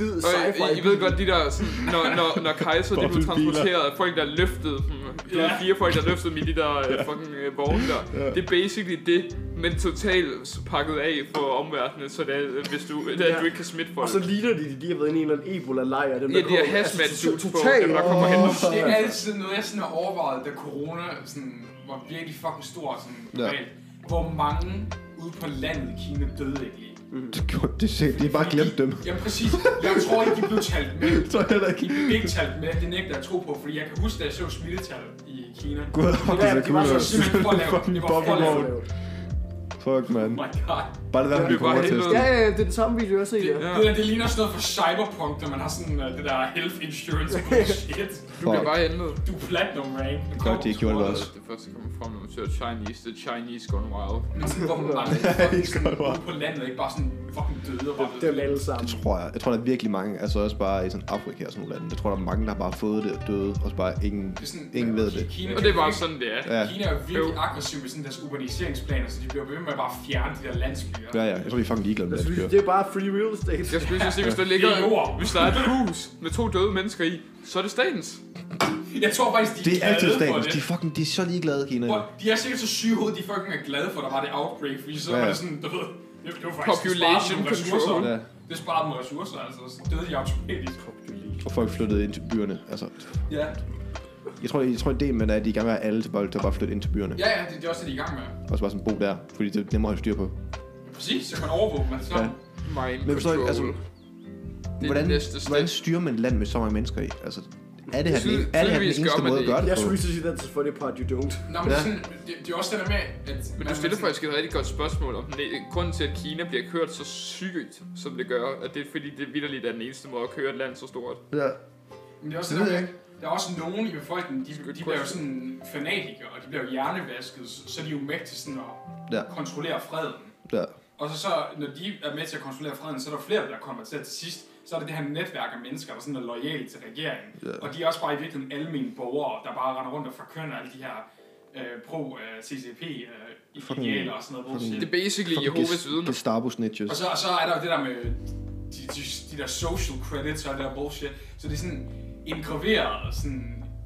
hvid Og sci-fi I, I ved godt, de der, sådan, når, når, når Kaiser de blev transporteret, folk der løftede dem, de Ja. fire folk der løftede dem i de der uh, fucking uh, vogne der, Ja. det er basically det, men totalt pakket af for omverdenen, så det er, hvis du, det er, Ja. du ikke kan smitte folk. Og så ligner de, de har været inde i en eller anden Ebola-lejr. Dem, Ja, der de har kommer- hazmat altså, suits på, totalt- dem der kommer hen. Det er altid noget, jeg sådan har overvejet, da corona sådan, var virkelig fucking stor. Sådan, Ja. ja. Hvor mange ude på landet i Kina døde ikke lige. Det, det, det er bare glemt dem. Jamen præcis. Jeg tror ikke, de blev talt med. Så heller De ikke. blev ikke talt med. Det nægter jeg at tro på, fordi jeg kan huske, da jeg så smittetal i Kina. Gud, fuck, Ja, det de var er så cool. simpelthen for lavt. Fucking Det var for Bobby lavt. Mode. Fuck, man. Oh my god. Bare det der, Ja. vi Det er bare kommer til. helvede. Ja, ja, det er den samme video, jeg har set, Det, ja. Ja. det, der, det ligner sådan noget for cyberpunk, når man har sådan uh, det der health insurance bullshit. Du bliver bare hentet. Du er platinum rank. Godt, de gjorde det også. Det første kommer frem, når man ser Chinese, the Chinese gone wild. Men sådan, hvor mange Ja, fucking I skal sådan, bare- ude på landet ikke bare sådan fucking døde og bare Det er dem alle sammen. Det tror jeg. Jeg tror, der er virkelig mange, altså også bare i sådan Afrika og sådan nogle lande. Jeg tror, der er mange, der har bare fået det og døde, og så bare ingen, Det er sådan, ingen ved det. Kina, Og det er bare sådan, det er. Ja. Kina er virkelig aggressiv med sådan deres urbaniseringsplaner, så de bliver ved med at bare fjerne de der landsbyer. Ja, ja. Jeg tror, de er fucking ligeglade med Jeg det. synes, det er bare free real estate. Jeg skulle lige sige, hvis der ligger, Det er jord. hvis der er et hus med to døde mennesker i, så er det statens. Jeg tror faktisk, de er, Det er altid glade for statens. det. De er fucking, de er så ligeglade, Kina. Hvor- De er sikkert så syge hoved, de fucking er glade for, at der var det outbreak, fordi så Ja, var ja. det sådan, du ved, det, det var faktisk Population det sparede dem ressourcer. control. Ja. Det sparer dem ressourcer, altså. Så døde de automatisk. Og folk flyttede ind til byerne. Altså, Ja, jeg tror, jeg tror ideen med det er, at de gerne vil have alle til folk til at bare flytte ind til byerne. ja, ja det, det er også det, de er i gang med. Og så bare sådan bo der, fordi det er nemmere at have styr på. Præcis, så kan man overvåge dem. Altså. Ja. Mind Men forstår ikke, altså, control. Det er hvordan, det næste hvordan step. styrer man et land med så mange mennesker i? Altså, er det her den, Tydelig- er det her den tydeligvis eneste gør man måde at det gøre det Jeg på? skulle lige sige, that's the funny part, you don't. Nå, men Ja. sådan, det, det er også det der med, at... Men du man- stiller man- faktisk et rigtig godt spørgsmål om den, grunden til, at Kina bliver kørt så sygt, som det gør, at det er fordi, det vitterligt er den eneste måde at køre et land så stort. Ja. Men det er også Det det, ved der jeg med, der er også nogen i befolkningen, de, de bliver jo sådan fanatikere, og de bliver jo hjernevasket, så de er jo med til sådan at Ja. kontrollere freden. Ja. Og så, så, når de er med til at kontrollere freden, så er der flere, der kommer til til sidst. Så er det det her netværk af mennesker, der sådan er lojale til regeringen. Ja. Og de er også bare i virkeligheden almindelige borgere, der bare render rundt og forkynder alle de her øh, pro-C C P-idealer og sådan noget bullshit. Det er basically Fucking Jehovas Gest- vidner. Gestapo snitches. Og så, og så er der jo det der med de, de, de der social credits og det der bullshit. Så det er sådan indgraveret, sådan,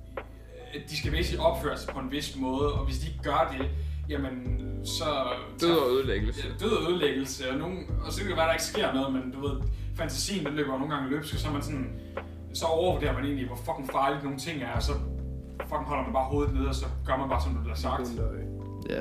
at de skal basically opføre sig på en vis måde, og hvis de ikke gør det, jamen så... Død og ødelæggelse. Ja, død og ødelæggelse, og, nogen, og så kan det være, at der ikke sker noget, men du ved, fantasien den løber jo nogle gange løbsk, og så er man sådan, så overvurderer man egentlig, hvor fucking farligt nogle ting er, og så fucking holder man bare hovedet nede, og så gør man bare, som det bliver sagt. Ja.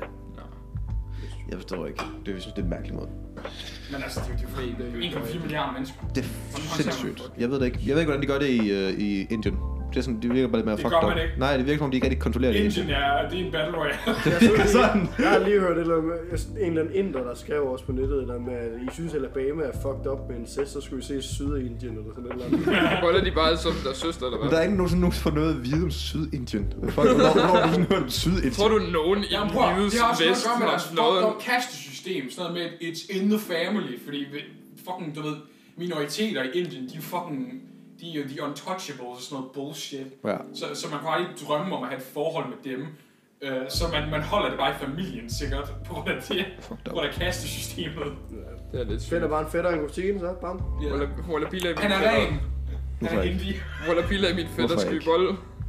Jeg forstår ikke. Det er, jeg synes, det er en mærkelig måde. Men altså, det er jo det er jo en komma fire milliarder mennesker. Det er sindssygt. Jeg ved det ikke. Jeg ved ikke, hvordan de gør det i, uh, i Indien. Det, er sådan, det virker bare lidt mere Det fucked gør up. man ikke. Nej, det virker som om, de ikke rigtig kontrollerer det i Indien Indien. er, det er en battle royale. Jeg, så Sådan. jeg har lige hørt et eller andet, en eller anden inder, der skrev også på nettet, eller med, at I synes, Alabama er fucked up med incest, så skulle I se Sydindien eller sådan et eller andet. Holder de bare som deres søster, eller Men der hvad? er ikke nogen, nogen får noget at vide om Sydindien. Fuck, hvornår hvornår har du sådan hørt om Sydindien? Tror du, nogen i Jamen den prøv, hvide det har også noget at vest gøre med har deres noget... fucked up kastesystem. Sådan noget med, it's in the family, fordi vi- fucking, du ved, minoriteter i Indien, de er fucking, de er jo de untouchables og sådan noget bullshit. Ja. Så, så man kan bare ikke drømme om at have et forhold med dem. Uh, så man, man holder det bare i familien sikkert, på grund af det, Fucked på up. grund af kastesystemet. Det er lidt sygt. Fætter bare en fætter og en kusine, så bam. Ja. Holder, holder biler i min Han er fætter. ren. Han Hvorfor er ikke? hindi. Holder biler i min fætter Hvorfor skal ikke? bold.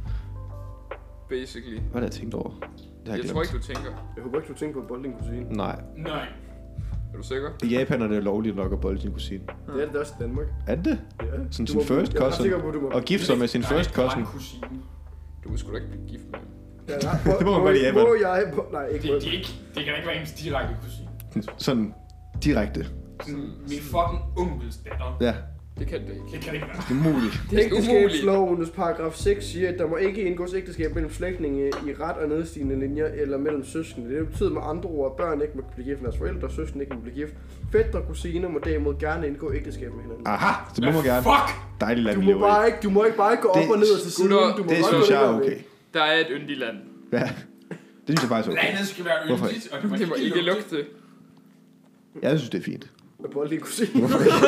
Basically. Hvad har jeg tænkt over? Det har Jeg jeg tror glemt. ikke, du tænker. Jeg håber ikke, du tænker på at bolde din kusine. Nej. Nej. Er du sikker? I Japan er det lovligt nok at bolde sin kusine. Det er det også i Danmark. Er det det? Ja. Sådan Du sin må- first jeg er ret cousin? sikker på, du må- Og gifte sig med sin Nej, first ikke cousin? kusine. Du vil sgu da ikke blive gift med ham. Ja, nej, må, Det må man godt i Japan. Må jeg... Må, nej, ikke Det, må. det, er ikke, det kan ikke være ens direkte kusine. Sådan direkte. Sådan, min fucking onkels datter. Ja, Det kan det ikke. Det kan det ikke være. det er umuligt. Det er umuligt. Ægteskabslovens paragraf seks siger, at der må ikke indgås ægteskab mellem slægtninge i ret og nedstigende linjer eller mellem søskende. Det betyder med andre ord, at børn ikke må blive gift med deres forældre, og søskende ikke må blive gift. Fætre og kusiner må derimod gerne indgå ægteskab med hinanden. Aha, det må man gerne. Fuck! Dejligt land, Du vi må lever i. bare ikke, du må ikke bare gå op Det- og ned og til siden. Gutter, Du må Det godt synes gå jeg er længere okay. væk. Der er et yndigt land. Ja, det synes jeg faktisk er okay. Landet skal være Hvorfor yndigt, og det må, Det må ikke lugte. Jeg synes, det er fint. Med bolde din kusine.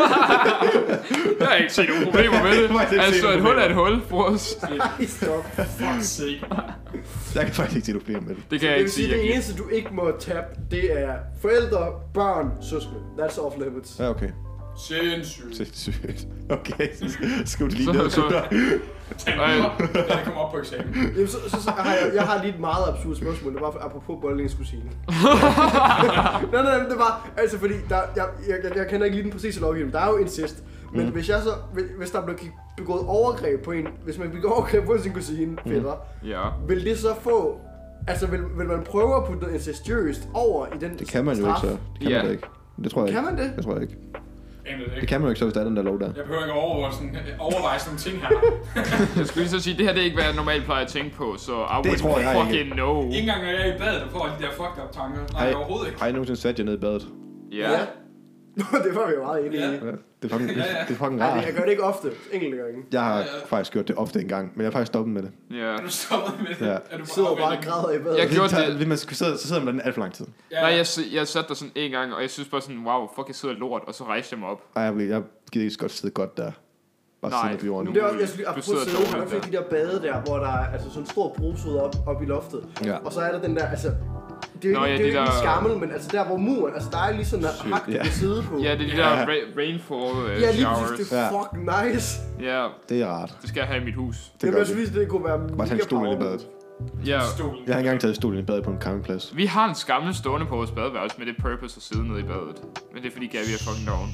Jeg har ikke set nogen problemer med det. Jeg har faktisk ikke set Altså, nogen et hul er et problemer. hul for os. Ej, stop. Fuck sake. Jeg kan faktisk ikke se, du flere med det. Det kan jeg Det ikke vil sige, sige. det jeg eneste, du ikke må tabe, det er forældre, børn, søskende. That's off limits. Ja, okay. Sindssygt. Sindssygt. Okay, så skulle du lige Så- ned. så- Den Ej. kommer op på eksamen. Jamen, så, så, så har jeg, jeg har lige et meget absurd spørgsmål. Det var for- apropos Bollings kusine. nej, nej, nej, det var altså fordi, der, jeg, jeg, jeg, jeg kender ikke lige den præcise lovgivning. Der er jo incest. Men mm. hvis jeg så, hvis der blev begået overgreb på en, hvis man begår overgreb på sin kusine, fætter, Ja. vil det så få, altså vil, vil man prøve at putte noget incestuøst over i den Det kan man jo ikke straf? så. Det kan Ja. man da ikke. Det tror jeg Kan ikke. man det? Det tror jeg ikke. Aner det Det ikke. kan man jo ikke så, hvis der er den der lov der. Jeg behøver ikke at overveje sådan, overveje sådan nogle ting her. Jeg skulle lige så sige, det her det er ikke, hvad jeg normalt plejer at tænke på, så I Det would tror jeg fucking ikke. know. Ikke engang når jeg er i badet, der får jeg de der fucked up tanker. Nej, overhovedet ikke. Har I nogensinde sat jer ned i badet? Ja. Det var vi jo meget enige i. Ja. Ja. Det er fucking, Ja, ja. det er fucking Nej, rart. jeg gør det ikke ofte. Enkelte gange. Jeg har Ja, ja. faktisk gjort det ofte en gang, men jeg har faktisk stoppet med det. Ja. Er du stoppet med det? Ja. Er du Du sidder bare og afvænning? græder i badet. Jeg gjorde tager- det. Hvis man skal sidde, så sidder man der alt for lang tid. Ja. Nej, jeg, si- jeg satte der sådan en gang, og jeg synes bare sådan, wow, fuck, jeg sidder lort, og så rejste jeg mig op. Ej, jeg, bliver- jeg gider ikke så godt sidde godt der. Bare Nej. sidde på jorden. Men det er også, jeg skulle lige, Du apropos sidder sæde, dårligt har du ikke set de der bade der, hvor der er altså sådan en stor brusud op, op i loftet? Ja. Og så er der den der, altså, det er jo Nå, ikke, ja, det er jo de ikke en der- skammel, men altså der hvor muren, altså der er lige sådan en hak, du ja. kan sidde på. Ja, det er de Ja. der ra- rainfall uh, Ja, lige showers. præcis, det er Ja. fucking nice. Ja, Det er rart. det skal jeg have i mit hus. Det Jamen, gør jeg vi. synes, det kunne være Bare tage en stol ind i badet. Ja. Stolen. Jeg har ikke engang taget stolen i badet på en campingplads. Vi har en skammel stående på vores badeværelse med det purpose at sidde nede i badet. Men det er fordi Gavi er fucking doven.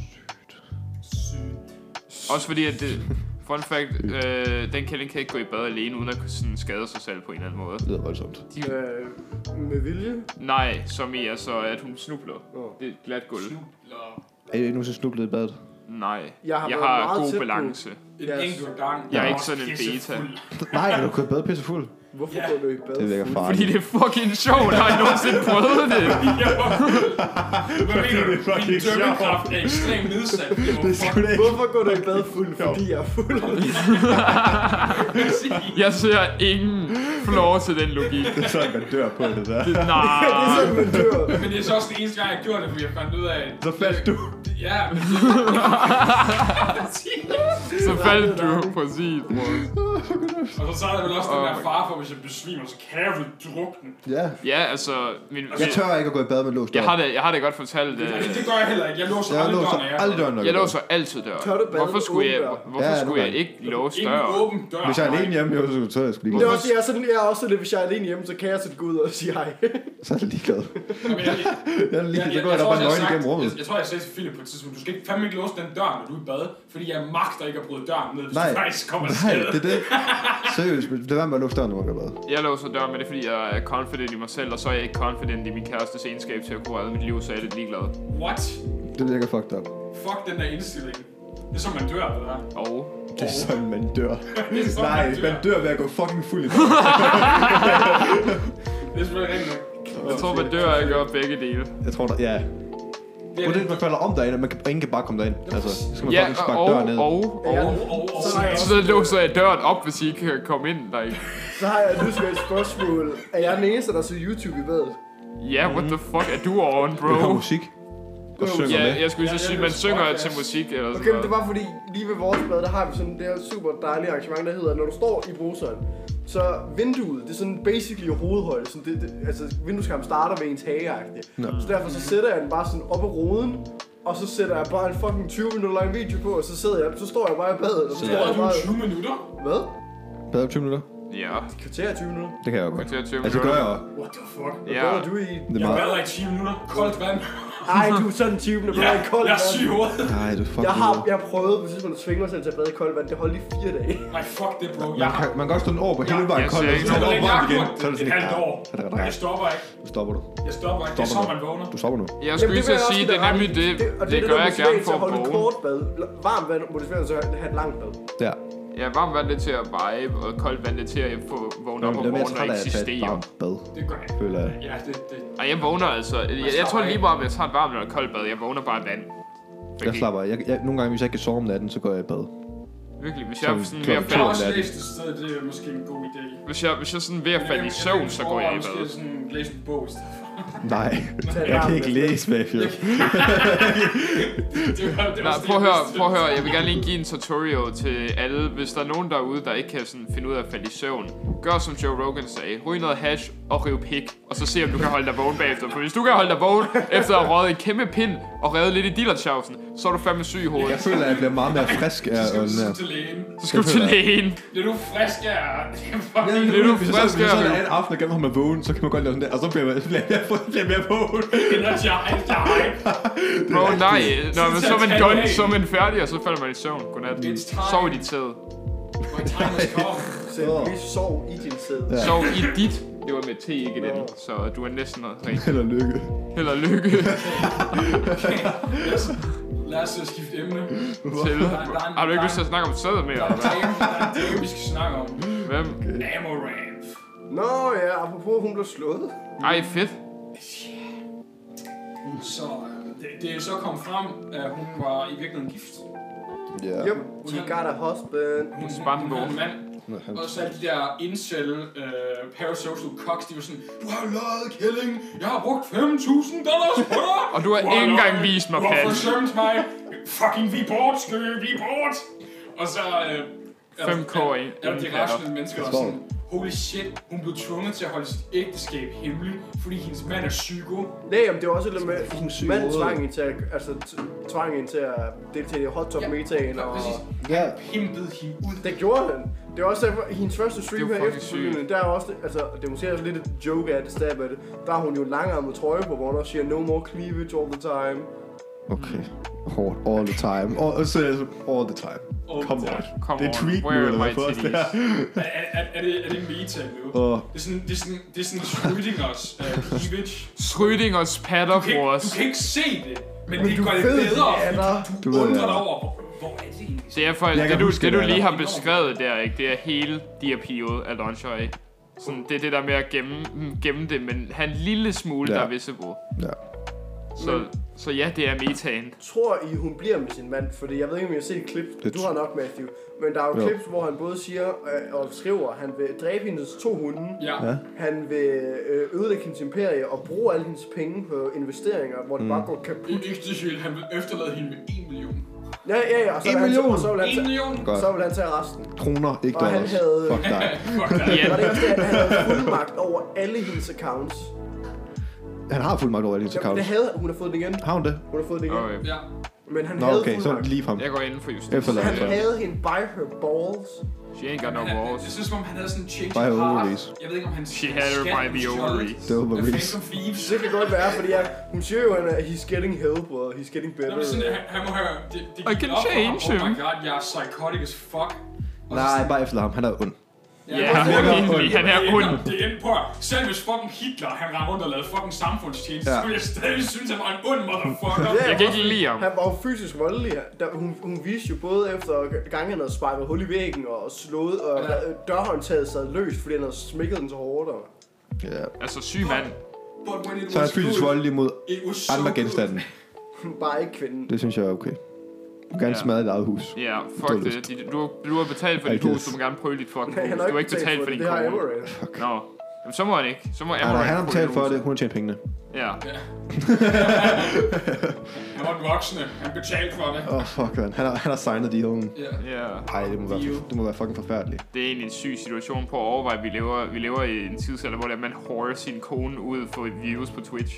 Sygt. Også fordi, at det... Fun fact, øh, den kælling kan ikke gå i bad alene, uden at sådan skade sig selv på en eller anden måde. Det lyder voldsomt. De, Øh, med vilje. nej, som i altså, at hun snubler. Åh. Det er et glat gulv. Snubler. Er I ikke nogensinde snublet i badet? Nej, Jeg har jeg været har meget god tæt på. balance. En Yes. enkelt gang. Jeg er var ikke også sådan en beta. pissefuld. Nej, er du gået i bad pisse fuld? Hvorfor Ja. går du i bad? Det virker fuld? farligt. Fordi det er fucking sjovt, har I nogensinde prøvet det? Jeg var fuld. Hvad mener du? Det er fucking Min dømmekraft er ekstremt nedsat. Jeg var Det er sgu fucking da ikke. Hvorfor går du i bad fuld? Fordi jeg er fuld. præcis. Jeg ser ingen flaw til den logik. Det er sådan, man dør på det der. Det, Det er nej. sådan, man dør. Men det er så også det eneste gang, jeg gjorde det, fordi jeg fandt ud af... Så faldt du. Ja, men det... Så faldt du præcis, bror. Og så, så er der vel også den Oh der my- far for, hvis jeg besvimer, så kan jeg vel drukne. Ja. Ja, altså... Min, Jeg tør ikke at gå i bad med låst dør. jeg har det, jeg har det godt fortalt. Det, Øh, det gør jeg heller ikke. Jeg låser Jeg aldrig låser døren af. aldrig døren, når jeg går. låser altid Tør du døren. bade Hvorfor med skulle jeg, åben dør? hvorfor Ja, skulle nogle jeg ikke låse Ingen døren? åben dør. Hvis jeg er alene hjemme, jo, så så jeg skulle Det lige er også, jeg er, sådan, jeg er også lidt, hvis jeg er alene hjemme, så kan jeg sådan gå ud og sige hej. Så er jeg ligeglad. Men jeg, jeg, Jeg er lige, jeg, så går jeg der tror bare også, jeg har nøgen sagt- igennem rummet. Jeg, jeg tror, jeg sagde til Philip på et tidspunkt, du skal ikke fandme ikke låse den dør, når du er i bad, fordi jeg magter ikke at bryde døren ned, hvis Nej. du faktisk kommer til Nej, skade. det er det. Seriøst, det er med at låse døren, når man går i bad. Jeg låser døren, men det er fordi, jeg er confident i mig selv, og så er jeg ikke confident i min kærestes egenskab til at kunne redde mit liv, så er jeg lidt ligeglad. What? Det virker fucked up. Fuck den der indstilling. Det er som man dør, det der. Og Det er sådan, man dør. Det er sådan, Nej, man dør. man dør ved at gå fucking fuld i bad. Det er selvfølgelig rigtigt nok. jeg tror, man dør af at gøre begge dele. Jeg tror, der, ja. Det Hvor er det, man falder om derinde, man kan, ingen kan bare komme derind. Altså, så skal man Ja, fucking sparke og, døren ned. og, Ja. og. Og, og, og, Så har jeg Så låser jeg døren op, hvis I ikke kan komme ind der. Så har jeg et nysgerrigt spørgsmål. Er jeg den eneste, der ser YouTube i badet? Ja, what the fuck er du on, Du har bro? musik. Og synger Ja, med. jeg skulle lige Ja, så sige, jeg man vil synger podcast. til musik eller sådan Okay, men det noget. var fordi, lige ved vores bad, der har vi sådan det her super dejlige arrangement, der hedder, når du står i bruseren, så vinduet, det er sådan basically hovedhøjde, sådan det, det, altså vindueskarmen starter ved ens hageagtigt. Nå. Så derfor så sætter jeg den bare sådan op i roden, og så sætter jeg bare en fucking tyve minutter lang video på, og så sidder jeg, så står jeg bare i badet, og så Så står er jeg du bare... tyve minutter? Hvad? Bad tyve minutter? Ja, Kvarter tyve minutter? Det kan jeg jo godt. kvarter tyve Altså, det gør jeg minutter. også. What the fuck? Hvad Ja. bader du i? Det er Jeg meget... bader i ti minutter. Koldt vand. Ej, du er sådan en type, der Ja, bader i koldt jeg er syg i vand. hovedet. Nej, du er fucking Jeg har, jeg har prøvet på et tidspunkt at tvinge mig selv til at bade i koldt vand. Det holdt i fire dage. Nej, fuck det, bro. Jeg Man har... kan, man kan godt stå en år på hele Ja, vejen jeg koldt, ser og ikke så tager Hvor det længe op jeg varmt har igen. gjort Så er det det? Et sådan, halvt år. ja, Jeg stopper ikke. nu stopper du. Jeg stopper ikke. Det er så, man vågner. Du stopper nu. Jeg skulle lige vil så jeg sige, også det er give dig nemlig ret i. det, og det der gør jeg motiverer gerne til for at holde at et vågne. kort bad. Varmt vand motiverer til at have et langt bad. Der. Ja, varmt vand det er til at vibe, og koldt vand det er til at få vågne op Jeg om er mere morgenen og træt af at tage et eksistere. varmt bad, Det gør jeg. føler jeg. Ja, det... det. Ej, jeg vågner altså. Jeg, jeg tror lige meget, om jeg tager et varmt eller et koldt bad. Jeg vågner bare af vand. Jeg slapper af. Jeg, jeg, nogle gange, hvis jeg ikke kan sove om natten, så går jeg i bad. Virkelig, hvis jeg er Som sådan ved at klokken Jeg har falde... også natten. læst et sted, det er måske en god idé. Hvis jeg, hvis jeg sådan ved at falde i søvn, så går jeg i Måske bad. sådan læse en bog i stedet for. Nej, jeg kan ikke læse, Matthew. Det var, det var Nej, prøv at høre, prøv at høre. Jeg vil gerne lige give en tutorial til alle. Hvis der er nogen derude, der ikke kan sådan finde ud af at falde i søvn, gør som Joe Rogan sagde. Ryg noget hash og riv pik, og så se om du kan holde dig vågen bagefter. For hvis du kan holde dig vågen efter at have røget en kæmpe pind og revet lidt i dillertjavsen, så er du fandme syg i hovedet. Jeg føler, at jeg bliver meget mere frisk af Så skal ånden du her. til lægen. Så skal du til lægen. Bliver du frisk af? Ja, Det er du hvis jeg frisk så, hvis jeg så af. er en aften og gennem ham er vågen, så kan man godt lave sådan der, og så bliver jeg bliver jeg bliver mere vågen. Energy, energy. Bro, nej. Nå, men så er man Tag done, af. så er man færdig, og så falder man i søvn. Godnat. It's time. Sov i dit sæde. My time is come. Så lige sov i din sæd. Ja. Sov i dit. Det var med T, ikke den. Så du er næsten noget rent. Held og lykke. Held og lykke Okay. Lad os, lad os uh, skifte emne. til. Har du ikke lyst til at snakke om sædet mere? Der er Eller en dame, der er en dame, vi skal snakke om. hvad? Hvem? Amaranth. Nå ja, apropos hun blev slået. Ej, fedt. Så øh, det, det er så kommet frem, at hun var i virkeligheden gift. Ja. Yep, she got a husband. Hun, Spændende. hun havde en mand. Og så alle de der incel uh, parasocial cocks, de var sådan, du har løjet, kælling, jeg har brugt fem tusind dollars på dig. Og du har ikke engang vist mig Du har plat. forsømt mig. Fucking vi bort, skø, vi bort. Og så uh, fem K er, i- er der de indkalder. rationelle mennesker, der er sådan, holy shit, hun blev tvunget til at holde sit ægteskab hemmeligt, fordi hendes mand er psyko. Nej, men det var også lidt med, Fucking hendes syg mand hoved. tvang hende til at, altså, t- tvang hende til at deltage i hot top Ja, metaen, ja, og præcis. Ja. Pimpede hende ud. det gjorde han. Det var også derfor, hendes første stream Det er her fucking efterfølgende, der er også, altså, det er måske også lidt et joke af det, stab af det, der har hun jo en langarmet trøje på, hvor hun også siger, no more cleavage all the time. Okay. Hårdt. All the time. All, så, all the time. All the Come time. on. Come Det er on, tweet nu, where eller are hvad my for os titties? det er. Er, er, er, det, er det meta nu? Åh. Det er sådan, det er sådan, det er sådan Schrödingers uh, cleavage. Schrödingers Du patter, kan, ikke, brors. du kan ikke se det, men, Men det du gør det ved, det bedre, er der. fordi Du du, ved, du det undrer er dig der. over, hvor, hvor er det egentlig? Det er for, Jeg det kan du, huske, det du det er lige der. har beskrevet der, ikke? Det er hele de appeal af lingerie. Sådan, det er det der med at gemme, gemme det, men have en lille smule, Ja. der er visible. Ja. Så, så ja, det er metaen. Tror I, hun bliver med sin mand? Fordi jeg ved ikke, om jeg har set et klip. Det Du har nok, Matthew. Men der er jo, Jo. klips, hvor han både siger øh, og skriver, at han vil dræbe hendes to hunde. Ja. Ja. Han vil øh, ødelægge hendes imperie og bruge alle hendes penge på investeringer, hvor det Mm. bare går kaput. I Østersjøl, han vil efterlade hende med en million. Ja, ja, ja. Og så En vil han, million? og så vil han, en tage, million? Godt. så vil han tage resten. Kroner, ikke Og han dollars. havde- Fuck dig. Fuck dig. Ja. Og det er også det, at han havde fuldmagt over alle hendes accounts. Han har fuld magt over alle hendes Jamen, det accounts. havde hun har fået den igen. Har hun det? Hun har fået den igen. Okay. Ja. Men han Nå, havde okay, så fuldmagt. lige frem. Jeg går inden for just. Efterlad. Han Ja. havde hende by her balls. She ain't got no Han, balls. det synes som om han havde sådan en change By of heart. ovaries. Jeg ved ikke om han She had her by the ovaries. The ovaries. Phantom Thieves. Det kan godt være, fordi jeg, hun siger jo, at he's getting help, og he's getting Nå, better. men sådan, han, han må høre, det, det I gik can op for ham. change Oh my him. god, jeg er psychotic as fuck. Og så Nej, sådan- bare efterlad ham. Han er ond. Ja, det han er er ond. egentlig, han er Det ond. ender- Det endte på, selv hvis fucking Hitler, han rammer rundt og lavede fucking samfundstjeneste, Ja. så ville jeg stadig synes, han var en ond motherfucker. Ja. Jeg kan ikke lide ham. Han var jo fysisk voldelig. Der, hun, hun viste jo både efter gange, han havde sparket hul i væggen og slået, og Ja. dørhåndtaget sad løst, fordi han havde smækket den så hårdt. Og... Ja. Altså, syg mand. But when it Så er han was fysisk good, voldelig mod it was so andre good. genstande. Bare ikke kvinden. Det synes jeg er okay. Du kan gerne Ja. smadre dit eget hus. Ja, Du fuck har det. lyst. De- Du, du har betalt for I dit hus, guess. du må gerne prøve dit fucking Han hus. har Du har ikke betalt for det, din det har kone. Amaranth. Nå. Jamen, så må han ikke. Så må Nej, Amaranth nej, han har prøve betalt dit for hus. det. Hun har tjent pengene. Ja. Ja. Han var den voksne. Han betalte for det. Åh, oh, fuck, man. Han har, han har signet dealen. Ja. Ja. Ej, det må, være, det må være fucking forfærdeligt. Det er egentlig en syg situation på at overveje. Vi lever, vi lever i en tidsalder, hvor det er, man hårer sin kone ud for views på Twitch.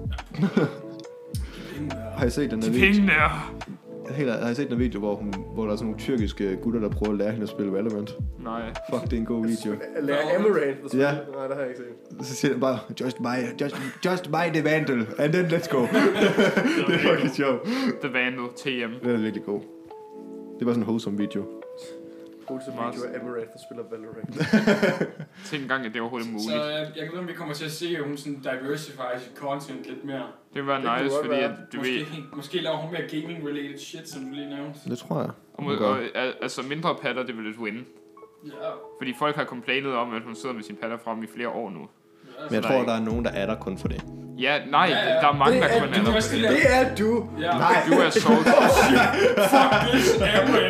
Har I set den der De video? pengene er... Helt, ærligt, har I set den video, hvor, hun, hvor der er sådan nogle tyrkiske gutter, der prøver at lære hende at spille Valorant? Nej. Fuck, det er en god video. Lærer Amaranth at spille. Ja. Nej, det har jeg ikke set. Så siger den bare, just buy, just, just buy the Vandal, and then let's go. Det er fucking sjovt. The Vandal, T M. Den er virkelig god. Det var sådan en wholesome video. Wholesome video af Amaranth, der spiller Valorant. Tænk engang, at det er overhovedet Så muligt. jeg, jeg kan vide, om vi kommer til at se, at hun sådan diversifier sit content lidt mere. Det vil være det kunne nice, godt fordi være. at, du Måske, ved... måske laver hun mere gaming-related shit, som du lige nævnte. Det tror jeg. Og, må- og, al- altså mindre patter, det vil et win. Ja. Fordi folk har complainet om, at hun sidder med sin patter frem i flere år nu. Men jeg tror, der er nogen, der er der kun for det. Ja, nej, Ja, ja. der er mange, Det der er kun du er der. også for det det. Det er du! Ja. Nej. Du er solgt. Fuck this, Amaranth.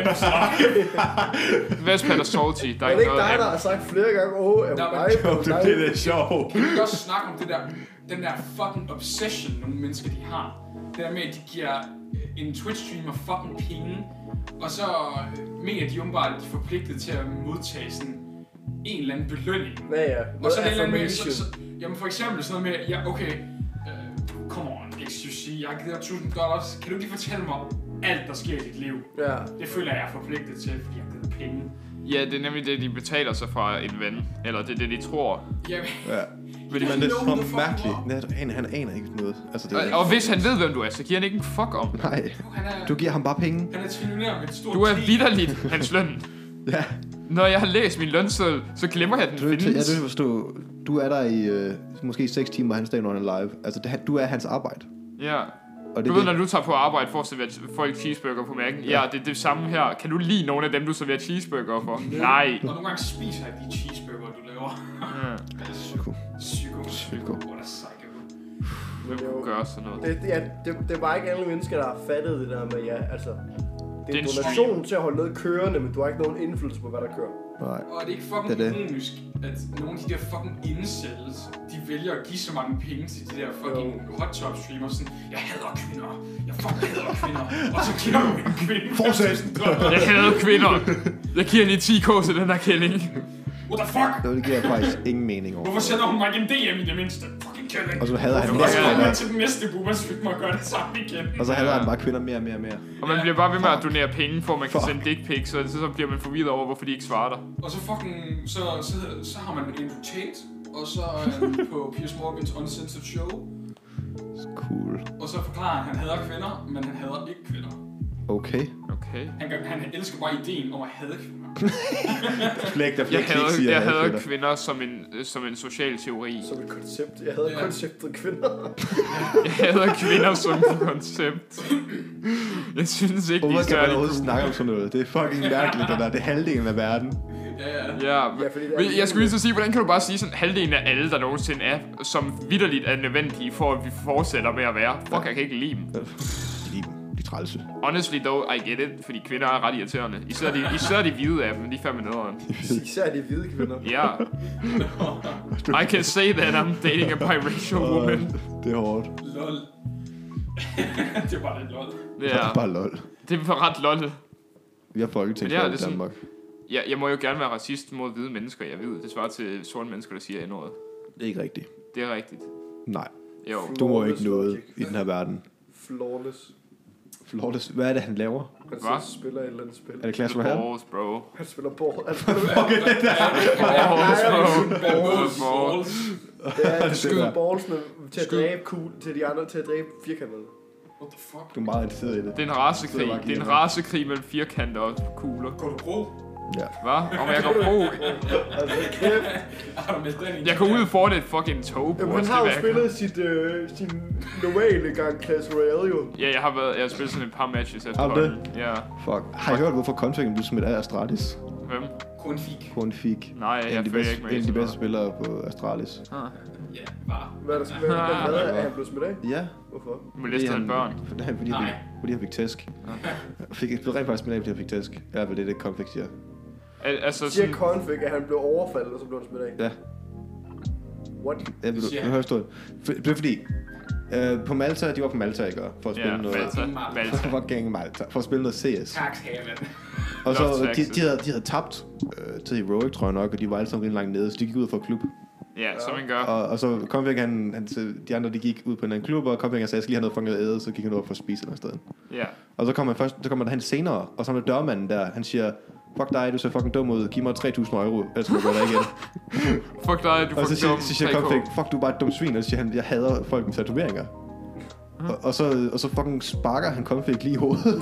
Vespat er salty. Der er Er det ikke ikke noget dig, der af. har sagt flere gange, åh, er Nå, hun men- dig? Jo, det er det, der er sjovt. Kan vi også snakke om det der, den der fucking obsession, nogle mennesker de har. Det der med, at de giver en Twitch-streamer fucking penge, og så mener de umiddelbart, at de er forpligtet til at modtage sådan en eller anden belønning. Ja, ja. Og så er det et eller andet med, affirmation. så, så, jamen for eksempel sådan noget med, ja okay, uh, come on, X U C, jeg har givet dig tusind dollars, kan du ikke lige fortælle mig alt, der sker i dit liv? Ja. Det føler jeg er forpligtet til, fordi jeg har givet penge. Ja, det er nemlig det, de betaler sig fra en ven. Eller det er det, de tror. Jamen, Ja. Men, Men det er know who the så fuck mærkeligt. you Nej, han, han aner ikke noget. Altså, det er og, og hvis han ved, hvem du er, så giver han ikke en fuck om. Nej, han er, du giver ham bare penge. han er trillionær med et stort Du er T. vitterligt hans løn. Ja, Når jeg har læst min lønseddel, så glemmer jeg, at den du, er nødt til- findes. ja, du kan forstå. Du er der i øh, måske seks timer, hans dag, når han er live. Altså, det, du er hans arbejde. Ja. Og det, Du ved, det, når du tager på arbejde for at servere folk cheeseburger på mærken. Ja, det er det samme her. Kan du lide nogle af dem, du serverer cheeseburger for? Nej. Og nogle gange spiser jeg de cheeseburger, du laver. Ja. Psyko. Psyko. Psyko. What a psycho. Hvem kunne gøre sådan noget? Det, det, ja, det, det er bare ikke alle mennesker, der har fattet det der med, ja, altså... Det er en Det er en donation stream. til at holde noget kørende, men du har ikke nogen indflydelse på, hvad der kører. Nej. Og er det ikke fucking Det er det. ironisk, at nogle af de der fucking incels, de vælger at give så mange penge til de der fucking hot top streamers, sådan, jeg hader kvinder, jeg fucking hader kvinder, og så giver du en kvinde Fortsæt. tusind dollars. Jeg hader kvinder. Jeg giver lige ti k til den her kælling. What the fuck? Det giver faktisk ingen mening over. Hvorfor sender hun mig ikke en D M i det mindste? Fucking kælling. Og så hader han Og mere så kommer kvinder. jeg til den næste boomer streamer og gør det samme igen. Og så hader han bare kvinder mere og mere og mere. Og man bliver bare ved med at donere penge, for at man kan Fuck. sende dick pics, og så så bliver man forvirret over, hvorfor de ikke svarer dig. Og så fucking, så, så, så har man Andrew Tate, og så øh, på Piers Morgans Uncensored Show, Cool. og så forklarer han, at han hader kvinder, men han hader ikke kvinder. Okay. Okay. Han, gør- han elsker bare ideen om at hade kvinder. Flæk, der Jeg hader, siger, jeg hader hader kvinder. kvinder som en, som en social teori. Som et koncept. Jeg havde Ja. konceptet kvinder. Jeg hader kvinder som koncept. Jeg synes ikke, de er Hvorfor kan man overhovedet særlig snakke om sådan noget? Det er fucking mærkeligt, det der. Det er halvdelen af verden. Ja, ja. Ja, Ja, fordi det er men jeg skulle lige alene. så sige, hvordan kan du bare sige sådan halvdelen af alle, der nogensinde er, som vitterligt er nødvendige for, at vi fortsætter med at være. Fuck, jeg kan ikke lide dem. De, de trælse. Honestly though, I get it, fordi kvinder er ret irriterende. Især de, især de hvide af dem, de er fandme nederen. Især de hvide kvinder. Ja. I can say that I'm dating a biracial woman. Det er hårdt. Lol. Det er bare lidt lol. Det Ja, er bare lol. det var ret lol. Vi har Men folketingsvalg ja, i det er sådan- Danmark. Jeg, jeg må jo gerne være racist mod hvide mennesker, jeg ved. Det svarer til sorte mennesker, der siger noget. Det er ikke rigtigt. Det er rigtigt. Nej, Jo. du må Flawless ikke noget logic. i den her verden. Flawless. Flawless. Hvad er det, han laver? Han Hva? så spiller et eller andet spil. Er det Clash The Royale? balls, bro. Han spiller ball. Han spiller Balls, bro. Balls, Balls. balls. Ja, han det skyder der. ballsene til at Skyd. dræbe kugle, til de andre til at dræbe firkantede. What the fuck? Du er meget interesseret i det. Det er en Så er racekrig. det bare Det er en giver. racekrig mellem firkanter og kugler. Går du bro? Ja. Hvad? Om jeg går på. Altså, kæft. Har du meldt den i? Jeg går ud foran et fucking tog. Jamen, han har jo spillet sit, øh, sin normale gang Clash Royale, jo. Ja, jeg har været, jeg har spillet sådan et par matches efter. Har du det? Ja. Fuck. Har I hørt, hvorfor Config blev smidt af Astralis? Hvem? Kun fik. Config. Nej, En af jeg de følger bedste, ikke med. en af i de sådan bedste spillere på Astralis. noget. Ah. Ja, bare. Hvad er der hvad, hvad, hvad er han blevet smidt af? Ja. Hvorfor? Molester han børn? For, nej, fordi, Nej. han, fordi han fik tæsk. Fik, blev rent faktisk smidt af, fordi han fik tæsk. I hvert fald det, er det Config siger. Al- altså Siger sådan... Config, at han blev overfaldet, og så blev han smidt af. Ja. What? Jeg vil, Siger du høre historien. For- Det er fordi, øh, på Malta, de var på Malta, ikke? For at spille Ja, noget... Malta. Malta. Fucking Malta. For at spille noget C S. Taxhaven. Og så, Love de, taxes. de, havde, de havde tabt øh, til Heroic, tror jeg nok, og de var alle sammen rimelig langt nede, så de gik ud for klub. Ja, som man gør. Og, og så Config, han, han, de andre, de gik ud på en anden klub, og Config, han sagde, jeg skal lige have noget fanget æde, så gik han over for at spise eller sted. Ja. Og så kommer han først, så kommer han senere, og så er der dørmanden der, han siger, fuck dig, du ser fucking dum ud, giv mig tre tusind euro, ellers skal du gøre det igen. Fuck dig, du Og så får siger, dum. så siger Config, fuck du er bare et dumt svin, og så siger han, jeg hader folk med tatoveringer. Og, og, så, og så fucking sparker han Config lige i hovedet.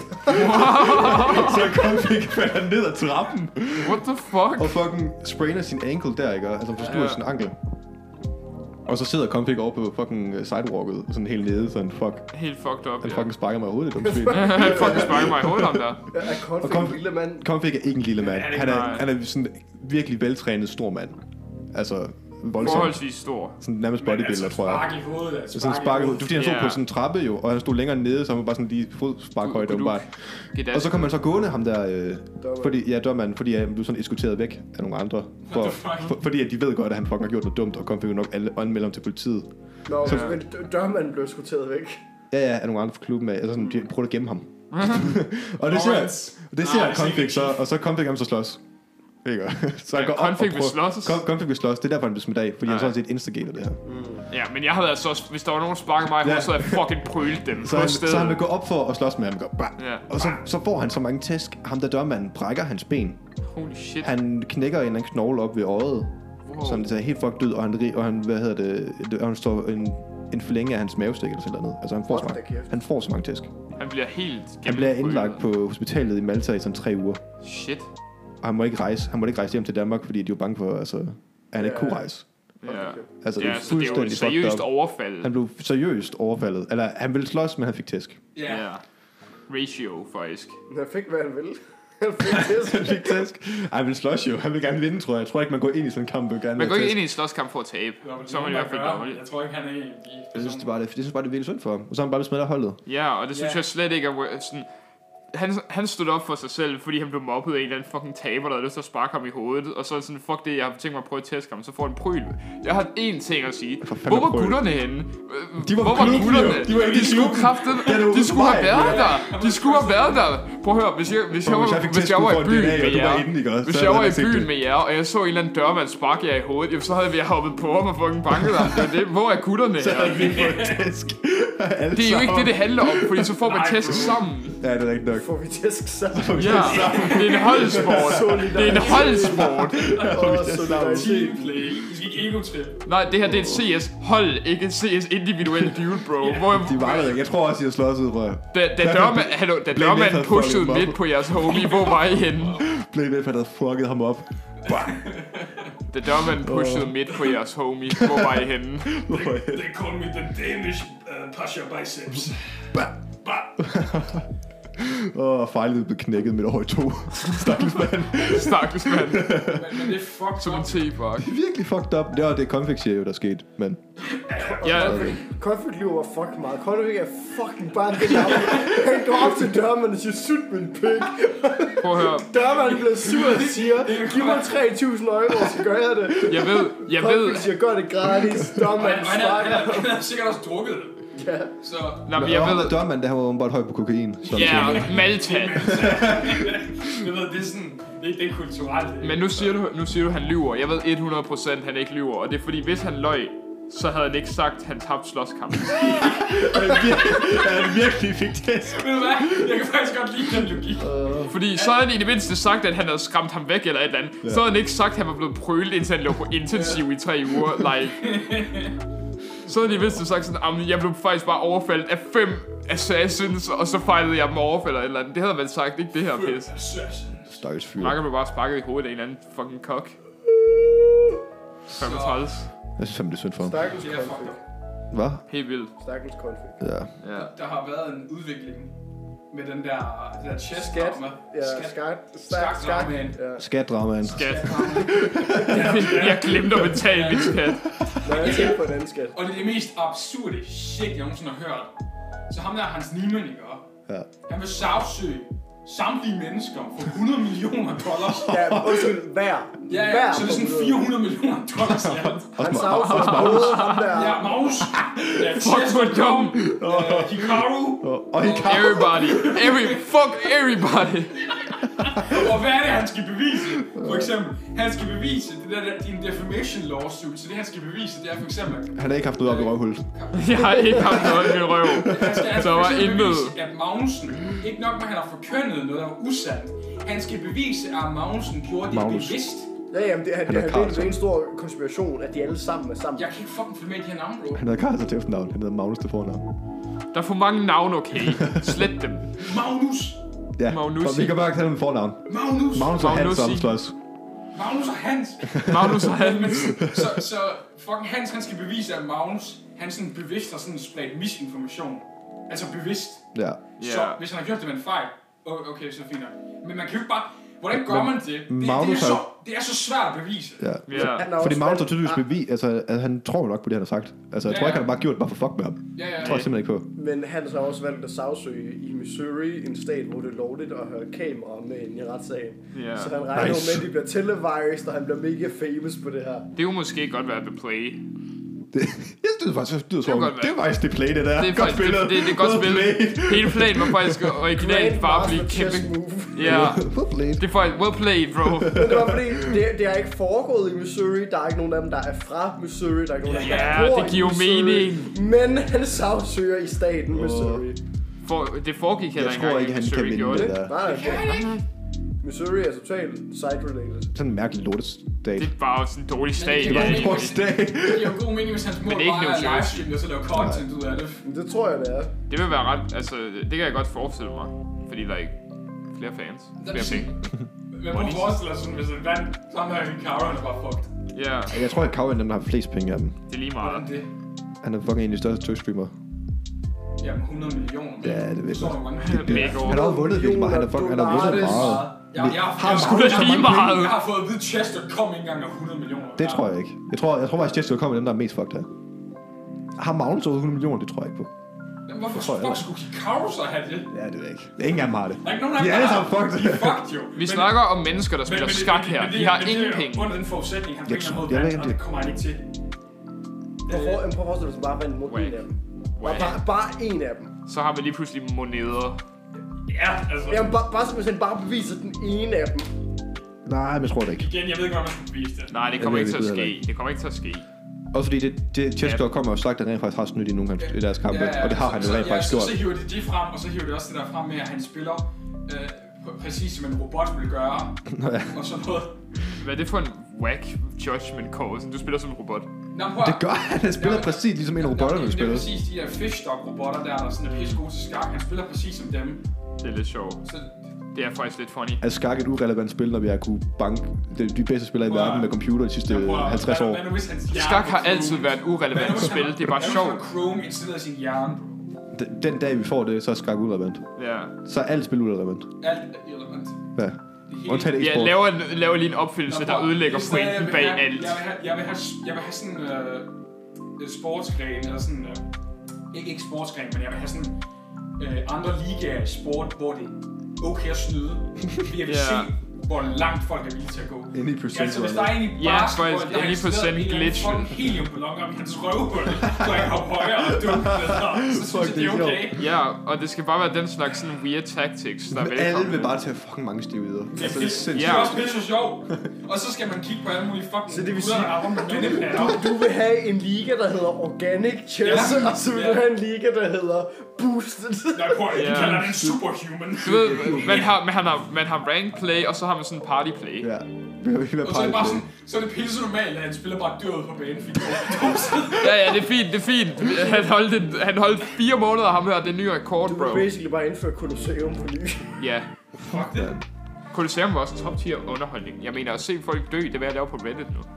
Så Config falder ned ad trappen. What the fuck? Og fucking sprainer sin ankle der, ikke? Altså forstuer Ja. sin ankel. Og så sidder Config over på fucking øh, sidewalket, sådan helt nede, sådan fuck. Helt fucked up, Han ja. fucking sparker mig i hovedet, det dumme svin. Han fucking sparker mig i hovedet, ham der. Ja, er Config Config- en lille mand? Config er ikke en lille mand. Ja, det er Han er, bare- han er sådan en virkelig veltrænet stor mand. Altså, voldsom. Forholdsvis stor. Sådan nærmest bodybuilder, tror jeg. Spark i hovedet, altså. Sådan spark i hovedet. Fordi han stod Ja. på sådan en trappe jo, og han stod længere nede, så han var bare sådan lige fodsparkhøjde åbenbart. Og så kom man så gående ham der, øh, fordi, ja, dørmanden, fordi han blev sådan eskorteret væk af nogle andre. For, for, fordi at de ved godt, at han fucking har gjort noget dumt, og kom fik jo nok alle anmelde ham til politiet. Nå, så men dørmanden blev eskorteret væk. Ja, ja, af nogle andre fra klubben af. Altså sådan, de prøvede at gemme ham. og det ser, det ser Config så, og så Config ham så slås. Ikke? Så han går op og Config vil slås? prøver... Config vil slås, det er derfor, han blev smidt af, fordi han sådan set instigater det her. Ja, men jeg havde altså også, hvis der var nogen, der sparkede mig i hovedet, så havde jeg fucking prølet dem Så på han, stedet. så han vil gå op for at slås med ham, går, bah. Ja. Og så, så får han så mange tæsk. Ham der dørmanden brækker hans ben. Holy shit. Han knækker en eller anden knogle op ved øjet, Wow. som det er helt fucked ud, og han, ri- og han hvad hedder det, det og han står en, en forlænge af hans mavestik eller sådan noget. Altså han får, så Hold da mange, kæft. han får så mange tæsk. Han bliver helt Han bliver gennemprølet. indlagt på hospitalet i Malta i sådan tre uger. Shit. Og han må ikke rejse, han må ikke rejse hjem til Danmark, fordi de var bange for, altså, at han ikke kunne rejse. Ja. Altså, det Ja, er så det er jo et fuldstændig fucked seriøst up. overfald. Han blev seriøst overfaldet. Eller han ville slås, men han fik tæsk. Ja. Ja. Ratio, faktisk. Han fik, hvad han ville. Han fik tæsk. Han fik tæsk. Ej, han ville slås jo. Han vil gerne vinde, tror jeg. Jeg tror ikke, man går ind i sådan en kamp og gerne Man vil går have ikke tæsk. ind i en slåskamp for at tabe. Så er man i hvert fald dårlig. Jeg tror ikke, han er en af de Jeg synes, det bare, det, jeg synes bare, det er virkelig synd for ham. Og så er han bare blevet smidt af holdet. Ja, og det synes Ja. jeg slet ikke er sådan... Han, han stod op for sig selv, fordi han blev mobbet af en eller anden fucking taber, der havde lyst til at sparke ham i hovedet. Og så er sådan, fuck det, jeg har tænkt mig at prøve at tæske ham, så får han pryl. Jeg har én ting at sige. For fanden Hvor var prøl. gutterne henne? De var Hvor på klubben, gutterne? jo. De var inde i de skulle klubben. kraften, Ja, det var de skulle have mig. været der. De skulle have været der. Prøv at høre, hvis jeg, hvis jeg, Og var, hvis jeg fik hvis tæsk, jeg var kunne i få en byen D N A, og med du var jer, inde, ikke også? hvis Så jeg havde var jeg i set byen det. med jer, og jeg så en eller anden dørmand sparke jer i hovedet, jamen, så havde vi hoppet på ham og fucking banket ham. Det er det. Hvor er gutterne Så her? havde vi fået tæsk. Det er jo ikke det, det handler om, fordi så får man tæsk sammen. Ja, det er rigtigt nok. Får vi tæsk sammen? Ja, det er en holdsport. Det er en holdsport. Og solidaritet. Teamplay. I skal ikke ego-trip. Nej, det her det er et C S hold, ikke et C S individuel duel, bro. Hvor De var der ikke. Jeg tror også, de har slået ud, tror jeg. da, da dørmand, hallo, da Blade dørmanden havde pushede fucket midt ham. på jeres homie, hvor var I henne? Blade Velfærd havde fucket ham op. Da dørmanden pushede midt på jeres homie, hvor var I henne? They call me the Danish uh, Pasha Biceps. Åh, oh, fejlet blev knækket midt over i to. Stakkels mand. Stakkels mand. Men, men det er fucked Som en up. tebak. Virkelig fucked up. Det var det Config siger jo, der skete. Men Ja, Config lyver fucking meget. Config er fucking bare det navn. Han går op til dørmanden og siger, sut min pik. prøv at høre. Dørmanden bliver sur og siger, giv mig tre tusind euro, så gør jeg det. Jeg ved, jeg ved... Config siger, gør det gratis. Og han, Dørmanden og han, er, han, sparker. er, han er sikkert også drukket. Ja. Så Nå, men jeg jeg ved, ved... dørmand, det han var åbenbart høj på kokain. Som Ja, sådan. Malta. jeg ved, det er sådan, det, det er kulturelt. Men nu siger, du, nu siger du, han lyver. Jeg ved hundrede procent, han ikke lyver. Og det er fordi, hvis han løg, så havde han ikke sagt, at han tabte slåskamp. Han virkelig fik tæsk. Ved du hvad? Jeg kan faktisk godt lide den logik. Fordi så havde han i det mindste sagt, at han havde skræmt ham væk eller et eller andet. Ja. Så havde han ikke sagt, at han var blevet prølet, indtil han lå på intensiv i tre uger. Like. Så havde de mindste sagt sådan, at jeg blev faktisk bare overfaldet af fem assassins, og så fejlede jeg dem overfald eller et eller andet. Det havde man sagt, ikke det her pis. Stakkels fyr. Marker blev bare sparket i hovedet af en eller anden fucking kok. fem og tredive. Jeg synes fandme, det er synd for ham. Stakkels Det er fucked Config. up. Hvad? Helt vildt. Stakkels Config. Ja. Ja. Der har været en udvikling med den der, den der chess Skat. drama. Ja, Skat. skat. Skak Skat. Skat. dramaen. Ja. Skat-dramaen. Skat. Jeg glemte at betale mit skat. Nå, jeg tænker på en anden skat. Og det er det mest absurde shit, jeg nogensinde har hørt. Så ham der, Hans Niemann, ikke? Ja. Han vil sagsøge samtlige mennesker for hundrede millioner dollars. Ja, undskyld, hver. Ja, ja, Hver så det er sådan på fire hundrede millioner dollars i alt. Han sagsøger både ham der. Ja, Maus. Ja, Fuck, hvor dum. Ja, Hikaru. Og I kan... Everybody. Every, fuck everybody. Og hvad er det, han skal bevise? For eksempel, han skal bevise, det der, der din defamation lawsuit, så det han skal bevise, det er for eksempel... Han har ikke haft noget op i røvhullet. Jeg har ikke haft noget i min røv. Han skal, han Så skal var for eksempel intet. bevise, at Magnussen, ikke nok med, at han har forkyndet noget, der var usandt, han skal bevise, at Magnussen gjorde det Magnus. bevidst. Ja, jamen, det, er, Han det, er er, det, er, Carlsen. det er en stor konspiration, at de alle sammen er sammen. Jeg kan ikke fucking følge med i de her navne, bro. Han hedder Carlsen til efternavn. Han hedder Magnus til fornavn. Der er for mange navne, okay. Slet dem. Magnus! Ja, Magnussi. og vi kan bare kalde ham fornavn. Magnus! Magnus og Hans Magnussi. sammen slås. Magnus og Hans! Magnus og Hans. så, så fucking Hans, han skal bevise, at Magnus, han sådan bevidst har sådan spredt misinformation. Altså bevidst. Ja. Så Ja. hvis han har gjort det med en fejl, o- okay, så fint nok. Men man kan jo ikke bare, Hvordan gør man det? Det, det, er, så, det er så svært at bevise. Ja. Yeah. Fordi Magnus har tydeligvis bevis, altså at han tror nok på det, han har sagt. Altså jeg ja, tror ikke, ja. han har bare gjort det bare for fuck med ham. Ja, ja, ja. Det tror jeg simpelthen ikke på. Men han har også valgt at sagsøge i Missouri, en stat, hvor det er lovligt at have kameraer med ind i retssagen. Yeah. Så han regner nice. med, at de bliver televised, og han bliver mega famous på det her. Det kunne måske godt være The Play. Det, jeg synes faktisk, det, det, det, det var faktisk det play, det der. Det er godt spillet. Det, det, det er godt spillet. Hele planen var faktisk originalt bare at blive kæmpe. Ja. Well played. Det er faktisk well played, bro. det, det er ikke foregået i Missouri. Der er ikke nogen af dem, der er fra Missouri. Der er ikke nogen af dem, der ja, bor det giver i mening. Men han sagsøger i staten Missouri. For, det foregik heller ikke engang i Missouri, gjorde det. Nej, det kan ikke. Missouri er totalt side-related. Sådan en mærkelig lortestat. Det er bare sådan en dårlig stat. Det er en dårlig stat. Det giver jo god mening, hvis hans mor bare er livestream, og så laver content ud af det. Det tror jeg, det er. Det vil være ret, altså, det kan jeg godt forestille mig. Fordi der er ikke flere fans, flere penge. Men man forestiller sig sådan, hvis han vandt, så er han Cowran er bare fucked. Ja. Jeg tror, at Cowran er dem, der har flest penge af dem. Det er lige meget. Hvordan det? Han er fucking en af de største Twitch-streamere. Jamen hundrede millioner. Ja, det ved jeg. Han har jo vundet virkelig meget. Han har fucking vundet meget. Ja, jeg har sgu da lige meget. Jeg har fået at vide, Chess punktum com ikke engang er hundrede millioner. Det tror jeg ikke. Jeg tror, jeg tror faktisk, Chess punktum com er dem, der er mest fucked her. Har Magnus over hundrede millioner? Det tror jeg ikke på. Jamen, hvorfor fuck skulle Hikaru så have det? Ja, det ved jeg ikke. Ingen af dem har det. Der er ikke nogen af dem, de er alle sammen fucked. De er fucked jo. Vi snakker om mennesker, der spiller skak her. De har ingen penge. Under den forudsætning, han fik noget vand, og det kommer han ikke til. Prøv at forestille dig, bare vandt mod en af dem. Bare en af dem. Så har vi lige pludselig moneder. Ja, altså... Jamen, bare, bare simpelthen bare beviser den ene af dem. Nej, men jeg tror det ikke. Igen, jeg ved ikke, hvordan man skal bevise det. Nej, det kommer ikke til at ske. Det kommer ikke til at ske. Også fordi det, det Chess punktum com har jo sagt, at han rent faktisk har snydt i nogle af ja, deres kampe, ja, ja, og det har han jo rent faktisk gjort. Så, så hiver de det frem, og så hiver de også det der frem med, at han spiller øh, præcis som en robot ville gøre, ja. Og sådan noget. Hvad er det for en whack judgment call? Du spiller som en robot. Nå, det gør han. Han spiller ja, præcis ligesom en robot, han spiller. Det er præcis de her fishstock-robotter der, der sådan er pisse gode til skak. Han spiller præcis som dem. Det er lidt sjovt. Så det er faktisk lidt funny. Er skak et urelevant spil, når vi har kunne banke de bedste spillere i verden med computer de sidste halvtreds år? Skak har altid været et urelevant spil. Det er bare sjovt. Hvad Chrome installeret sin hjerne? Den, den dag vi får det, så er skak urelevant. Ja. Så er alt spil urelevant. Alt er irrelevant. Ja. Undtaget e-sport. Jeg laver, laver lige en opfyldelse, der ødelægger pointen bag alt. Jeg vil have, jeg vil have, jeg vil have sådan øh, et sportsgren, eller sådan, øh, ikke, ikke sportsgren, men jeg vil have sådan øh, andre ligaer i sport, hvor det er okay at snyde. Fordi jeg vil yeah. se, hvor langt folk er villige til at gå. Any percent. Altså, hvis der er en i basketball, der har installeret en eller anden heliumballon op i hans røvhul, så jeg hopper højere og dumt, så synes jeg, det er okay. Ja, og det skal bare være den slags sådan weird tactics, der er velkommen. Alle vil bare tage fucking mange stivider. Ja, altså, det er sindssygt. Det er også pisse sjovt. Og så skal man kigge på alle mulige fucking så det vil sige, du, du vil have en liga, der hedder Organic Chess, ja. Og så vil ja. du have en liga, der hedder Boosted. Nej, prøv at, de kalder den Superhuman. Du ved, man har, man har, man har rank play, og så har man sådan party play. Ja. Og så er det bare sådan, så er det pisse normalt, at han spiller bare død på banen, fordi ja, ja, det er fint, det er fint. Han holdt, en, han holdt fire måneder ham her, det er ny rekord, bro. Du vil basically bare indføre Colosseum på ny. Ja. Fuck det. Colosseum var også top tier underholdning. Jeg mener, at se folk dø, det er hvad jeg laver på Reddit nu.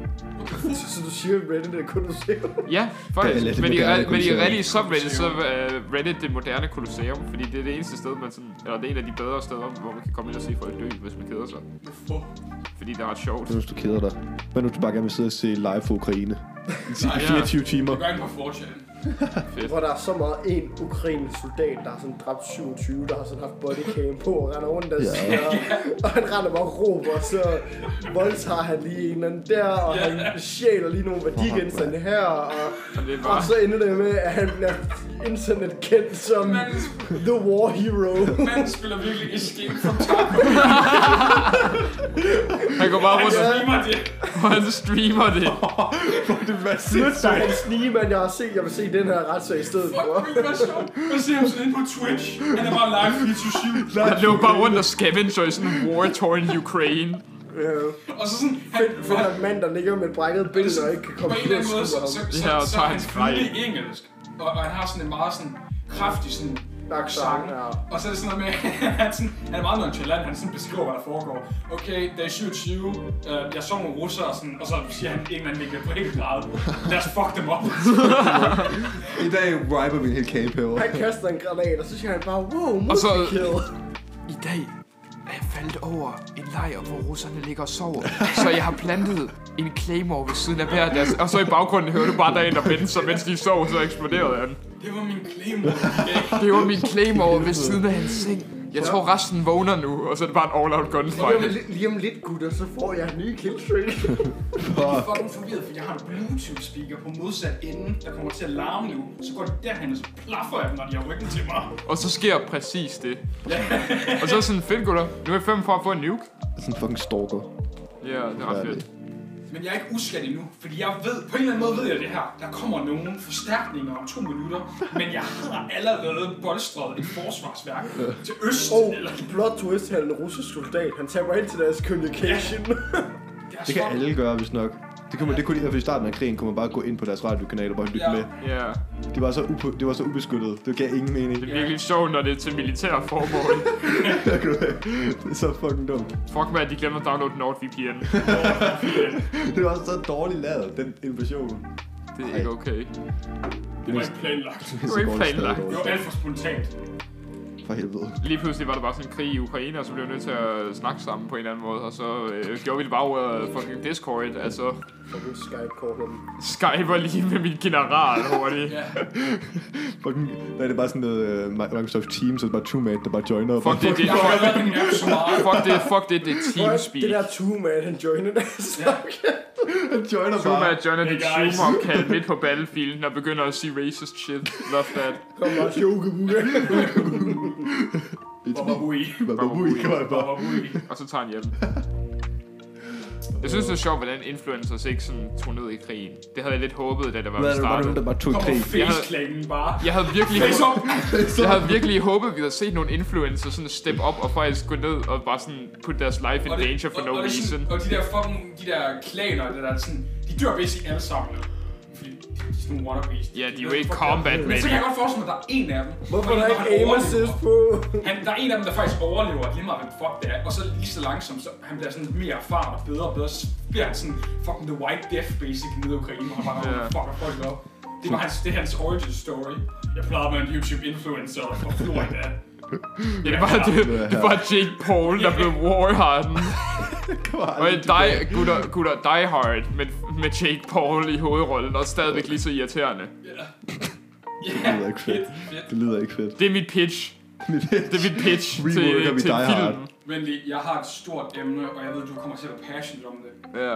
Så du siger, at Reddit er Colosseum? Ja, faktisk. Men de, med de rigtige subreddit, så er uh, Reddit det moderne Colosseum, fordi det er det eneste sted, man sådan, eller det er en af de bedre steder, hvor man kan komme ind og se folk dø, hvis man keder sig. Hvorfor? Fordi det er ret sjovt. Hvis du keder dig. Hvad nu, du bare gerne vil sidde og se live for Ukraine? I fireogtyve timer. Det gør ikke på four chan. Hvor der er så meget en ukrainsk soldat, der har sådan dræbt syvogtyve, der har sådan haft bodycam på og render rundt der ja. Siger, og han render bare og råber, og så voldtager han lige en eller anden der, og ja. Han stjæler lige nogle værdigenstande her, og, bare... og så ender det med, at han bliver internet kendt som man... The War Hero. Man spiller virkelig Escape from Tarkov. Han går bare rundt og streamer det. Han streamer det. Det er sindssygt. Der er en snigemand, jeg har set, jeg vil se den her retssag i stedet for. Fuck, hvad sjovt. Man ser ham sådan inde på Twitch. Han er bare live fireogtyve syv. Han løber bare rundt og scavenger i sådan en war-torn Ukraine. Ja. Og så sådan... Fedt for en mand, der ligger med et brækket billede og ikke kan komme på en eller anden måde, så, så, så, ja, så, så er han flydende engelsk. Og, og han har sådan en meget sådan kraftig sådan sang. Ja. Og så er det sådan noget med, han, sådan, han er meget nonchalant, han sådan beskriver, hvad der foregår. Okay, det er syvogtyve, uh, jeg så nogle russere, og, sådan, og så siger han en eller anden ikke på ikke grad. Lad os fuck dem op. I dag wiper vi en hel camp herovre. Han kaster en granat, og så siger han bare, wow, multi-kill. I dag og jeg faldt over en lejr, hvor russerne ligger og sover. Så jeg har plantet en claymore ved siden af hver deres... Og så i baggrunden hører du bare derinde og vente, så mens de sov, så eksploderede han. Det var min claymore. Det var min claymore ved siden af hans seng. Jeg tror resten vågner nu, og så er det bare en all-out gunfight. Lige, lige om lidt, gutter, så får jeg en ny killstreak. Jeg er fucking forvirret, for jeg har en Bluetooth-speaker på modsat ende, der kommer til at larme nu. Så går det derhen, og så plaffer jeg dem, når de har ryggen til mig. Og så sker præcis det. Og så er sådan, fedt gutter, nu er jeg fem for at få en nuke. Sådan en fucking stalker. Ja, det er ret fedt. Men jeg er ikke uskadt endnu, fordi jeg ved, på en eller anden måde ved jeg det her. Der kommer nogle forstærkninger om to minutter, men jeg har allerede bolstret et forsvarsværk til øst. Oh, eller plot twist, han er en russisk soldat. Han tager ind til deres communication. Ja. Det, det kan alle gøre, hvis nok. Det kunne, det kunne de, for i starten af krigen kunne man bare gå ind på deres radiokanal og bare lytte ja. med. Ja. De var så upo, det var så ubeskyttet. Det gav ingen mening. Det er virkelig sjovt, når det er til militære formål. Det er så fucking dumt. Fuck man, de glemmer at downloade NordVPN. Det var så dårligt lavet, den invasion. Det er ikke okay. Det var ikke planlagt. Det var ikke planlagt. Det var alt for spontant. For helvede. Lige pludselig var der bare sådan en krig i Ukraine, og så blev vi nødt til at snakke sammen på en eller anden måde, og så øh, gjorde vi det bare over fucking Discord, altså... Fucking Skype-call dem. Skyper lige med min general hurtigt. Ja. Fucking... Nej, det er bare sådan noget uh, Microsoft Teams, så det er bare two-mate, der bare joiner. Fuck det, det er... Fuck det, fuck det, det er Teamspeak. Det der two-mate, han joiner det. Han joiner bare. Two-mate joiner dit Zoom-opkald midt på battlefielden og begynder at sige racist shit. Love that. Kom bare, sjokebuga. Bababui. Bababui, kom bare. Og så tager han hjem. Jeg synes, det er sjovt, hvordan influencers ikke sådan tog ned i krigen. Det havde jeg lidt håbet, da det var startet. Hvad der bare tog i krig? Jeg havde, bare. Jeg havde virkelig jeg havde virkelig håbet, at vi havde set nogle influencers sådan step up og faktisk gå ned og bare sådan put deres life in danger for no reason. Og de der fucking, de der klaner, der er sådan, de dør basically alle sammen. Fordi de er sådan nogle wannabes. Ja, de er jo ikke combat ready. Men så kan jeg godt forestille mig, at der er en af dem. Hvorfor er der ikke aim assist på? Han, der er en af dem, der faktisk overlever lige meget, hvem fuck det er. Og så lige så langsomt, så han bliver sådan mere erfaren og bedre og bedre. Så bliver han sådan fucking the white death basically nede i Ukraine, hvor han bare yeah. fucker folk op. Det var hans, det er hans origin story. Jeg plejede med en YouTube influencer fra Florida. Ja, det var, det, det var Jake Paul, der blev warharden. Og die, gutter, gutter, Die Hard med, med Jake Paul i hovedrollen, og stadigvæk lige så irriterende. Ja. Det lyder ikke fedt. Det lyder ikke fedt. Det er mit pitch. Det er mit pitch til, til filmen. Men lige, jeg har et stort emne, og jeg ved, du kommer til at være passionate om det. Ja.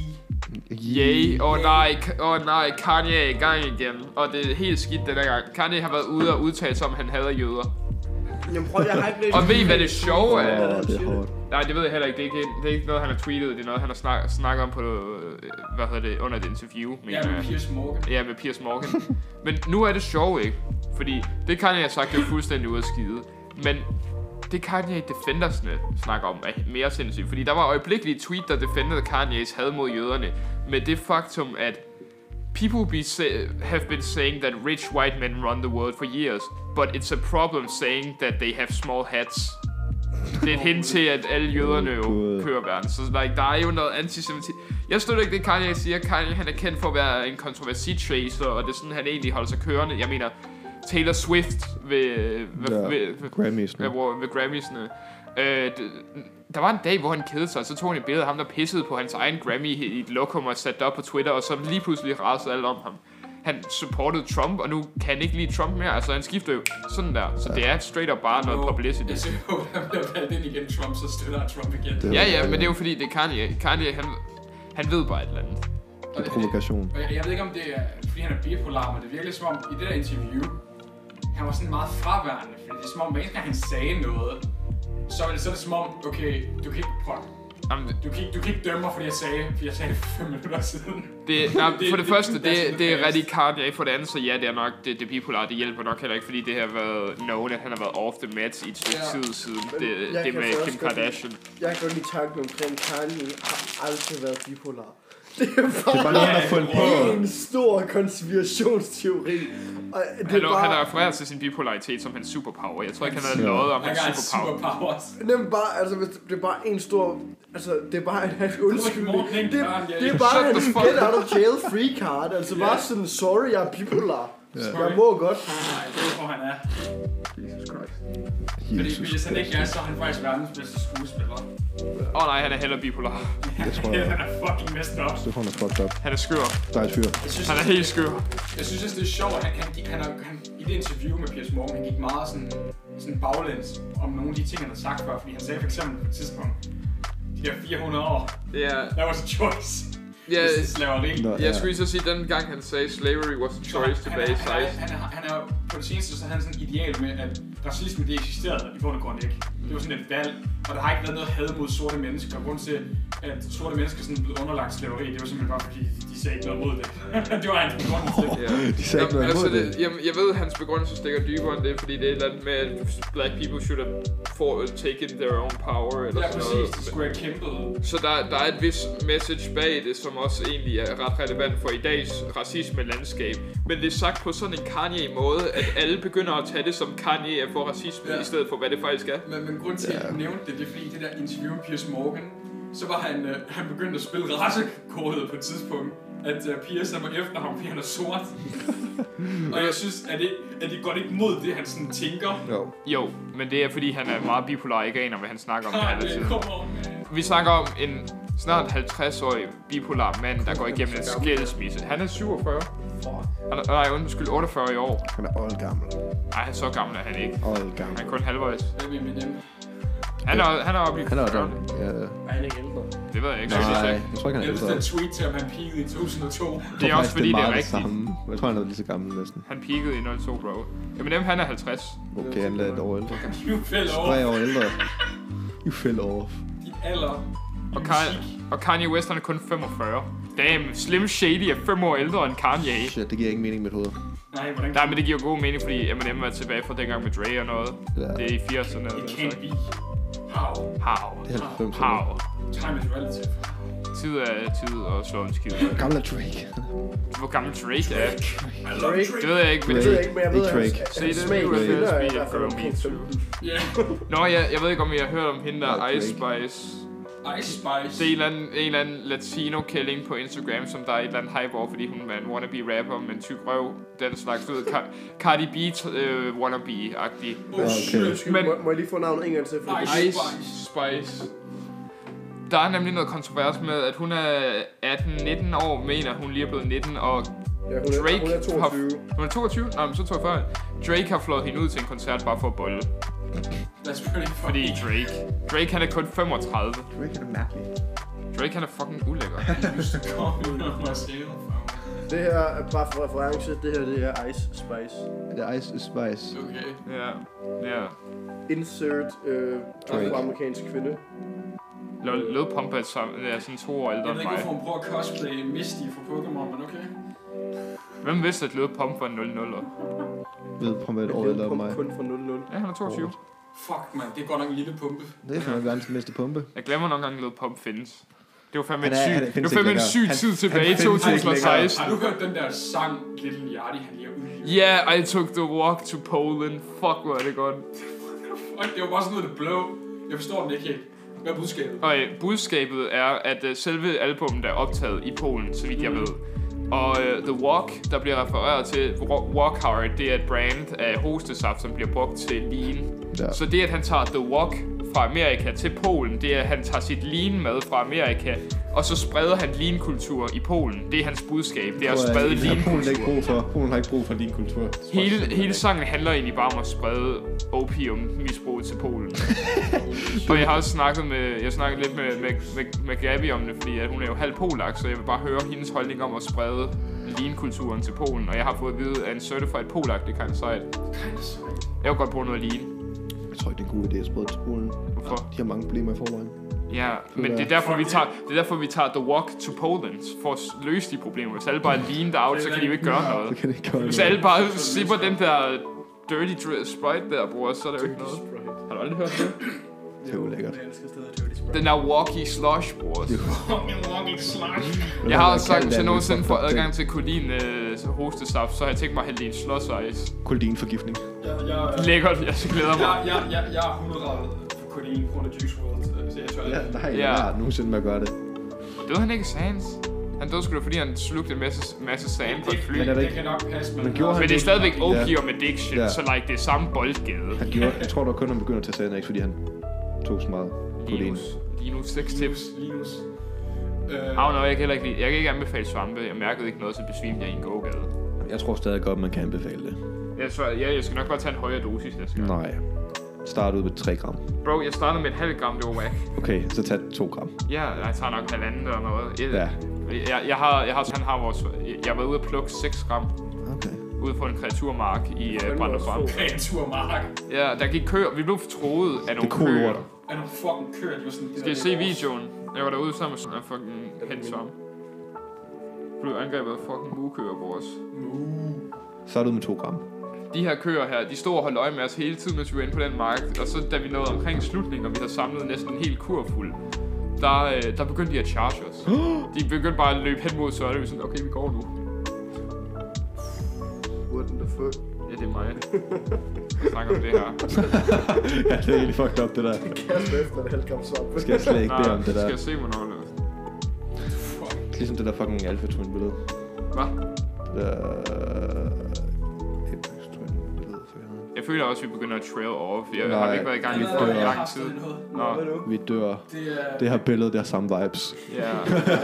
Yay. Yay. Åh oh, nej, åh oh, nej, Kanye er i gang igen. Og det er helt skidt den gang. Kanye har været ude og udtale sig om, han hader jøder. Jamen prøv, jeg har ikke læst. Og ved I, hvad det sjove er? Oh, det er hårdt. Nej, det ved jeg heller ikke. Det er ikke, det er ikke noget, han har tweetet. Det er noget, han har snak, snakket om på, hvad hedder det, under et interview. Ja, med Piers Morgan. Ja, med Piers Morgan. Men nu er det sjove, ikke? Fordi det Kanye har sagt, det er fuldstændig ude af skide. Men det Kanye Defendersne snakker om er mere sindssygt. Fordi der var øjeblikkelige tweet, der defendede Kanyes had mod jøderne. Med det faktum, at people be say, have been saying that rich white men run the world for years, but it's a problem saying that they have small hats. Det er et hint til, at alle jøderne jo kører verden. Så like, der er jo noget antisemitisme. Jeg støtter ikke det, Kanye siger. Kanye, han er kendt for at være en kontroversi-tracer, og det er sådan, han egentlig holder sig kørende. Jeg mener, Taylor Swift ved, ved, ja, ved, ved Grammys'ne. Ved, ved Grammys'ne. Øh, der var en dag, hvor han kedede sig, og så tog han et billede af ham, der pissede på hans egen Grammy i et lokum og satte det op på Twitter, og så lige pludselig rasede alt om ham. Han supportede Trump, og nu kan han ikke lide Trump mere. Altså, han skifter jo sådan der. Så ja. Det er straight up bare noget publicity. Jeg ser jo, at han bliver valgt ind igen Trump, så støtter Trump igen. Ja, ja, men det er jo fordi, det er Kanye. Kanye, han, han ved bare et eller andet. Det er provokation. Jeg, jeg ved ikke, om det er, fordi han er bipolar, men det virker som om, i det der interview, han var sådan meget fraværende. Fordi det er som om, hver eneste gang han sagde noget, så er det, så er det som om, okay, du kan ikke prøve. Du kan, ikke, du kan ikke dømme mig, fordi jeg sagde, fordi jeg sagde det for fem minutter siden. Det, nej, for det første, det, det, det er rigtig Kanye. For det andet, så ja, det er nok, det, det bipolar, det hjælper nok heller ikke, fordi det har været known, at han har været off the mats i et stykke ja. tid siden. Det, det med Kim Kardashian. Jeg kan godt lide tanken omkring, Kanye har aldrig været bipolar. Det er bare, det er bare noget, han har fundet på. En stor konspirationsteori. Og det Hallo, bare... han har refereret til sin bipolaritet som hans superpower. Jeg tror ikke, han har løjet om hans superpower. superpowers. Det er bare, altså, det er bare en stor... Altså, det er bare en hans undskyldning. Det, det er bare hans get out of jail free card. Altså, bare sådan, sorry, jeg er bipolar. Ja. Jeg må godt. Nej, det er hvor han er. Jesus Christ. Fordi hvis han ikke er, så er han faktisk verdens bedste skuespiller. Åh oh, nej, han er heller bipolar. Det tror jeg. Han er fucking messed up. Stefan er fucked up. Han er skør. Dejligt fyr. Han er helt skør. Jeg synes også, det er sjovt, at han, han, han, han, han, i det interview med Piers Morgan, han gik meget sådan, sådan baglæns om nogle af de ting, han havde sagt før. Fordi han sagde for eksempel på et tidspunkt, de der fire hundrede år, Yeah. that was a choice. Ja, det er slaveri. Nå, jeg skulle lige så sige, at den gang han sagde, slavery was a choice tilbage i seksten. seksten. Han, han, han, han er på det seneste, så har han sådan et ideal med, at racisme det eksisterede i bund og grund ikke. Det var sådan et valg, og der har ikke været noget had mod sorte mennesker. Og grund til, at sorte mennesker sådan blev underlagt slaveri, det var simpelthen bare fordi, de sagde ikke noget mod det. Det var hans begrundelse. Ja. De sagde ikke noget altså, mod det. det. Jamen, jeg ved, at hans begrundelse stikker dybere end det, fordi det er et eller andet med, at black people should have for, taken their own power. Eller ja, sådan præcis. noget. Det skulle have kæmpet. Så der, der er et vis message bag det, som også egentlig er ret relevant for i dags racisme-landskab. Men det er sagt på sådan en Kanye-måde, at alle begynder at tage det som Kanye er for racisme, ja. I stedet for hvad det faktisk er. Men, men grund til, at jeg nævnte det, det er fordi det der interview med Piers Morgan, så var han, øh, han begyndt at spille racekortet på et tidspunkt, at uh, Piers var efter ham, fordi han er sort. Og jeg synes, at det, at det går ikke mod det, han sådan tænker. Jo. Jo, men det er fordi, han er meget bipolar, ikke aner, hvad han snakker om. Ah, det det kommer Vi snakker om en snart halvtreds-årig bipolar mand, der går igennem en skilsmisse. Han er syvogfyrre. Han er, nej, undskyld, otteogfyrre i år. Han er old gammel. Nej, han er så gammel er han ikke. Old gammel. Han er kun halvvejs. Hvem er med dem? Han er, han er oppe i Han er fyrrerne. old. Ja. Er han ikke ældre? Det ved jeg ikke. Nej, Så jeg tror ikke, han er Jeg ældre. den tweet til, at han peakede i to tusind og to. Det er også fordi, det er meget rigtigt. samme. Jeg tror, han er lige så gammel næsten. Han peakede i nul to, bro. Jamen dem, han er halvtreds. Okay, han er et år ældre. You fell off. Tre år ældre. You fell off. Din alder. Og, Kanye, og Kanye West han er kun femogfyrre. Damn, Slim Shady er fem år ældre end Kanye. Shit, det giver ikke mening i mit hoved. Nej, hvordan Nej, men det giver god mening, fordi Eminem er tilbage fra dengang med Dre og noget. Ja. Det er i firserne. It can't be. How? How? Det er halvfemserne. How? Time is relative. Tid er tid og slå en skid. Gammel er Drake. Hvor gammel Drake er. I love Drake. Det ved jeg ikke, men Det ved jeg ikke, men jeg ved, Ikke at Drake. hans- Se, hans det er smag nu, i at kvinder det er er i speed hvert fald girl omkring me too. femten. Yeah. Nå, jeg, jeg ved ikke, om I har hørt om hende der, Nå, Ice Drake. Spice. Ice Spice. Det er en eller anden, en eller anden latino-kælling på Instagram, som der er et eller andet hype over, fordi hun er en wannabe-rapper med en tyk røv. Den slags, du ved, Car- Cardi B uh, wannabe-agtig. Oh Okay. shit. Undskyld, Men- må, må jeg lige få navnet en gang til? For Ice Ice Spice. Der er nemlig noget kontrovers med, at hun er atten nitten år, mener hun lige er blevet nitten, og ja, hun, er, Drake hun er toogtyve. har... Hun er toogtyve? Nej, men så toogfyrre. Drake har flået hende ud til en koncert bare for at bolle. That's pretty Fordi funny. Drake... Drake han er kun femogtredive. Drake er mærkelig. Drake han er fucking ulækker. Kom ud af mig selv. Det her er bare for reference. Det her det er Ice Spice. Det er Ice Spice. Okay. Ja. Ja. Insert øh, Drake. afroamerikansk kvinde. Lil Lil Pump er sammen- er sådan to år ældre Jeg ved end ikke, hvorfor mig. hun prøver at cosplay Misty fra Pokémon, men okay. Hvem vidste, at Lil Pump var nul nuller? Ved på med et år ældre end mig. Kun fra nul nul. Ja, han er toogtyve. Fuck, man. Det er godt nok en lille pumpe. Det er fandme verdens bedste pumpe. Jeg glemmer nogle gange, at Lil Pump findes. Det var fandme Han en er- syg, han det var findes fandme ikke en syg længere. tid Han- tilbage i han findes ikke to tusind og seksten. Har du hørt den der sang, Little Yachty, han lige har udgivet? Yeah, I took the walk to Poland. Fuck, hvor er det godt. Fuck, det var bare sådan noget, det blå. Jeg forstår den ikke helt. Hvad er budskabet? Og øh, budskabet er, at uh, selve albummet er optaget i Polen, så vidt jeg ved. Og uh, The Walk, der bliver refereret til, Walk Hard, det er et brand af hostesaft, som bliver brugt til lean. Ja. Så det, at han tager The Walk fra Amerika til Polen, det er, at han tager sit lean med fra Amerika, og så spreder han lean-kultur i Polen. Det er hans budskab, det er at sprede Polen har ikke lean-kultur. brug for. Polen har ikke brug for din kultur. Hele, hele sangen handler egentlig bare om at sprede opium-misbrug til Polen. Og jeg har også snakket med, jeg snakket lidt med, med, med, med Gabi om det, fordi at hun er jo halv polak, så jeg vil bare høre hendes holdning om at sprede lean-kulturen til Polen. Og jeg har fået at vide, at en certified polak, det kan en sejt. Jeg vil godt bruge noget lean. Jeg tror ikke, det er en god idé at sprede til Polen. Hvorfor? De har mange problemer i forvejen. Ja, men det er derfor, vi tager, det er derfor, vi tager The Walk to Poland, for at løse de problemer. Hvis alle bare er leaned out, så kan de jo ikke gøre Så noget. kan det ikke gøre Hvis noget. alle bare sipper den der dirty dr- Sprite der, bror, så er der jo ikke noget. Har du aldrig hørt det? Det er jo lækkert. Jeg elsker stedet Dirty Sprite. Den der walkie slush, bror. Fucking walking slush. Jeg har også sagt, hvis jeg nogensinde får adgang til kolin øh, hostesaft, så har jeg tænkt mig at hælde i en slush ice. Koldinforgiftning. Jeg, jeg, Lækkert, jeg glæder mig. jeg, jeg, jeg, jeg er hundrede grader for kodein på grund af Juice world, så jeg tror, Ja, det der har jeg Ja. lært nogensinde med at gøre det. Døde han ikke i Sands? Han døde sgu da, fordi han slugte en masse, masse sand på et fly. Men det, det kan nok passe, men, men, gjorde men det er stadigvæk opium ja. addiction, ja. så like, det er samme boldgade. Han gjorde, jeg tror, der kun han begynder at tage Xanax, fordi han tog så meget protein. Linus. Linus, seks tips. Linus. Øh... Ah, no, jeg kan heller ikke lide. Jeg kan ikke anbefale svampe. Jeg mærkede ikke noget, så besvimte jeg i en gågade. Jeg tror stadig godt, man kan anbefale det. Jeg, tror, ja, jeg skal nok bare tage en højere dosis næste gang. Nej. Start ud med tre gram. Bro, jeg startede med et halvt gram, det var whack. Okay, så tag to gram. Ja, jeg tager nok halvanden eller noget. Jeg, Ja. Jeg, jeg, har, jeg har, han har vores... Jeg var ude at plukke seks gram. Okay. Ude på en kreaturmark i uh, Brøndum. Kreaturmark? Ja, der gik køer. Vi blev troet af nogle køer. Af nogle fucking køer, de var sådan... Skal I se videoen? Jeg var derude sammen med sådan en fucking hensvarm. Blev angrebet af fucking mugekøer på os. Så er du med to gram. De her køer her, de stod og holdt øje med os hele tiden, mens vi var inde på den mark. Og så da vi nåede omkring slutningen, og vi havde samlet næsten en hel kur fuld, der, øh, der begyndte de at charge os. De begyndte bare at løbe hen mod os, og vi sådan, okay, vi går nu. What the fuck? Ja, det er mig. Jeg snakker om det her. Ja, det er egentlig fucked up, det der. Kast efter det halvt gram svampe. Skal jeg slet ikke bede om det der. Skal jeg se, hvornår det er? Ligesom det der fucking Alpha Twin billede. Hvad? Det der... Jeg føler også, at vi begynder at trail off. Jeg Nej, har ikke været i gang i dør. lang tid. Nå. Vi dør. Det, er... det her billede, det har samme vibes. Ja.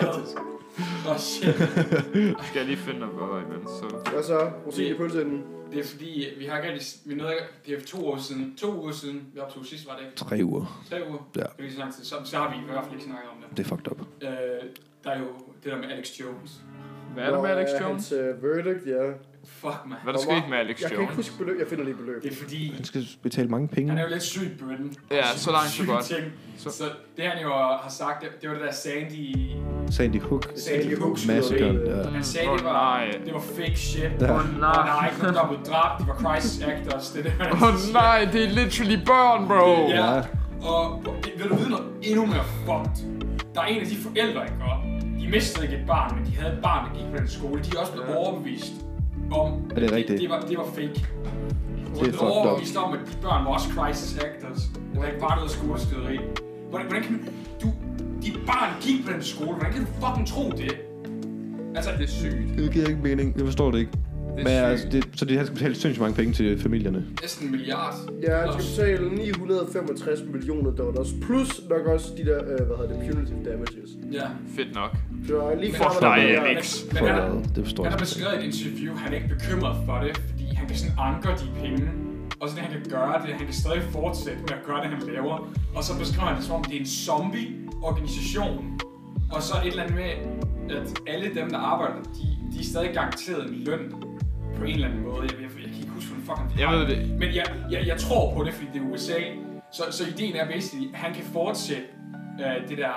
Åh, oh, shit. Skal jeg lige finde noget bedre imens, så... Hvad så? Rosin i pølseenden? Det er fordi, vi har ikke rigtig... Vi nåede ikke... Det er to år siden. To uger siden, vi optog sidst, var det ikke? Tre uger. Tre uger? Ja. Det er så lang tid. Så, så har vi i hvert fald ikke snakket om det. Det er fucked up. Øh, der er jo det der med Alex Jones. Hvad er der med Alex Jones? Hans uh, verdict, ja. Fuck, man. Hvad der skete med Alex Jeg kan Jones? ikke huske beløb. Jeg finder lige beløb. Det er fordi... Han skal betale mange penge. Han er jo lidt syg i bønnen. Ja, så langt så godt. Så, så det han jo har sagt, det, det var det der Sandy... Sandy Hook. Sandy Hook Massacre, ja. Han sagde, det var, det var fake shit. Ja. Og der er ikke nogen, der blev dræbt. Det var crisis actors. Det er det, han Åh oh, nej, det er literally børn, bro. Ja. Og det, vil du vide noget endnu mere fucked? Der er en af de forældre, ikke gør. De mistede ikke et barn, men de havde et barn, der gik på den skole. De er også blevet overbevist om, er det rigtigt? Det, det, var, det var fake. Det er blevet overbevist om, at de børn var også crisis actors. Det var ikke bare noget skoleskyderi. Hvordan, hvordan kan du... Dit barn gik på den skole. Hvordan kan du fucking tro det? Altså, det er sygt. Det giver ikke mening. Jeg forstår det ikke. Det Men altså, det, så det, han skal betale sindssygt mange penge til familierne. Næsten en milliard. Ja, han skal betale ni hundrede og femogtres millioner dollars. Plus nok også de der, øh, hvad hedder det, punitive damages. Ja. Fedt nok. Det var lige For dig, Alex. Men, men han, har, det forstår han har jeg. beskrevet i et interview, han er ikke bekymret for det, fordi han kan sådan anker de penge. Og så det, han kan gøre det, han kan stadig fortsætte med at gøre det, han laver. Og så beskriver han det som om, det er en zombie-organisation. Og så et eller andet med, at alle dem, der arbejder, de, de er stadig garanteret en løn på en eller anden måde. Jeg, jeg, jeg kan ikke huske, hvordan fucking Jeg ved det. Men jeg, jeg, jeg tror på det, fordi det er U S A. Så, så ideen er basically, at han kan fortsætte uh, det der,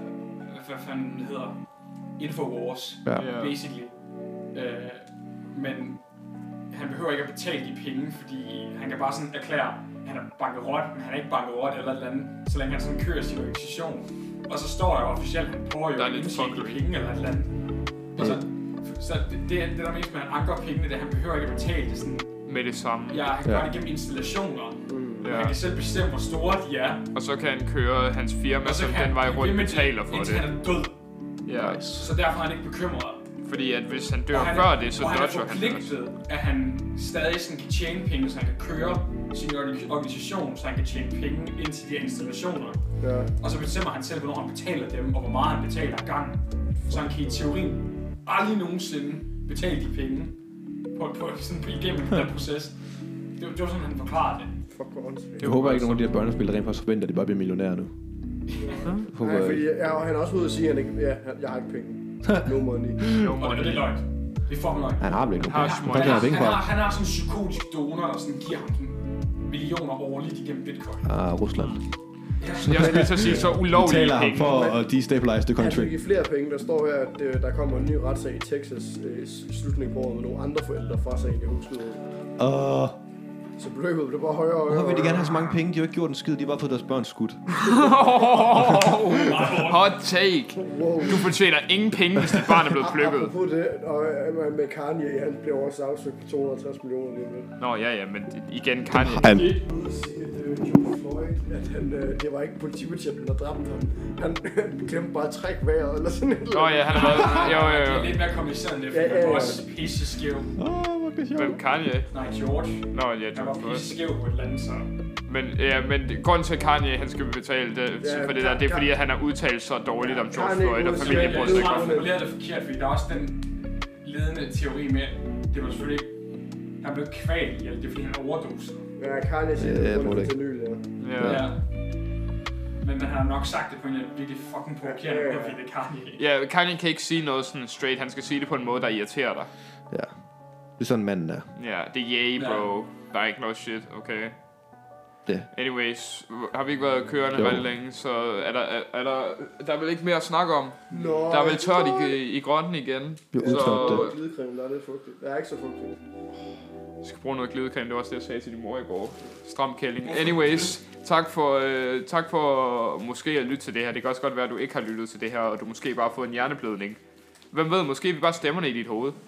uh, hvad fanden det hedder, Infowars, Ja. basically. Uh, men han behøver ikke at betale de penge, fordi han kan bare sådan erklære, at han er bankerot, men han er ikke bankerot eller et eller andet, så længe han sådan kører sin organisation. Og så står der jo officielt, at han prøver jo at indtjene de penge eller et eller andet. Og så, så det, det, det der mest med, at han anker pengene, det han behøver ikke at betale det sådan. Med det samme. Ja, han kan Ja. gøre det gennem installationer. Mm. Ja. Han kan selv bestemme, hvor store de er. Og så kan han køre hans firma, Og så som kan den vej han rundt blive betaler for indtil det. han er død. Ja. Nice. Så derfor er han ikke bekymret. Fordi at hvis han dør Og han før er, det, så og han er dodger han det. forpligtet, at han stadig sådan kan tjene penge, så han kan køre sin organisation, så han kan tjene penge ind til de her installationer. Ja. Og så bestemmer han selv, hvornår han betaler dem, og hvor meget han betaler ad gangen. Så han kan i teorien aldrig nogensinde betale de penge på, på, sådan, igennem den proces. Det, det var sådan, han forklarede det. Fuck, hvor åndssvagt. Jeg håber ikke, nogen af de her børnespil, der rent faktisk forventer, at de bare bliver millionærer nu. Håber Nej, jeg fordi ikke. ja, og han er også ude at sige, at han ikke, ja, jeg har ikke penge. No money. No Og det, og money. det er løgn. Det er fucking løgn. Han har vel ikke Han nogen har penge. små- Hvordan Han kan han har, have penge han, har, fra? han har sådan en psykotisk donor, der sådan giver ham sådan millioner årligt igennem bitcoin. Ah, Rusland. Jeg skulle lige til at sige, så De ulovlige taler ham penge. for at destabilize the Han country. skal give flere penge. Der står her, at øh, der kommer en ny retssag i Texas øh, i slutningen på året med nogle andre forældre fra sagen i hovedskydet. Åh, Så beløbet bliver bare højere og højere. hvorfor vil de gerne have så mange penge? De har jo ikke gjort en skid, de har bare fået deres børn skudt. Hot take. Wow. Du fortjener ingen penge, hvis dit barn er blevet plukket. Apropos det, og øh, med Kanye, han bliver også afsøgt på to hundrede og halvtreds millioner lige med. Nå ja, ja, men igen, Kanye. Han. Jeg vil sige, at øh, George gjorde, ikke? At han, øh, det var ikke politibetjenten, der dræbte ham. Han, han glemte bare at trække vejret, eller sådan noget. Åh oh, ja, han har været... Jo, jo, jo. Det er lidt mere kompliceret end det, Ja, for ja, han ja. var også pisseskæv. Åh, hvor er det sjovt. Hvem, Kanye? Nej, George. Nå, ja, Han var George. pisseskæv på et eller andet, så... Men, ja, men grunden til, at Kanye han skal betale det, Ja, for det der, det er fordi, at han har udtalt så dårligt om George Kanye Floyd, og udtalte- familien Jeg bryder tror, sig ikke han om. formulerede det forkert, fordi der er også den ledende teori med, det var selvfølgelig ikke... Han blev kvalt ihjel, det er fordi, han overdosede. Ja, Kanye siger, Ja, jeg det tror var det til nylig, ja. Ja. Ja. Men man har nok sagt det på en virkelig fucking provokerende måde, fordi det er Kanye. Ja, Kanye kan ikke sige noget sådan straight, han skal sige det på en måde, der irriterer dig. Ja. Det er sådan manden er. Ja, det er yay, bro. Der er ikke noget shit, okay? Det. Anyways, har vi ikke været kørende Jo. ret længe, så er der, er, er der, der er vel ikke mere at snakke om. Nå, Der er vel tørt i, i grønten igen. Vi har udtørt det. Glidecreme, der er lidt fugtigt. Der er ikke så fugtigt. Jeg skal bruge noget glidecreme, det var også det, jeg sagde til din mor i går. Stram kælling. Anyways, tak for, øh, tak for måske at lytte til det her. Det kan også godt være, at du ikke har lyttet til det her, og du måske bare har fået en hjerneblødning. Hvem ved, måske vi bare stemmerne i dit hoved.